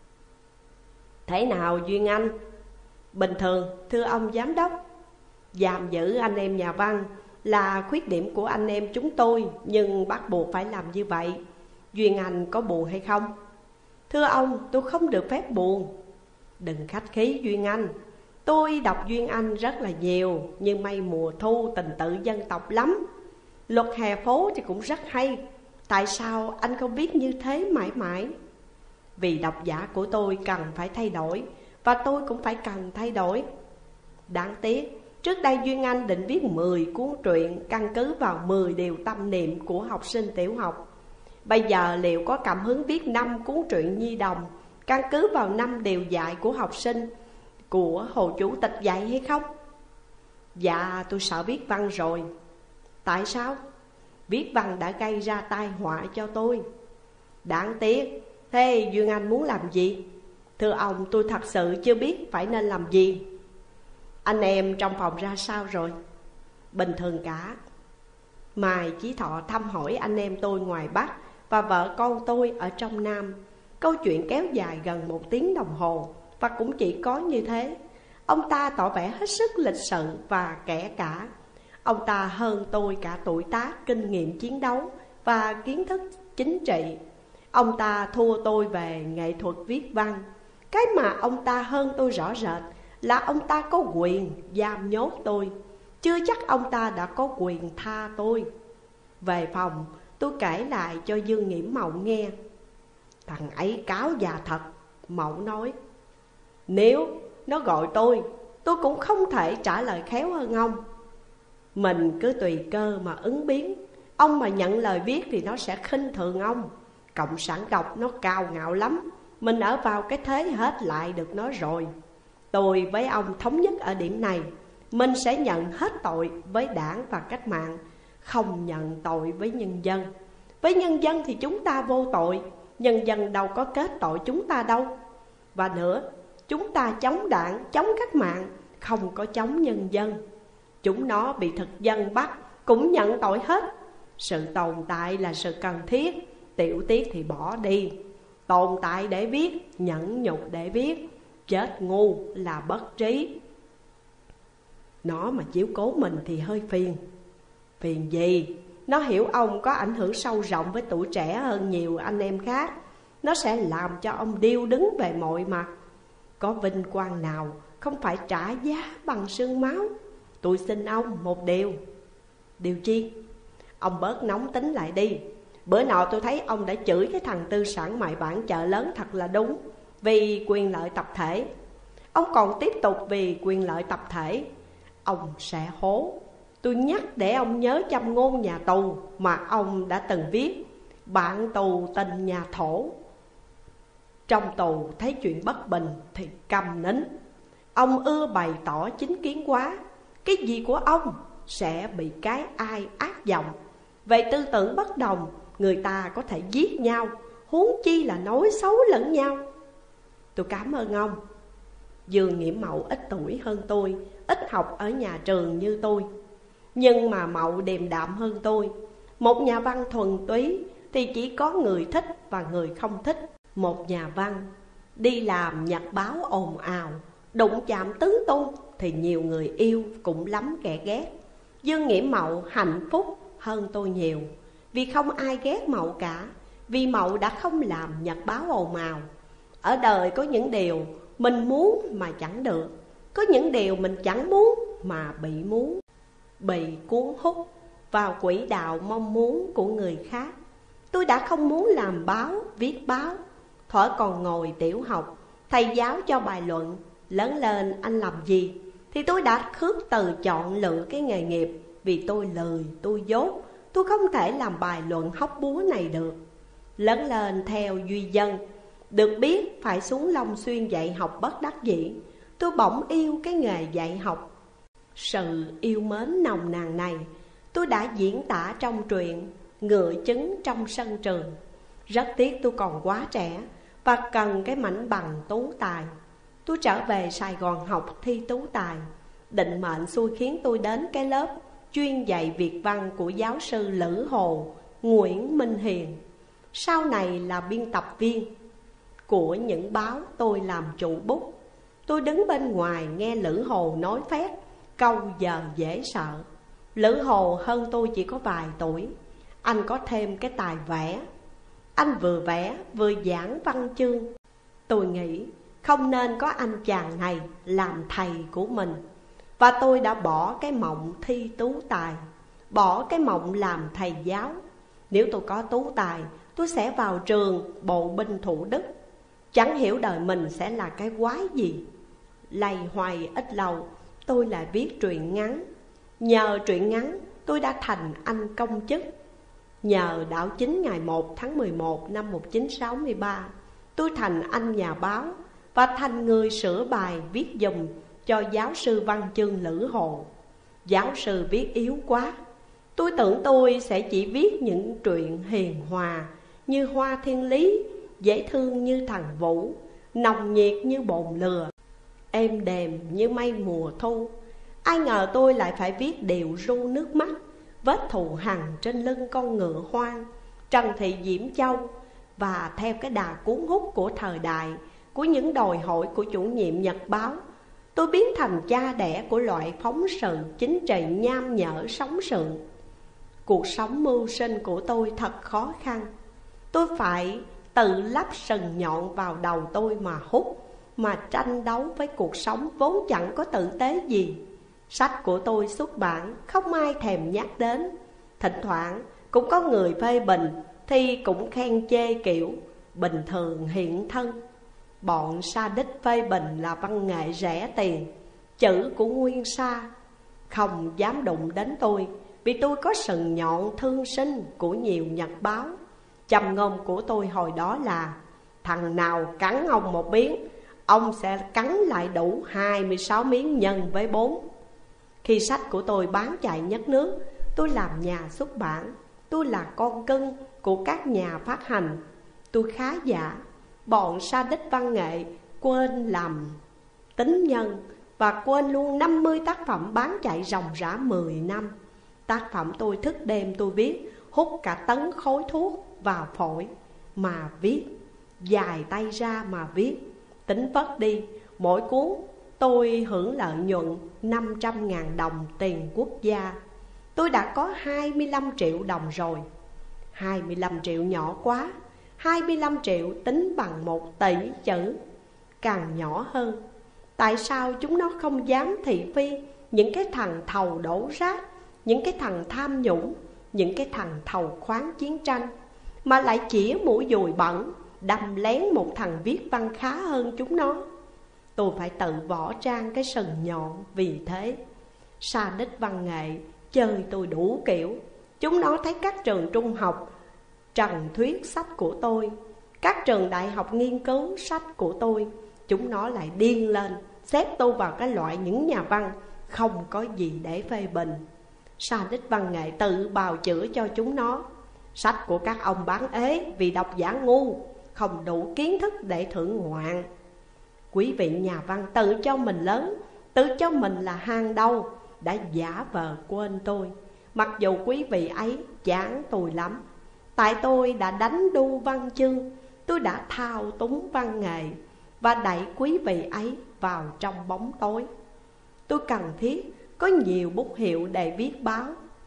Thế nào Duyên Anh? Bình thường, thưa ông giám đốc. Giam giữ anh em nhà văn là khuyết điểm của anh em chúng tôi, nhưng bắt buộc phải làm như vậy. Duyên Anh có buồn hay không? Thưa ông, tôi không được phép buồn. Đừng khách khí Duyên Anh. Tôi đọc Duyên Anh rất là nhiều, như Mây Mùa Thu tình tự dân tộc lắm. Luật Hè Phố thì cũng rất hay. Tại sao anh không viết như thế mãi mãi? Vì độc giả của tôi cần phải thay đổi, và tôi cũng phải cần thay đổi. Đáng tiếc, trước đây Duyên Anh định viết mười cuốn truyện căn cứ vào mười điều tâm niệm của học sinh tiểu học. Bây giờ liệu có cảm hứng viết năm cuốn truyện nhi đồng căn cứ vào năm điều dạy của học sinh của Hồ Chủ tịch dạy hay không? Dạ, tôi sợ viết văn rồi. Tại sao? Viết văn đã gây ra tai họa cho tôi. Đáng tiếc. Thế Duyên Anh muốn làm gì? Thưa ông, tôi thật sự chưa biết phải nên làm gì. Anh em trong phòng ra sao rồi? Bình thường cả. Mai Chí Thọ thăm hỏi anh em tôi ngoài Bắc và vợ con tôi ở trong Nam. Câu chuyện kéo dài gần một tiếng đồng hồ, và cũng chỉ có như thế. Ông ta tỏ vẻ hết sức lịch sự và kẻ cả. Ông ta hơn tôi cả tuổi tác, kinh nghiệm chiến đấu và kiến thức chính trị. Ông ta thua tôi về nghệ thuật viết văn. Cái mà ông ta hơn tôi rõ rệt là ông ta có quyền giam nhốt tôi. Chưa chắc ông ta đã có quyền tha tôi. Về phòng, tôi kể lại cho Dương Nghiễm Mậu nghe. Thằng ấy cáo già thật. Mậu nói, nếu nó gọi tôi, tôi cũng không thể trả lời khéo hơn ông. Mình cứ tùy cơ mà ứng biến. Ông mà nhận lời viết thì nó sẽ khinh thường ông. Cộng sản độc nó cao ngạo lắm. Mình ở vào cái thế hết lại được nó rồi. Tôi với ông thống nhất ở điểm này. Mình sẽ nhận hết tội với đảng và cách mạng, không nhận tội với nhân dân. Với nhân dân thì chúng ta vô tội. Nhân dân đâu có kết tội chúng ta đâu. Và nữa, chúng ta chống đảng, chống cách mạng, không có chống nhân dân. Chúng nó bị thực dân bắt cũng nhận tội hết. Sự tồn tại là sự cần thiết, tiểu tiết thì bỏ đi. Tồn tại để viết, nhẫn nhục để viết, chết ngu là bất trí. Nó mà chiếu cố mình thì hơi phiền. Phiền gì? Nó hiểu ông có ảnh hưởng sâu rộng với tuổi trẻ hơn nhiều anh em khác. Nó sẽ làm cho ông điêu đứng về mọi mặt. Có vinh quang nào không phải trả giá bằng xương máu. Tôi xin ông một điều. Điều chi? Ông bớt nóng tính lại đi. Bữa nọ tôi thấy ông đã chửi cái thằng tư sản mại bản chợ lớn thật là đúng, vì quyền lợi tập thể. Ông còn tiếp tục vì quyền lợi tập thể. Ông sẽ hố. Tôi nhắc để ông nhớ châm ngôn nhà tù mà ông đã từng viết. Bạn tù tình nhà thổ. Trong tù thấy chuyện bất bình thì câm nín. Ông ưa bày tỏ chính kiến quá. Cái gì của ông sẽ bị cái ai ác giọng. Về tư tưởng bất đồng, người ta có thể giết nhau, huống chi là nói xấu lẫn nhau. Tôi cảm ơn ông. Dương Nghiễm Mậu ít tuổi hơn tôi, ít học ở nhà trường như tôi, nhưng mà Mậu điềm đạm hơn tôi. Một nhà văn thuần túy thì chỉ có người thích và người không thích. Một nhà văn đi làm nhặt báo ồn ào, đụng chạm tướng tôn thì nhiều người yêu cũng lắm kẻ ghét. Dương Nghiễm Mậu hạnh phúc hơn tôi nhiều, vì không ai ghét Mậu cả, vì Mậu đã không làm nhặt báo ồn ào. Ở đời có những điều mình muốn mà chẳng được, có những điều mình chẳng muốn mà bị muốn, bị cuốn hút vào quỹ đạo mong muốn của người khác. Tôi đã không muốn làm báo, viết báo. Thuở còn ngồi tiểu học, thầy giáo cho bài luận lớn lên anh làm gì, thì tôi đã khước từ chọn lựa cái nghề nghiệp. Vì tôi lười, tôi dốt, tôi không thể làm bài luận hóc búa này được. Lớn lên theo Duy Dân, được biết phải xuống Long Xuyên dạy học bất đắc dĩ, tôi bỗng yêu cái nghề dạy học. Sự yêu mến nồng nàn này tôi đã diễn tả trong truyện Ngựa Trứng trong sân trường. Rất tiếc tôi còn quá trẻ và cần cái mảnh bằng tú tài. Tôi trở về Sài Gòn học thi tú tài. Định mệnh xui khiến tôi đến cái lớp chuyên dạy Việt văn của giáo sư Lữ Hồ, Nguyễn Minh Hiền, sau này là biên tập viên của những báo tôi làm chủ bút. Tôi đứng bên ngoài nghe Lữ Hồ nói phét câu giờ dễ sợ. Lữ Hồ hơn tôi chỉ có vài tuổi. Anh có thêm cái tài vẽ. Anh vừa vẽ vừa giảng văn chương. Tôi nghĩ không nên có anh chàng này làm thầy của mình, và tôi đã bỏ cái mộng thi tú tài, bỏ cái mộng làm thầy giáo. Nếu tôi có tú tài, tôi sẽ vào trường bộ binh Thủ Đức. Chẳng hiểu đời mình sẽ là cái quái gì. Lầy hoài ít lâu, tôi lại viết truyện ngắn. Nhờ truyện ngắn, tôi đã thành anh công chức. Nhờ đảo chính ngày một tháng mười một năm một nghìn chín trăm sáu mươi ba, tôi thành anh nhà báo và thành người sửa bài viết dùm cho giáo sư văn chương Lữ Hồ. Giáo sư viết yếu quá. Tôi tưởng tôi sẽ chỉ viết những truyện hiền hòa như Hoa Thiên Lý, dễ thương như Thằng Vũ, nồng nhiệt như bồn lừa, êm đềm như mây mùa thu. Ai ngờ tôi lại phải viết điều ru nước mắt, vết thù hằn trên lưng con ngựa hoang, Trần Thị Diễm Châu. Và theo cái đà cuốn hút của thời đại, của những đòi hỏi của chủ nhiệm nhật báo, tôi biến thành cha đẻ của loại phóng sự chính trị nham nhở sống sượng. Cuộc sống mưu sinh của tôi thật khó khăn. Tôi phải tự lắp sừng nhọn vào đầu tôi mà hút, mà tranh đấu với cuộc sống vốn chẳng có tử tế gì. Sách của tôi xuất bản không ai thèm nhắc đến. Thỉnh thoảng cũng có người phê bình thì cũng khen chê kiểu bình thường hiện thân. Bọn sa đích phê bình là văn nghệ rẻ tiền, chữ của Nguyên Sa. Không dám đụng đến tôi, vì tôi có sừng nhọn thương sinh của nhiều nhật báo. Châm ngôn của tôi hồi đó là: thằng nào cắn ông một miếng, ông sẽ cắn lại đủ hai mươi sáu miếng nhân với bốn. Khi sách của tôi bán chạy nhất nước, tôi làm nhà xuất bản. Tôi là con cưng của các nhà phát hành. Tôi khá giả. Bọn sa đích văn nghệ quên làm tính nhân và quên luôn năm mươi tác phẩm bán chạy ròng rã mười năm. Tác phẩm tôi thức đêm tôi viết, hút cả tấn khối thuốc vào phổi mà viết, dài tay ra mà viết. Tính vất đi, mỗi cuốn tôi hưởng lợi nhuận năm trăm ngàn đồng tiền quốc gia. Tôi đã có hai mươi lăm triệu đồng rồi. Hai mươi lăm triệu nhỏ quá. Hai mươi lăm triệu tính bằng một tỷ chữ. Càng nhỏ hơn. Tại sao chúng nó không dám thị phi những cái thằng thầu đổ rác, những cái thằng tham nhũng, những cái thằng thầu khoáng chiến tranh, mà lại chĩa mũi dùi bẩn đâm lén một thằng viết văn khá hơn chúng nó? Tôi phải tự võ trang cái sừng nhọn. Vì thế sa đích văn nghệ chơi tôi đủ kiểu. Chúng nó thấy các trường trung học trần thuyết sách của tôi, các trường đại học nghiên cứu sách của tôi, chúng nó lại điên lên, xếp tôi vào cái loại những nhà văn không có gì để phê bình. Sa đích văn nghệ tự bào chữa cho chúng nó. Sách của các ông bán ế vì độc giả ngu, không đủ kiến thức để thưởng ngoạn. Quý vị nhà văn tự cho mình lớn, tự cho mình là hàng đầu, đã giả vờ quên tôi. Mặc dù quý vị ấy chán tôi lắm. Tại tôi đã đánh đu văn chương, tôi đã thao túng văn nghệ và đẩy quý vị ấy vào trong bóng tối. Tôi cần thiết có nhiều bút hiệu để viết báo,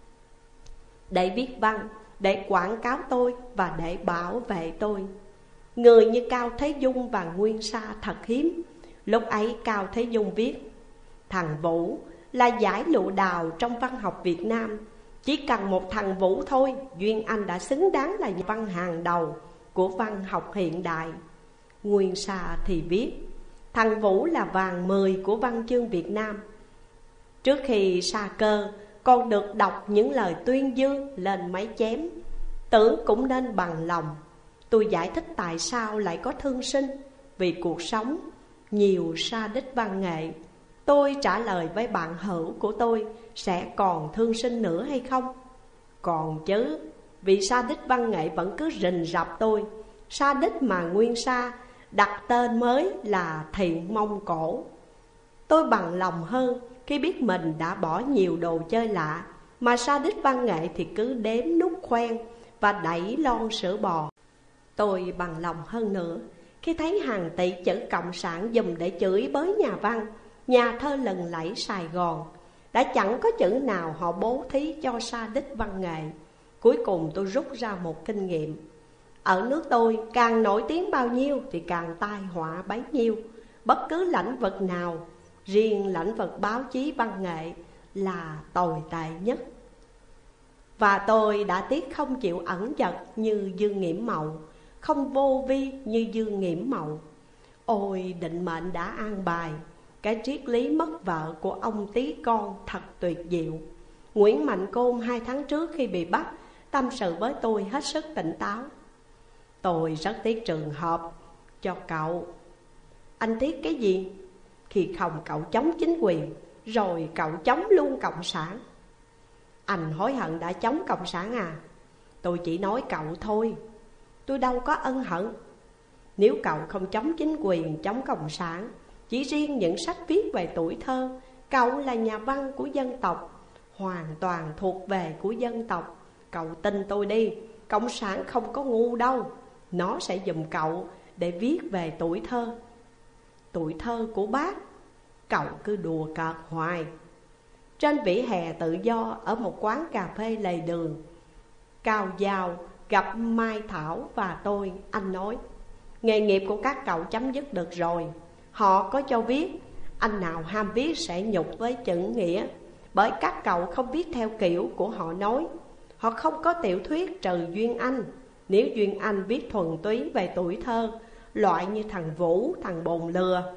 để viết văn, để quảng cáo tôi và để bảo vệ tôi. Người như Cao Thế Dung và Nguyên Sa thật hiếm. Lúc ấy Cao Thế Dung viết: thằng Vũ là giải lụa đào trong văn học Việt Nam. Chỉ cần một thằng Vũ thôi, Duyên Anh đã xứng đáng là nhà văn hàng đầu của văn học hiện đại. Nguyên Sa thì viết: thằng Vũ là vàng mười của văn chương Việt Nam. Trước khi sa cơ, còn được đọc những lời tuyên dương lên máy chém. Tưởng cũng nên bằng lòng. Tôi giải thích tại sao lại có thương sinh, vì cuộc sống nhiều sa đích văn nghệ. Tôi trả lời với bạn hữu của tôi: sẽ còn thương sinh nữa hay không? Còn chứ, vì sa đích văn nghệ vẫn cứ rình rập tôi. Sa đích mà Nguyên Sa đặt tên mới là Thiện Mông Cổ. Tôi bằng lòng hơn khi biết mình đã bỏ nhiều đồ chơi lạ, mà sa đích văn nghệ thì cứ đếm nút khoen và đẩy lon sữa bò. Tôi bằng lòng hơn nữa khi thấy hàng tỷ chữ cộng sản dùng để chửi bới nhà văn, nhà thơ lừng lẫy Sài Gòn. Đã chẳng có chữ nào họ bố thí cho sa đích văn nghệ. Cuối cùng tôi rút ra một kinh nghiệm: ở nước tôi càng nổi tiếng bao nhiêu thì càng tai họa bấy nhiêu. Bất cứ lĩnh vực nào, riêng lĩnh vực báo chí văn nghệ là tồi tệ nhất. Và tôi đã tiếc không chịu ẩn dật như Dương Nghiễm Mậu, không vô vi như Dương Nghiễm Mậu. Ôi, định mệnh đã an bài. Cái triết lý mất vợ của ông tí con thật tuyệt diệu. Nguyễn Mạnh Côn hai tháng trước khi bị bắt tâm sự với tôi hết sức tỉnh táo: tôi rất tiếc trường hợp cho cậu. Anh tiếc cái gì? Khi không cậu chống chính quyền, rồi cậu chống luôn cộng sản. Anh hối hận đã chống cộng sản à? Tôi chỉ nói cậu thôi, tôi đâu có ân hận. Nếu cậu không chống chính quyền, chống cộng sản, chỉ riêng những sách viết về tuổi thơ, cậu là nhà văn của dân tộc, hoàn toàn thuộc về của dân tộc. Cậu tin tôi đi, cộng sản không có ngu đâu. Nó sẽ giùm cậu để viết về tuổi thơ. Tuổi thơ của bác, cậu cứ đùa cợt hoài. Trên vỉa hè tự do ở một quán cà phê lề đường, Cao Giao gặp Mai Thảo và tôi. Anh nói: nghề nghiệp của các cậu chấm dứt được rồi. Họ có cho viết, anh nào ham viết sẽ nhục với chữ nghĩa, bởi các cậu không viết theo kiểu của họ nói. Họ không có tiểu thuyết trừ Duyên Anh. Nếu Duyên Anh viết thuần túy về tuổi thơ, loại như thằng Vũ, thằng Bồn Lừa.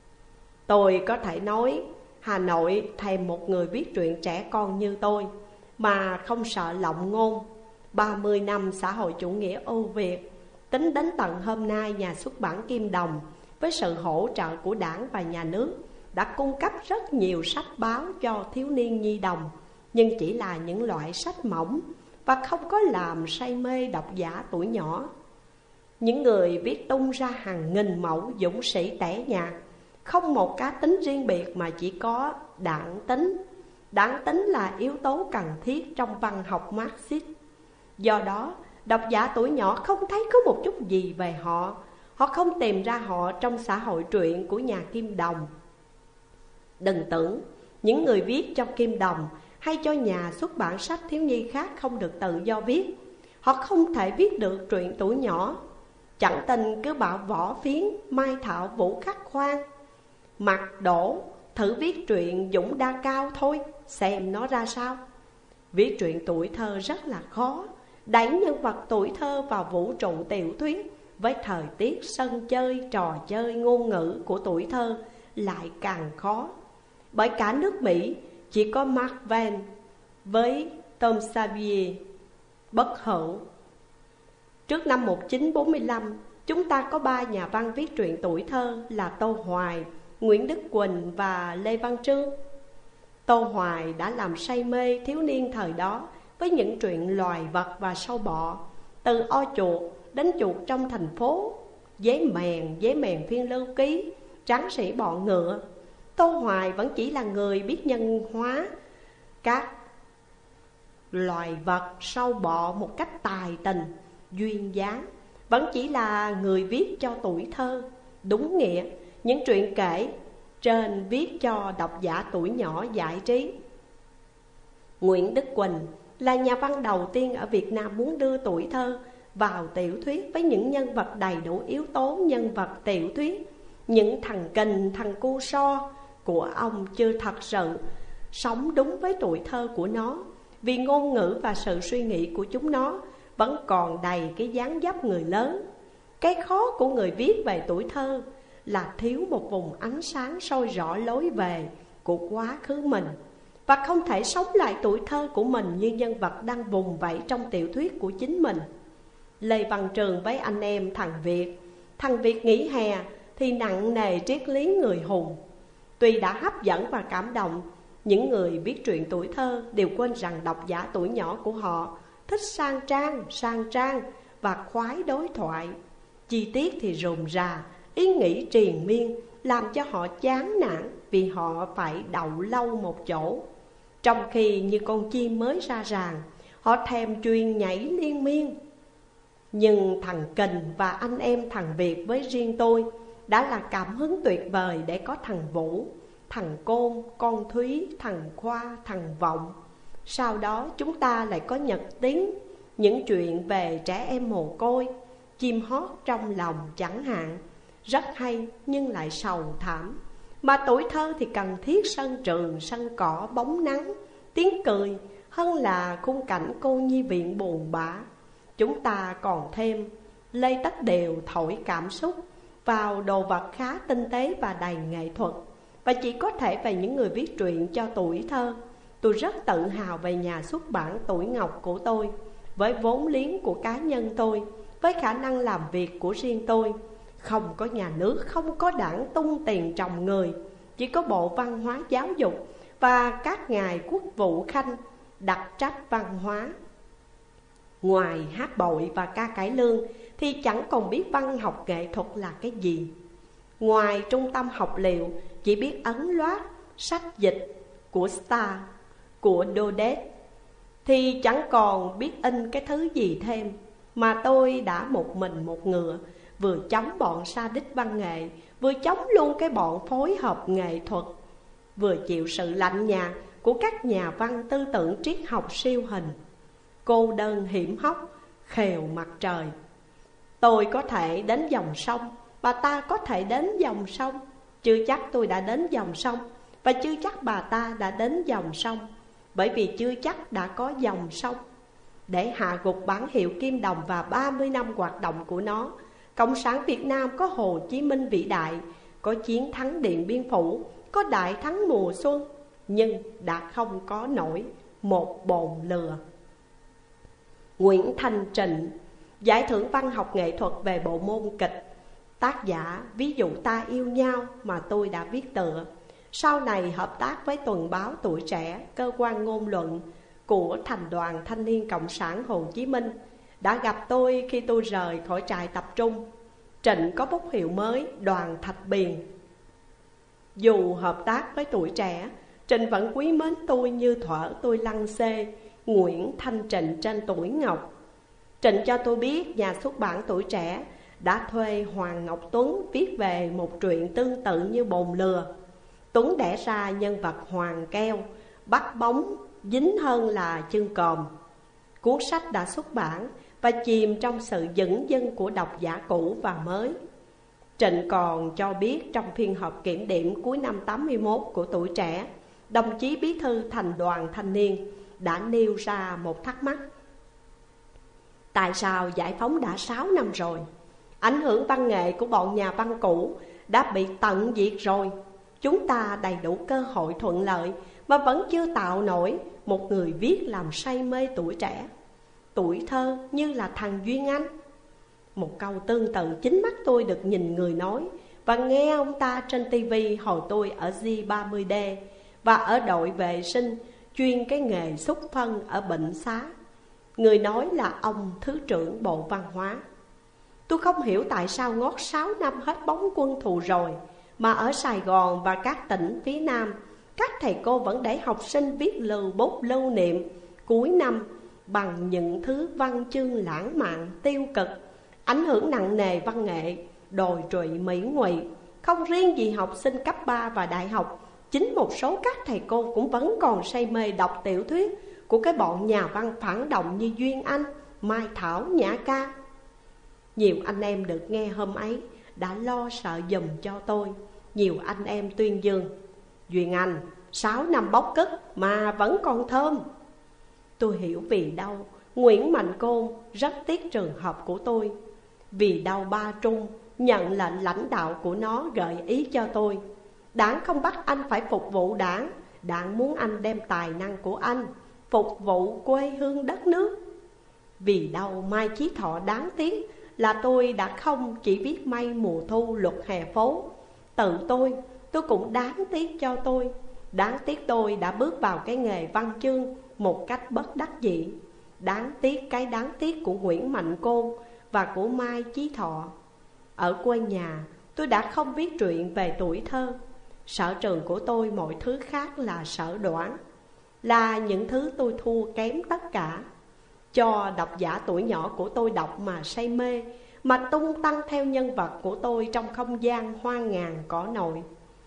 Tôi có thể nói Hà Nội thèm một người viết truyện trẻ con như tôi, mà không sợ lộng ngôn. Ba mươi năm xã hội chủ nghĩa ưu Việt, tính đến tận hôm nay, nhà xuất bản Kim Đồng với sự hỗ trợ của đảng và nhà nước đã cung cấp rất nhiều sách báo cho thiếu niên nhi đồng, nhưng chỉ là những loại sách mỏng và không có làm say mê độc giả tuổi nhỏ. Những người viết tung ra hàng nghìn mẫu dũng sĩ tẻ nhạt, không một cá tính riêng biệt mà chỉ có đảng tính. Đảng tính là yếu tố cần thiết trong văn học Marxist. Do đó, độc giả tuổi nhỏ không thấy có một chút gì về họ. Họ không tìm ra họ trong xã hội truyện của nhà Kim Đồng. Đừng tưởng những người viết cho Kim Đồng hay cho nhà xuất bản sách thiếu nhi khác không được tự do viết. Họ không thể viết được truyện tuổi nhỏ. Chẳng tin cứ bảo Võ Phiến, Mai Thảo, Vũ Khắc Khoan, Mặt Đổ thử viết truyện Dũng Đa Cao thôi, xem nó ra sao. Viết truyện tuổi thơ rất là khó. Đẩy nhân vật tuổi thơ vào vũ trụ tiểu thuyết với thời tiết sân chơi, trò chơi, ngôn ngữ của tuổi thơ lại càng khó. Bởi cả nước Mỹ chỉ có Mark Twain với Tom Sawyer bất hữu. Trước năm một nghìn chín trăm bốn mươi lăm, chúng ta có ba nhà văn viết truyện tuổi thơ là Tô Hoài, Nguyễn Đức Quỳnh và Lê Văn Trương. Tô Hoài đã làm say mê thiếu niên thời đó với những chuyện loài vật và sâu bọ, từ o chuột đến chuột trong thành phố, dế mèn, dế mèn phiên lưu ký, tráng sĩ bọ ngựa. Tô Hoài vẫn chỉ là người biết nhân hóa các loài vật sâu bọ một cách tài tình, duyên dáng. Vẫn chỉ là người viết cho tuổi thơ. Đúng nghĩa, những chuyện kể trên viết cho độc giả tuổi nhỏ giải trí. Nguyễn Đức Quỳnh là nhà văn đầu tiên ở Việt Nam muốn đưa tuổi thơ vào tiểu thuyết với những nhân vật đầy đủ yếu tố nhân vật tiểu thuyết. Những thằng Kình, thằng Cu So của ông chưa thật sự sống đúng với tuổi thơ của nó, vì ngôn ngữ và sự suy nghĩ của chúng nó vẫn còn đầy cái dáng dấp người lớn. Cái khó của người viết về tuổi thơ là thiếu một vùng ánh sáng soi rõ lối về của quá khứ mình, và không thể sống lại tuổi thơ của mình như nhân vật đang vùng vẫy trong tiểu thuyết của chính mình. Lê Văn Trường với anh em thằng Việt Thằng Việt nghỉ hè thì nặng nề triết lý người hùng. Tuy đã hấp dẫn và cảm động, những người viết truyện tuổi thơ đều quên rằng độc giả tuổi nhỏ của họ thích sang trang, sang trang và khoái đối thoại. Chi tiết thì rườm rà, ý nghĩ triền miên, làm cho họ chán nản vì họ phải đậu lâu một chỗ. Trong khi như con chim mới ra ràng, họ thèm chuyên nhảy liên miên. Nhưng thằng Kình và anh em thằng Việt với riêng tôi đã là cảm hứng tuyệt vời để có thằng Vũ, thằng Côn, con Thúy, thằng Khoa, thằng Vọng. Sau đó chúng ta lại có Nhật Tiến, những chuyện về trẻ em mồ côi, chim hót trong lòng chẳng hạn. Rất hay nhưng lại sầu thảm. Mà tuổi thơ thì cần thiết sân trường, sân cỏ, bóng nắng, tiếng cười hơn là khung cảnh cô nhi viện buồn bã. Chúng ta còn thêm Lê Tất Đều thổi cảm xúc vào đồ vật khá tinh tế và đầy nghệ thuật. Và chỉ có thể về những người viết truyện cho tuổi thơ. Tôi rất tự hào về nhà xuất bản Tuổi Ngọc của tôi, với vốn liếng của cá nhân tôi, với khả năng làm việc của riêng tôi. Không có nhà nước, không có đảng tung tiền trồng người, chỉ có Bộ Văn hóa Giáo dục và các ngài quốc vụ khanh đặc trách văn hóa. Ngoài hát bội và ca cải lương thì chẳng còn biết văn học nghệ thuật là cái gì. Ngoài trung tâm học liệu chỉ biết ấn loát, sách dịch của Star, của Dodet, thì chẳng còn biết in cái thứ gì thêm. Mà tôi đã một mình một ngựa, vừa chống bọn sa đích văn nghệ, vừa chống luôn cái bọn phối hợp nghệ thuật, vừa chịu sự lạnh nhạt của các nhà văn tư tưởng triết học siêu hình. Cô đơn hiểm hóc, khều mặt trời. Tôi có thể đến dòng sông, bà ta có thể đến dòng sông. Chưa chắc tôi đã đến dòng sông, và chưa chắc bà ta đã đến dòng sông, bởi vì chưa chắc đã có dòng sông. Để hạ gục bản hiệu kim đồng và ba mươi năm hoạt động của nó, Cộng sản Việt Nam có Hồ Chí Minh vĩ đại, có chiến thắng Điện Biên Phủ, có đại thắng mùa xuân, nhưng đã không có nổi một bồn lừa. Nguyễn Thanh Trịnh, giải thưởng văn học nghệ thuật về bộ môn kịch, tác giả Ví dụ ta yêu nhau mà tôi đã viết tựa. Sau này hợp tác với Tuần báo Tuổi Trẻ, cơ quan ngôn luận của Thành đoàn Thanh niên Cộng sản Hồ Chí Minh, đã gặp tôi khi tôi rời khỏi trại tập trung. Trịnh có bút hiệu mới Đoàn Thạch Biền. Dù hợp tác với Tuổi Trẻ, Trịnh vẫn quý mến tôi như thuở tôi lăng xê Nguyễn Thanh Trịnh trên Tuổi Ngọc. Trịnh cho tôi biết nhà xuất bản Tuổi Trẻ đã thuê Hoàng Ngọc Tuấn viết về một truyện tương tự như Bồn Lừa. Tuấn đẻ ra nhân vật Hoàng Keo, bắt bóng dính hơn là chân còm. Cuốn sách đã xuất bản và chìm trong sự dửng dưng của độc giả cũ và mới. Trịnh còn cho biết trong phiên họp kiểm điểm cuối năm tám mươi mốt của Tuổi Trẻ, đồng chí bí thư Thành đoàn Thanh niên đã nêu ra một thắc mắc: tại sao giải phóng đã sáu năm rồi, ảnh hưởng văn nghệ của bọn nhà văn cũ đã bị tận diệt rồi, chúng ta đầy đủ cơ hội thuận lợi mà vẫn chưa tạo nổi một người viết làm say mê tuổi trẻ, tuổi thơ như là thằng Duyên Anh. Một câu tương tự chính mắt tôi được nhìn người nói và nghe ông ta trên tivi hồi tôi ở G ba mươi D và ở đội vệ sinh chuyên cái nghề xúc phân ở bệnh xá. Người nói là ông Thứ trưởng Bộ Văn hóa. Tôi không hiểu tại sao ngót sáu năm hết bóng quân thù rồi mà ở Sài Gòn và các tỉnh phía Nam, các thầy cô vẫn để học sinh viết lưu bút lưu niệm cuối năm bằng những thứ văn chương lãng mạn tiêu cực, ảnh hưởng nặng nề văn nghệ, đồi trụy mỹ ngụy. Không riêng gì học sinh cấp ba và đại học, chính một số các thầy cô cũng vẫn còn say mê đọc tiểu thuyết của cái bọn nhà văn phản động như Duyên Anh, Mai Thảo, Nhã Ca. Nhiều anh em được nghe hôm ấy đã lo sợ giùm cho tôi. Nhiều anh em tuyên dương: Duyên Anh sáu năm bóc cất mà vẫn còn thơm. Tôi hiểu vì đâu Nguyễn Mạnh Côn rất tiếc trường hợp của tôi. Vì đâu Ba Trung nhận lệnh lãnh đạo của nó gợi ý cho tôi: Đảng không bắt anh phải phục vụ đảng, đảng muốn anh đem tài năng của anh phục vụ quê hương đất nước. Vì đâu Mai Chí Thọ đáng tiếc là tôi đã không chỉ viết Mây Mùa Thu, Luật Hè Phố. Tự tôi, tôi cũng đáng tiếc cho tôi. Đáng tiếc tôi đã bước vào cái nghề văn chương một cách bất đắc dĩ. Đáng tiếc cái đáng tiếc của Nguyễn Mạnh Côn và của Mai Chí Thọ. Ở quê nhà, tôi đã không viết truyện về tuổi thơ. Sở trường của tôi mọi thứ khác là sở đoản, là những thứ tôi thua kém tất cả. Cho độc giả tuổi nhỏ của tôi đọc mà say mê, mà tung tăng theo nhân vật của tôi trong không gian hoa ngàn cỏ nội.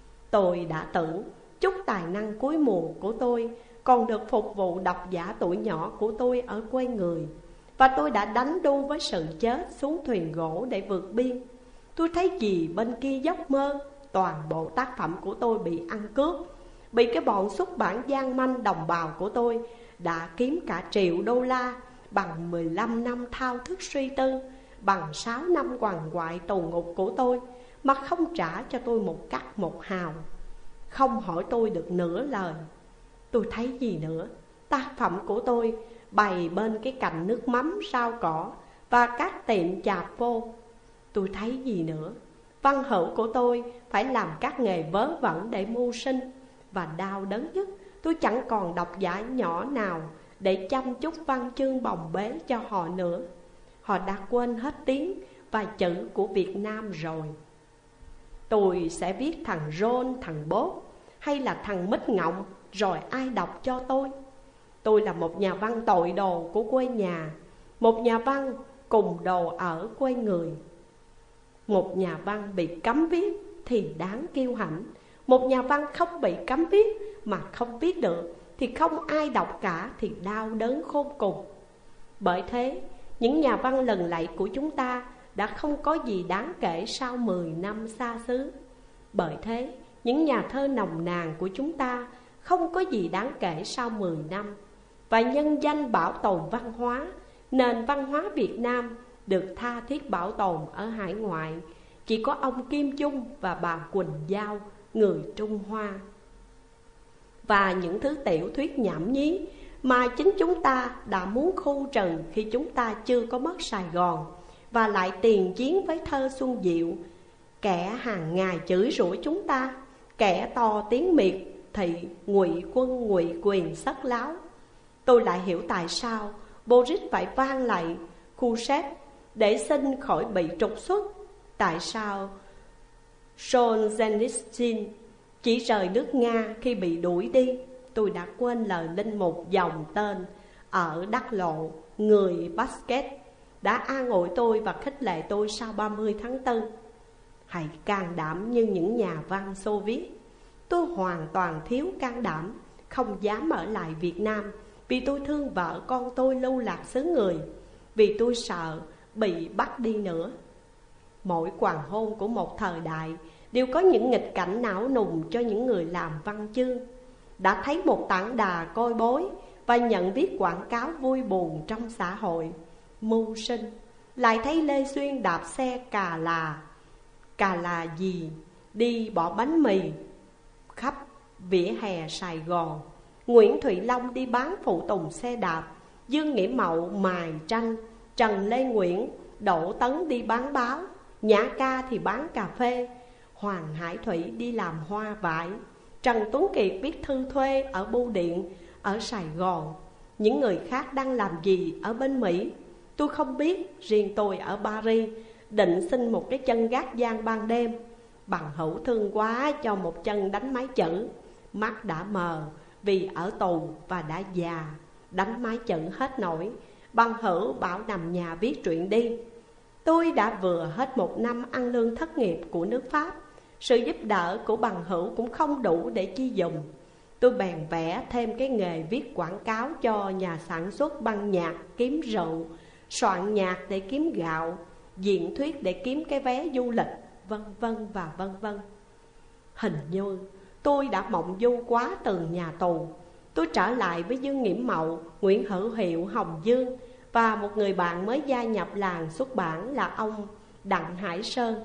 Tôi đã tưởng chút tài năng cuối mùa của tôi còn được phục vụ độc giả tuổi nhỏ của tôi ở quê người, và tôi đã đánh đu với sự chết xuống thuyền gỗ để vượt biên. Tôi thấy gì bên kia giấc mơ, toàn bộ tác phẩm của tôi bị ăn cướp, bị cái bọn xuất bản gian manh đồng bào của tôi đã kiếm cả triệu đô la bằng mười lăm năm thao thức suy tư, bằng sáu năm quằn quại tù ngục của tôi, mà không trả cho tôi một cắc một hào, không hỏi tôi được nửa lời. Tôi thấy gì nữa? Tác phẩm của tôi bày bên cái cạnh nước mắm rau cỏ và các tiệm chạp vô. Tôi thấy gì nữa? Văn hữu của tôi phải làm các nghề vớ vẩn để mưu sinh. Và đau đớn nhất, tôi chẳng còn độc giả nhỏ nào để chăm chút văn chương bồng bế cho họ nữa. Họ đã quên hết tiếng và chữ của Việt Nam rồi. Tôi sẽ viết thằng Rôn, thằng Bốt hay là thằng Mít Ngọng, rồi ai đọc cho tôi? Tôi là một nhà văn tội đồ của quê nhà, một nhà văn cùng đồ ở quê người. Một nhà văn bị cấm viết thì đáng kiêu hãnh. Một nhà văn không bị cấm viết mà không viết được thì không ai đọc cả thì đau đớn khôn cùng. Bởi thế, những nhà văn lần lạy của chúng ta đã không có gì đáng kể sau mười năm xa xứ. Bởi thế, những nhà thơ nồng nàn của chúng ta không có gì đáng kể sau mười năm. Và nhân danh bảo tồn văn hóa, nền văn hóa Việt Nam được tha thiết bảo tồn ở hải ngoại chỉ có ông Kim Chung và bà Quỳnh Giao, người Trung Hoa. Và những thứ tiểu thuyết nhảm nhí mà chính chúng ta đã muốn khu trừ khi chúng ta chưa có mất Sài Gòn, và lại tiền chiến với thơ Xuân Diệu. Kẻ hàng ngày chửi rủa chúng ta, kẻ to tiếng miệt thị ngụy quân ngụy quyền sất láo. Tôi lại hiểu tại sao Boris phải van lạy Khrushchev để xin khỏi bị trục xuất. Tại sao Solzhenitsyn chỉ rời nước Nga khi bị đuổi đi. Tôi đã quên lời linh mục dòng tên ở Đắc Lộ, người Basket, đã an ủi tôi và khích lệ tôi sau ba mươi tháng tư. Hãy can đảm như những nhà văn Xô Viết. Tôi hoàn toàn thiếu can đảm, không dám ở lại Việt Nam, vì tôi thương vợ con tôi lưu lạc xứ người, vì tôi sợ bị bắt đi nữa. Mỗi hoàng hôn của một thời đại đều có những nghịch cảnh não nùng cho những người làm văn chương. Đã thấy một tảng đà coi bối và nhận viết quảng cáo vui buồn trong xã hội, mưu sinh. Lại thấy Lê Xuyên đạp xe cà là, cà là gì, đi bỏ bánh mì khắp vỉa hè Sài Gòn. Nguyễn Thụy Long đi bán phụ tùng xe đạp, Dương Nghĩa Mậu mài tranh, Trần Lê Nguyễn, Đỗ Tấn đi bán báo, Nhã Ca thì bán cà phê, Hoàng Hải Thủy đi làm hoa vải, Trần Tuấn Kiệt viết thư thuê ở bưu điện ở Sài Gòn. Những người khác đang làm gì ở bên Mỹ tôi không biết. Riêng tôi ở Paris định xin một cái chân gác gian ban đêm. Bằng hữu thương quá cho một chân đánh máy chữ. Mắt đã mờ vì ở tù và đã già, đánh máy chữ hết nổi. Bằng hữu bảo nằm nhà viết truyện đi. Tôi đã vừa hết một năm ăn lương thất nghiệp của nước Pháp. Sự giúp đỡ của bằng hữu cũng không đủ để chi dùng. Tôi bèn vẽ thêm cái nghề viết quảng cáo cho nhà sản xuất băng nhạc kiếm rượu, soạn nhạc để kiếm gạo, diễn thuyết để kiếm cái vé du lịch, vân vân và vân vân. Hình như tôi đã mộng du quá từ nhà tù. Tôi trở lại với Dương Nghiễm Mậu, Nguyễn Hữu Hiệu, Hồng Dương và một người bạn mới gia nhập làng xuất bản là ông Đặng Hải Sơn.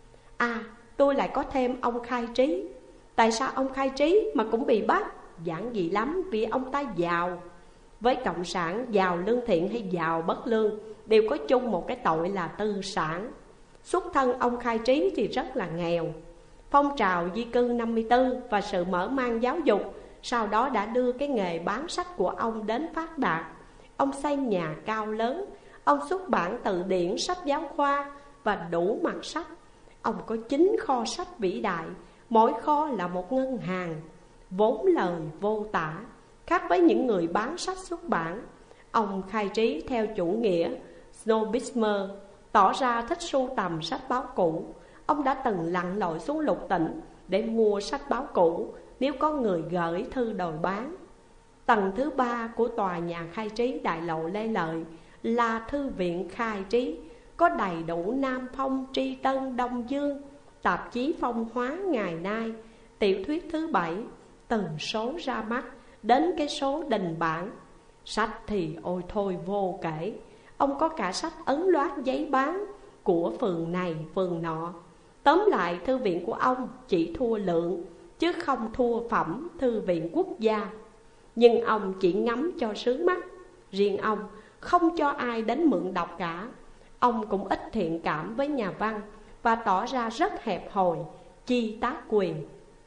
À, tôi lại có thêm ông Khai Trí. Tại sao ông Khai Trí mà cũng bị bắt? Giản dị lắm, vì ông ta giàu. Với cộng sản, giàu lương thiện hay giàu bất lương đều có chung một cái tội là tư sản. Xuất thân ông Khai Trí thì rất là nghèo. Phong trào di cư năm mươi tư và sự mở mang giáo dục sau đó đã đưa cái nghề bán sách của ông đến phát đạt. Ông xây nhà cao lớn, ông xuất bản từ điển, sách giáo khoa và đủ mặt sách. Ông có chín kho sách vĩ đại, mỗi kho là một ngân hàng, vốn lời vô tả. Khác với những người bán sách xuất bản, ông Khai Trí theo chủ nghĩa snobism, tỏ ra thích sưu tầm sách báo cũ. Ông đã từng lặn lội xuống lục tỉnh để mua sách báo cũ nếu có người gửi thư đòi bán. Tầng thứ ba của tòa nhà Khai Trí đại lộ Lê Lợi là Thư viện Khai Trí, có đầy đủ Nam Phong, Tri Tân, Đông Dương, tạp chí Phong Hóa ngày nay, tiểu thuyết thứ bảy, từ số ra mắt đến cái số đình bản. Sách thì ôi thôi vô kể. Ông có cả sách ấn loát giấy bán của phường này phường nọ. Tóm lại, thư viện của ông chỉ thua lượng chứ không thua phẩm thư viện quốc gia. Nhưng ông chỉ ngắm cho sướng mắt. Riêng ông không cho ai đến mượn đọc cả. Ông cũng ít thiện cảm với nhà văn và tỏ ra rất hẹp hòi, chi tác quyền.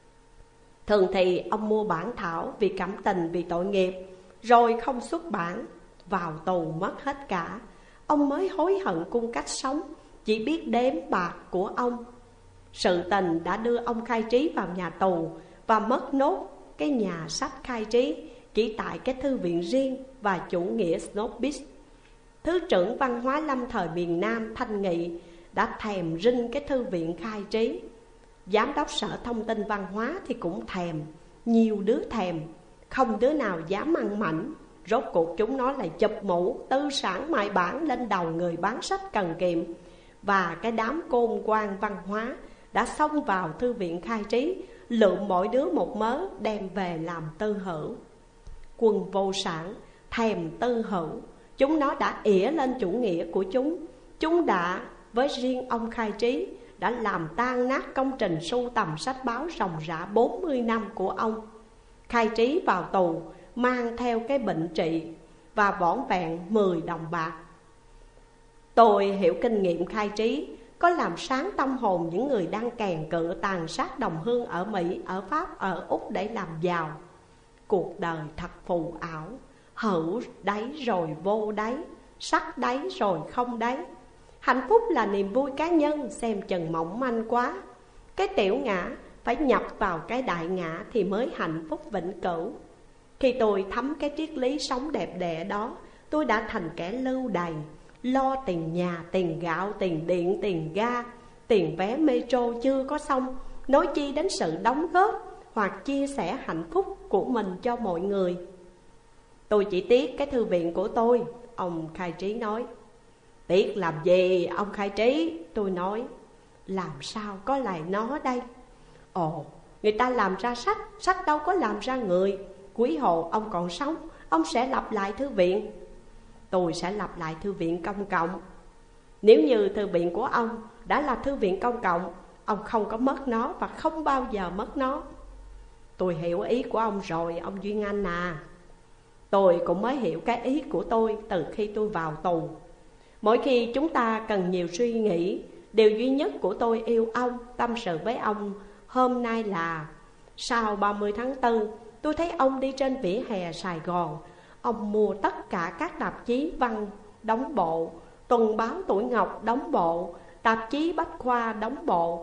Thường thì ông mua bản thảo vì cảm tình, vì tội nghiệp, rồi không xuất bản, vào tù mất hết cả. Ông mới hối hận cung cách sống chỉ biết đếm bạc của ông. Sự tình đã đưa ông Khai Trí vào nhà tù và mất nốt cái nhà sách Khai Trí chỉ tại cái thư viện riêng và chủ nghĩa snobist. Thứ trưởng văn hóa lâm thời miền Nam Thanh Nghị đã thèm rinh cái thư viện Khai Trí. Giám đốc sở thông tin văn hóa thì cũng thèm, nhiều đứa thèm, không đứa nào dám ăn mảnh. Rốt cuộc chúng nó lại chụp mũ tư sản mại bản lên đầu người bán sách cần kiệm. Và cái đám côn quan văn hóa đã xông vào thư viện Khai Trí, lượm mỗi đứa một mớ đem về làm tư hữu. Quân vô sản thèm tư hữu, chúng nó đã ỉa lên chủ nghĩa của chúng. Chúng đã, với riêng ông Khai Trí, đã làm tan nát công trình sưu tầm sách báo ròng rã bốn mươi năm của ông. Khai Trí vào tù mang theo cái bệnh trị và vỏn vẹn mười đồng bạc. Tôi hiểu kinh nghiệm Khai Trí có làm sáng tâm hồn những người đang kèn cựa tàn sát đồng hương ở Mỹ, ở Pháp, ở Úc để làm giàu. Cuộc đời thật phù ảo, hữu đáy rồi vô đáy, sắc đáy rồi không đáy. Hạnh phúc là niềm vui cá nhân xem chừng mỏng manh quá. Cái tiểu ngã phải nhập vào cái đại ngã thì mới hạnh phúc vĩnh cửu. Khi tôi thấm cái triết lý sống đẹp đẽ đó, tôi đã thành kẻ lưu đày, lo tiền nhà, tiền gạo, tiền điện, tiền ga, tiền vé metro chưa có xong, nói chi đến sự đóng góp hoặc chia sẻ hạnh phúc của mình cho mọi người. Tôi chỉ tiếc cái thư viện của tôi, ông Khai Trí nói. Tiếc làm gì ông Khai Trí? Tôi nói. Làm sao có lại nó đây? Ồ, người ta làm ra sách, sách đâu có làm ra người. Quý hồ ông còn sống, ông sẽ lập lại thư viện. Tôi sẽ lập lại thư viện công cộng. Nếu như thư viện của ông đã là thư viện công cộng, ông không có mất nó và không bao giờ mất nó. Tôi hiểu ý của ông rồi, ông Duyên Anh à. Tôi cũng mới hiểu cái ý của tôi từ khi tôi vào tù. Mỗi khi chúng ta cần nhiều suy nghĩ, điều duy nhất của tôi yêu ông, tâm sự với ông hôm nay là Sau ba mươi tháng tư, tôi thấy ông đi trên vỉa hè Sài Gòn. Ông mua tất cả các tạp chí văn đóng bộ, tuần báo Tuổi Ngọc đóng bộ, tạp chí Bách Khoa đóng bộ.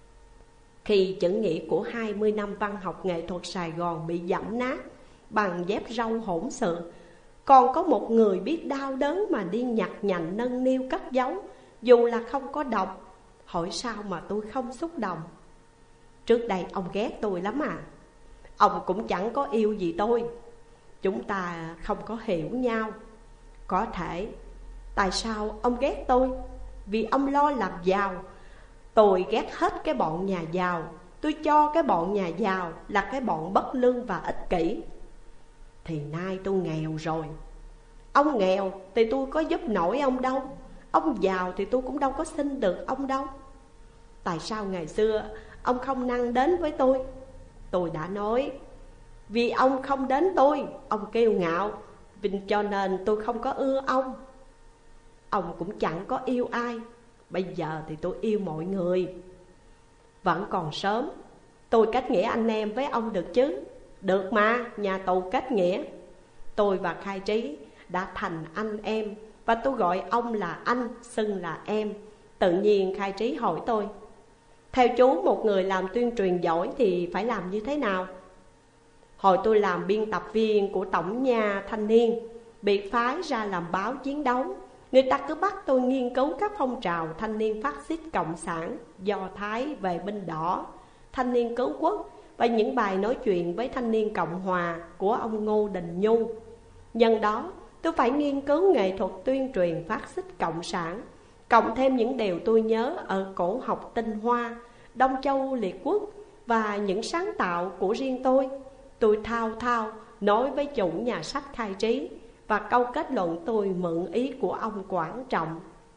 Khi chữ nghĩa của hai mươi năm văn học nghệ thuật Sài Gòn bị giẫm nát bằng dép râu hỗn xược, còn có một người biết đau đớn mà đi nhặt nhạnh nâng niu cất giấu, dù là không có đọc. Hỏi sao mà tôi không xúc động? Trước đây ông ghét tôi lắm à. Ông cũng chẳng có yêu gì tôi. Chúng ta không có hiểu nhau. Có thể. Tại sao ông ghét tôi? Vì ông lo làm giàu. Tôi ghét hết cái bọn nhà giàu. Tôi cho cái bọn nhà giàu là cái bọn bất lương và ích kỷ. Thì nay tôi nghèo rồi. Ông nghèo thì tôi có giúp nổi ông đâu. Ông giàu thì tôi cũng đâu có xin được ông đâu. Tại sao ngày xưa ông không năng đến với tôi? Tôi đã nói, vì ông không đến tôi, ông kiêu ngạo, vì cho nên tôi không có ưa ông. Ông cũng chẳng có yêu ai. Bây giờ thì tôi yêu mọi người. Vẫn còn sớm. Tôi kết nghĩa anh em với ông được chứ? Được mà, nhà tù kết nghĩa. Tôi và Khai Trí đã thành anh em, và tôi gọi ông là anh, xưng là em. Tự nhiên Khai Trí hỏi tôi, theo chú, một người làm tuyên truyền giỏi thì phải làm như thế nào? Hồi tôi làm biên tập viên của Tổng Nha Thanh Niên, bị phái ra làm báo chiến đấu, người ta cứ bắt tôi nghiên cứu các phong trào thanh niên phát xít cộng sản, Do Thái, vệ binh đỏ, thanh niên cứu quốc và những bài nói chuyện với thanh niên Cộng Hòa của ông Ngô Đình Nhu. Nhân đó tôi phải nghiên cứu nghệ thuật tuyên truyền phát xít cộng sản, cộng thêm những điều tôi nhớ ở cổ học Tinh Hoa, Đông Châu Liệt Quốc và những sáng tạo của riêng tôi. Tôi thao thao nói với chủ nhà sách Khai Trí, và câu kết luận tôi mượn ý của ông Quảng Trọng.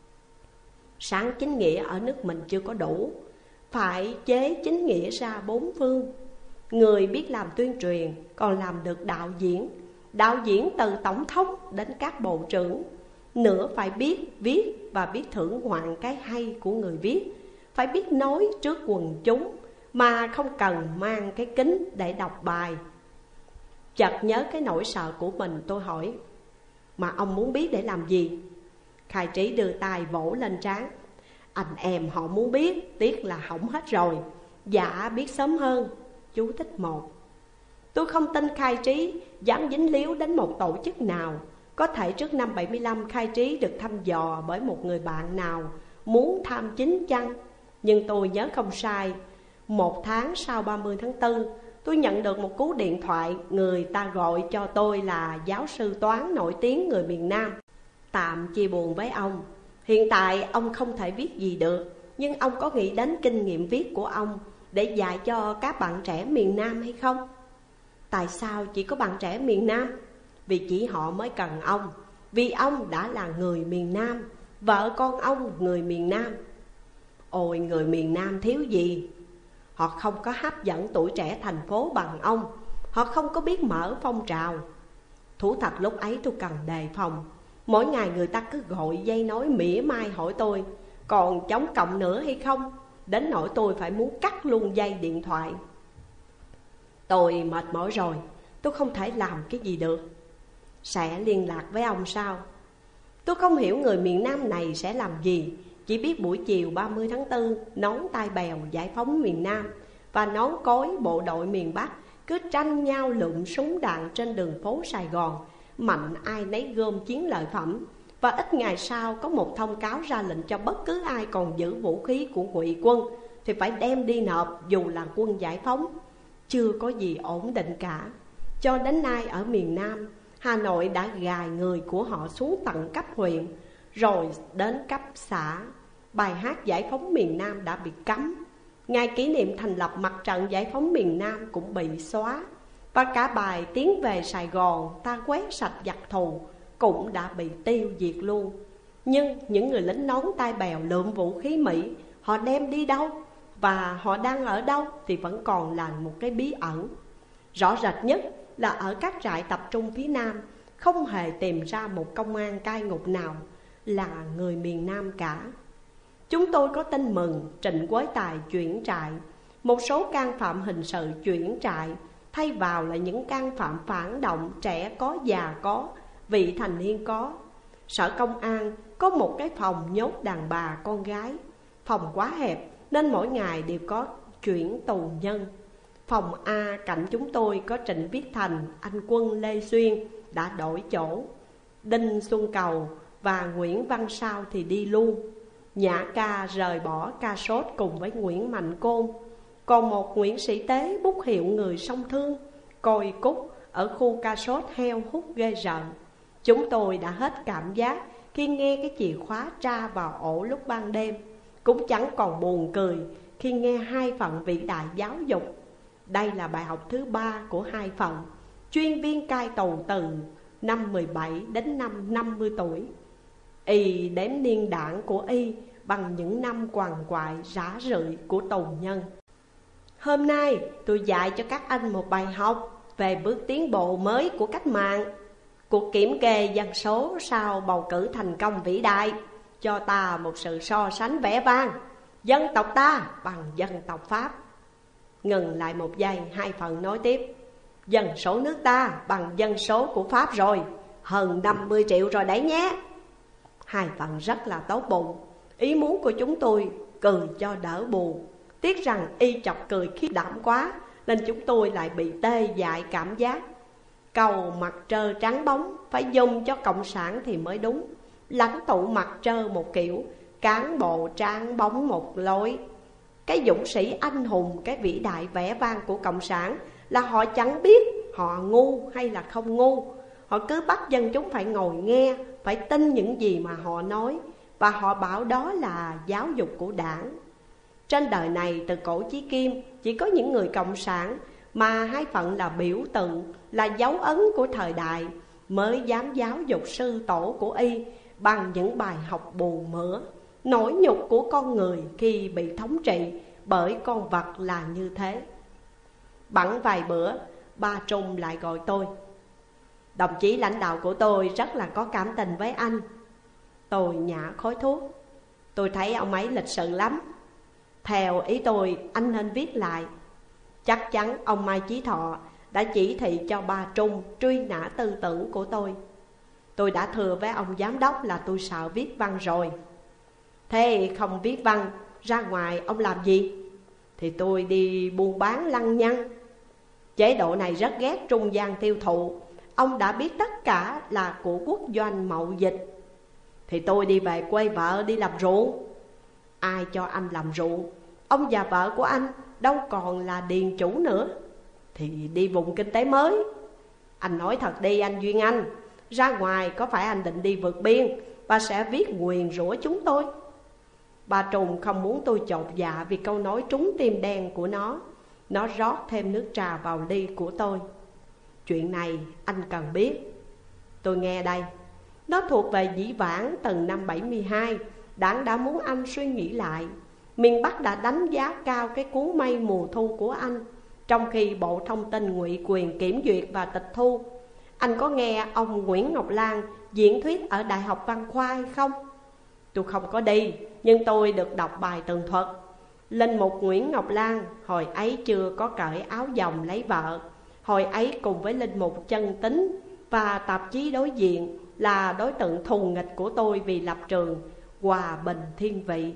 Sáng chính nghĩa ở nước mình chưa có đủ, phải chế chính nghĩa ra bốn phương. Người biết làm tuyên truyền còn làm được đạo diễn, đạo diễn từ tổng thống đến các bộ trưởng. Nữa phải biết viết và biết thưởng ngoạn cái hay của người viết, phải biết nói trước quần chúng mà không cần mang cái kính để đọc bài. Chợt nhớ cái nỗi sợ của mình, tôi hỏi, mà ông muốn biết để làm gì? Khai Trí đưa tay vỗ lên trán. Anh em họ muốn biết, tiếc là hỏng hết rồi. Dạ biết sớm hơn. Chú thích một. Tôi không tin Khai Trí dám dính líu đến một tổ chức nào. Có thể trước năm bảy mươi lăm Khai Trí được thăm dò bởi một người bạn nào muốn tham chính chăng? Nhưng tôi nhớ không sai, một tháng sau ba mươi tháng tư, tôi nhận được một cú điện thoại. Người ta gọi cho tôi là giáo sư toán nổi tiếng người miền Nam. Tạm chia buồn với ông. Hiện tại ông không thể viết gì được, nhưng ông có nghĩ đến kinh nghiệm viết của ông để dạy cho các bạn trẻ miền Nam hay không? Tại sao chỉ có bạn trẻ miền Nam? Vì chỉ họ mới cần ông. Vì ông đã là người miền Nam, vợ con ông người miền Nam. Ôi, người miền Nam thiếu gì? Họ không có hấp dẫn tuổi trẻ thành phố bằng ông. Họ không có biết mở phong trào. Thú thật lúc ấy tôi cần đề phòng. Mỗi ngày người ta cứ gọi dây nói mỉa mai hỏi tôi còn chống cộng nữa hay không, đến nỗi tôi phải muốn cắt luôn dây điện thoại. Tôi mệt mỏi rồi, tôi không thể làm cái gì được. Sẽ liên lạc với ông sao? Tôi không hiểu người miền Nam này sẽ làm gì. Chỉ biết buổi chiều ba mươi tháng tư, nón tai bèo giải phóng miền Nam và nón cối bộ đội miền Bắc cứ tranh nhau lượm súng đạn trên đường phố Sài Gòn, mạnh ai nấy gom chiến lợi phẩm. Và ít ngày sau có một thông cáo ra lệnh cho bất cứ ai còn giữ vũ khí của ngụy quân thì phải đem đi nộp, dù là quân giải phóng. Chưa có gì ổn định cả. Cho đến nay ở miền Nam, Hà Nội đã gài người của họ xuống tận cấp huyện, rồi đến cấp xã. Bài hát giải phóng miền Nam đã bị cấm. Ngày kỷ niệm thành lập mặt trận giải phóng miền Nam cũng bị xóa. Và cả bài Tiến về Sài Gòn ta quét sạch giặc thù cũng đã bị tiêu diệt luôn. Nhưng những người lính nón tai bèo lượm vũ khí Mỹ, họ đem đi đâu và họ đang ở đâu thì vẫn còn là một cái bí ẩn. Rõ rệt nhất là ở các trại tập trung phía Nam, không hề tìm ra một công an cai ngục nào là người miền Nam cả. Chúng tôi có tin mừng Trịnh Quế Tài chuyển trại. một số can phạm hình sự chuyển trại, thay vào là những can phạm phản động, trẻ có già có, vị thành niên có. Sở công an có một cái phòng nhốt đàn bà con gái. Phòng quá hẹp nên mỗi ngày đều có chuyển tù nhân. Phòng A cạnh chúng tôi có Trịnh Viết Thành, anh Quân, Lê Xuyên đã đổi chỗ. Đinh Xuân Cầu và Nguyễn Văn Sao thì đi luôn. Nhã Ca rời bỏ Ca Sốt cùng với Nguyễn Mạnh Côn. Còn một Nguyễn Sĩ Tế bút hiệu người song thương, Côi Cúc ở khu Ca Sốt heo hút ghê rợn. Chúng tôi đã hết cảm giác khi nghe cái chìa khóa tra vào ổ lúc ban đêm. Cũng chẳng còn buồn cười khi nghe hai phần vĩ đại giáo dục. Đây là bài học thứ ba của hai phần. Chuyên viên cai tù từ năm mười bảy đến năm năm mươi tuổi. Y đếm niên đảng của Y bằng những năm quằn quại rã rượi của tù nhân. Hôm nay tôi dạy cho các anh một bài học về bước tiến bộ mới của cách mạng. Cuộc kiểm kê dân số sau bầu cử thành công vĩ đại cho ta một sự so sánh vẻ vang dân tộc ta bằng dân tộc Pháp. Ngừng lại một giây, hai phần nói tiếp. Dân số nước ta bằng dân số của Pháp rồi, hơn năm mươi triệu rồi đấy nhé. Hai phần rất là tốt bụng. Ý muốn của chúng tôi cười cho đỡ buồn. Tiếc rằng Y chọc cười khiếp đảm quá nên chúng tôi lại bị tê dại cảm giác. Cầu mặt trơ trắng bóng phải dùng cho cộng sản thì mới đúng. Lãnh tụ mặt trơ một kiểu, cán bộ trắng bóng một lối. Cái dũng sĩ anh hùng, cái vĩ đại vẻ vang của cộng sản là họ chẳng biết họ ngu hay là không ngu. Họ cứ bắt dân chúng phải ngồi nghe, phải tin những gì mà họ nói, và họ bảo đó là giáo dục của đảng. Trên đời này từ cổ chí kim chỉ có những người cộng sản mà hai phận là biểu tượng, là dấu ấn của thời đại, mới dám giáo dục sư tổ của Y bằng những bài học buồn mửa. Nỗi nhục của con người khi bị thống trị bởi con vật là như thế. Bẵng vài bữa, ba Trung lại gọi tôi. Đồng chí lãnh đạo của tôi rất là có cảm tình với anh. Tôi nhả khói thuốc. Tôi thấy ông ấy lịch sự lắm. Theo ý tôi, anh nên viết lại. Chắc chắn ông Mai Chí Thọ đã chỉ thị cho ba Trung truy nã tư tưởng của tôi. Tôi đã thừa với ông giám đốc là tôi sợ viết văn rồi. Thế không viết văn, ra ngoài ông làm gì? Thì tôi đi buôn bán lăng nhăng. Chế độ này rất ghét trung gian tiêu thụ. Ông đã biết tất cả là của quốc doanh mậu dịch. Thì tôi đi về quê vợ đi làm ruộng. Ai cho anh làm ruộng? Ông và vợ của anh đâu còn là điền chủ nữa. Thì đi vùng kinh tế mới. Anh nói thật đi anh Duyên Anh, ra ngoài có phải anh định đi vượt biên và sẽ viết nguyền rủa chúng tôi? Bà Trùng không muốn tôi chột dạ vì câu nói trúng tim đen của nó. Nó rót thêm nước trà vào ly của tôi. Chuyện này anh cần biết. Tôi nghe đây. Nó thuộc về dĩ vãng từ năm bảy mươi hai. Đảng đã muốn anh suy nghĩ lại. Miền Bắc đã đánh giá cao cái cuốn Mây Mùa Thu của anh, trong khi Bộ Thông tin ngụy quyền kiểm duyệt và tịch thu. Anh có nghe ông Nguyễn Ngọc Lan diễn thuyết ở Đại học Văn Khoa hay không? Tôi không có đi, nhưng tôi được đọc bài tường thuật. Linh mục Nguyễn Ngọc Lan hồi ấy chưa có cởi áo dòng lấy vợ. Hồi ấy cùng với linh mục Chân Tính và tạp chí Đối Diện là đối tượng thù nghịch của tôi vì lập trường Hòa Bình Thiên Vị.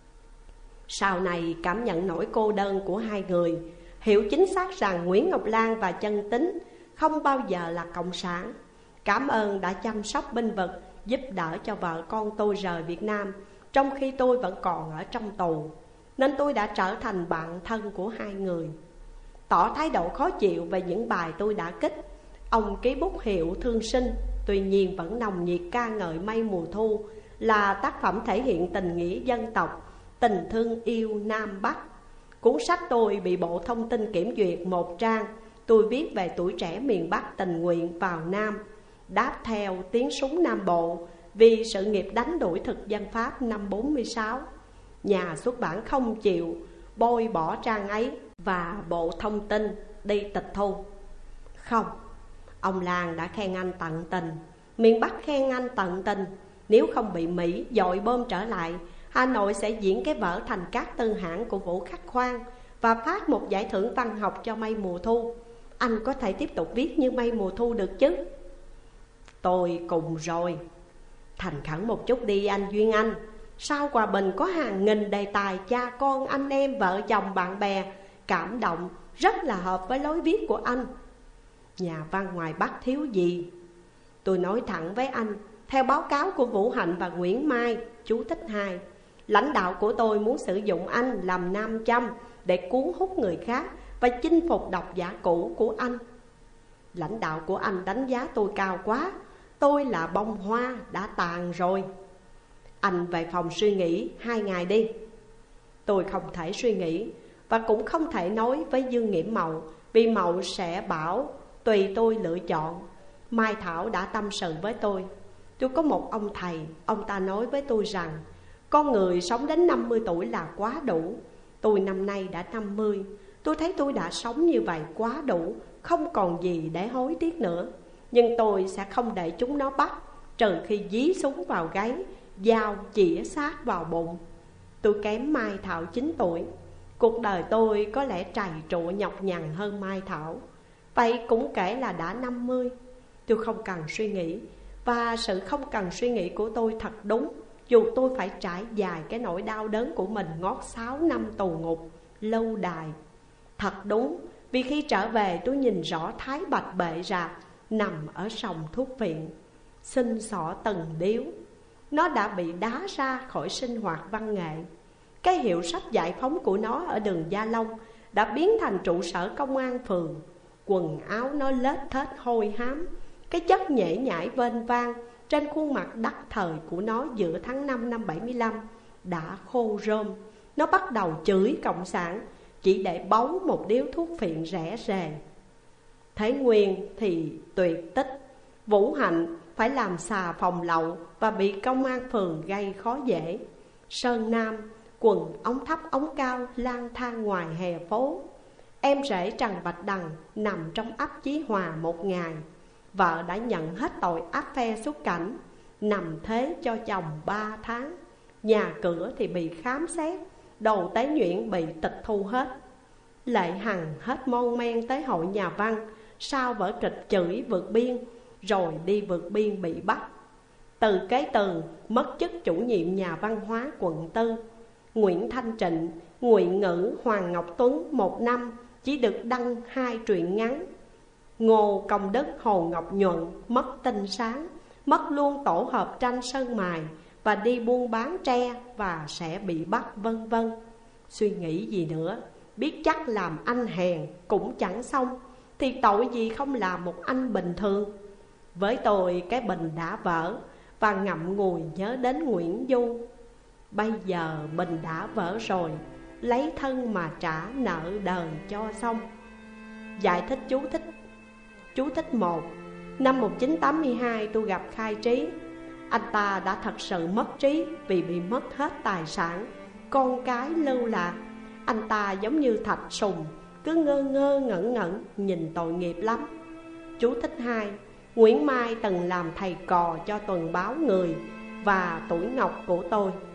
Sau này cảm nhận nỗi cô đơn của hai người, hiểu chính xác rằng Nguyễn Ngọc Lan và Chân Tính không bao giờ là cộng sản. Cảm ơn đã chăm sóc binh vực, giúp đỡ cho vợ con tôi rời Việt Nam trong khi tôi vẫn còn ở trong tù, nên tôi đã trở thành bạn thân của hai người. Tỏ thái độ khó chịu về những bài tôi đã kích, ông ký bút hiệu Thương Sinh, tuy nhiên vẫn nồng nhiệt ca ngợi Mây Mùa Thu là tác phẩm thể hiện tình nghĩa dân tộc, tình thương yêu Nam Bắc. Cuốn sách tôi bị Bộ Thông tin kiểm duyệt một trang. Tôi viết về tuổi trẻ miền Bắc tình nguyện vào Nam, đáp theo tiếng súng Nam Bộ vì sự nghiệp đánh đuổi thực dân Pháp năm bốn mươi sáu. Nhà xuất bản không chịu, bôi bỏ trang ấy và Bộ Thông tin đi tịch thu. Không, ông Lan đã khen anh tận tình, miền Bắc khen anh tận tình. Nếu không bị Mỹ dội bom trở lại, Hà Nội sẽ diễn cái vở Thành Cát Tư Hãn của Vũ Khắc Khoan và phát một giải thưởng văn học cho Mây Mùa Thu. Anh có thể tiếp tục viết như Mây Mùa Thu được chứ? Tôi cùng rồi. Thành khẩn một chút đi anh Duyên Anh. Sao Hòa Bình có hàng nghìn đề tài cha con, anh em, vợ chồng, bạn bè cảm động, rất là hợp với lối viết của anh. Nhà văn ngoài Bắc thiếu gì? Tôi nói thẳng với anh, theo báo cáo của Vũ Hạnh và Nguyễn Mai, chú thích hai, lãnh đạo của tôi muốn sử dụng anh làm nam châm để cuốn hút người khác và chinh phục độc giả cũ của anh. Lãnh đạo của anh đánh giá tôi cao quá. Tôi là bông hoa đã tàn rồi. Anh về phòng suy nghĩ hai ngày đi. Tôi không thể suy nghĩ và cũng không thể nói với Dương Nghiễm Mậu, vì Mậu sẽ bảo tùy tôi lựa chọn. Mai Thảo đã tâm sự với tôi. Tôi có một ông thầy, ông ta nói với tôi rằng con người sống đến năm mươi tuổi là quá đủ. Tôi năm nay đã năm mươi. Tôi thấy tôi đã sống như vậy quá đủ, không còn gì để hối tiếc nữa. Nhưng tôi sẽ không để chúng nó bắt, trừ khi dí súng vào gáy, dao chĩa sát vào bụng. Tôi kém Mai Thảo chín tuổi. Cuộc đời tôi có lẽ trầy trụa nhọc nhằn hơn Mai Thảo. Vậy cũng kể là đã năm mươi. Tôi không cần suy nghĩ, và sự không cần suy nghĩ của tôi thật đúng. Dù tôi phải trải dài cái nỗi đau đớn của mình ngót sáu năm tù ngục lâu đài. Thật đúng, vì khi trở về tôi nhìn rõ Thái Bạch bệ rạc nằm ở sòng thuốc viện, xinh xỏ từng điếu. Nó đã bị đá ra khỏi sinh hoạt văn nghệ. Cái hiệu sách giải phóng của nó ở đường Gia Long đã biến thành trụ sở công an phường. Quần áo nó lết thết hôi hám. Cái chất nhễ nhãi vênh vang trên khuôn mặt đắc thời của nó giữa tháng năm năm bảy mươi lăm đã khô rôm. Nó bắt đầu chửi cộng sản chỉ để bấu một điếu thuốc phiện rẻ rề. Thế Nguyên thì tuyệt tích. Vũ Hạnh phải làm xà phòng lậu và bị công an phường gây khó dễ. Sơn Nam quần ống thấp ống cao lang thang ngoài hè phố. Em rể Trần Bạch Đằng nằm trong ấp Chí Hòa một ngày. Vợ đã nhận hết tội áp phe xuất cảnh, nằm thế cho chồng ba tháng. Nhà cửa thì bị khám xét, đồ tế nhuyễn bị tịch thu hết. Lệ Hằng hết mon men tới hội nhà văn sau vở kịch chửi vượt biên, rồi đi vượt biên bị bắt. Từ Kế Tường mất chức chủ nhiệm nhà văn hóa quận tư. Nguyễn Thanh Trịnh, Nguyễn Ngữ, Hoàng Ngọc Tuấn một năm chỉ được đăng hai truyện ngắn. Ngô Công Đức, Hồ Ngọc Nhuận mất tinh sáng, mất luôn tổ hợp tranh Sơn Mài và đi buôn bán tre và sẽ bị bắt, vân vân. Suy nghĩ gì nữa, biết chắc làm anh hèn cũng chẳng xong, thì tội gì không làm một anh bình thường. Với tôi cái bình đã vỡ, và ngậm ngùi nhớ đến Nguyễn Du. Bây giờ bình đã vỡ rồi, lấy thân mà trả nợ đời cho xong. Giải thích chú thích. Chú thích một. Năm một nghìn chín trăm tám mươi hai tôi gặp Khai Trí. Anh ta đã thật sự mất trí vì bị mất hết tài sản, con cái lưu lạc. Anh ta giống như Thạch Sùng, cứ ngơ ngơ ngẩn ngẩn nhìn tội nghiệp lắm. Chú thích hai. Nguyễn Mai từng làm thầy cò cho tuần báo Người và Tuổi Ngọc của tôi.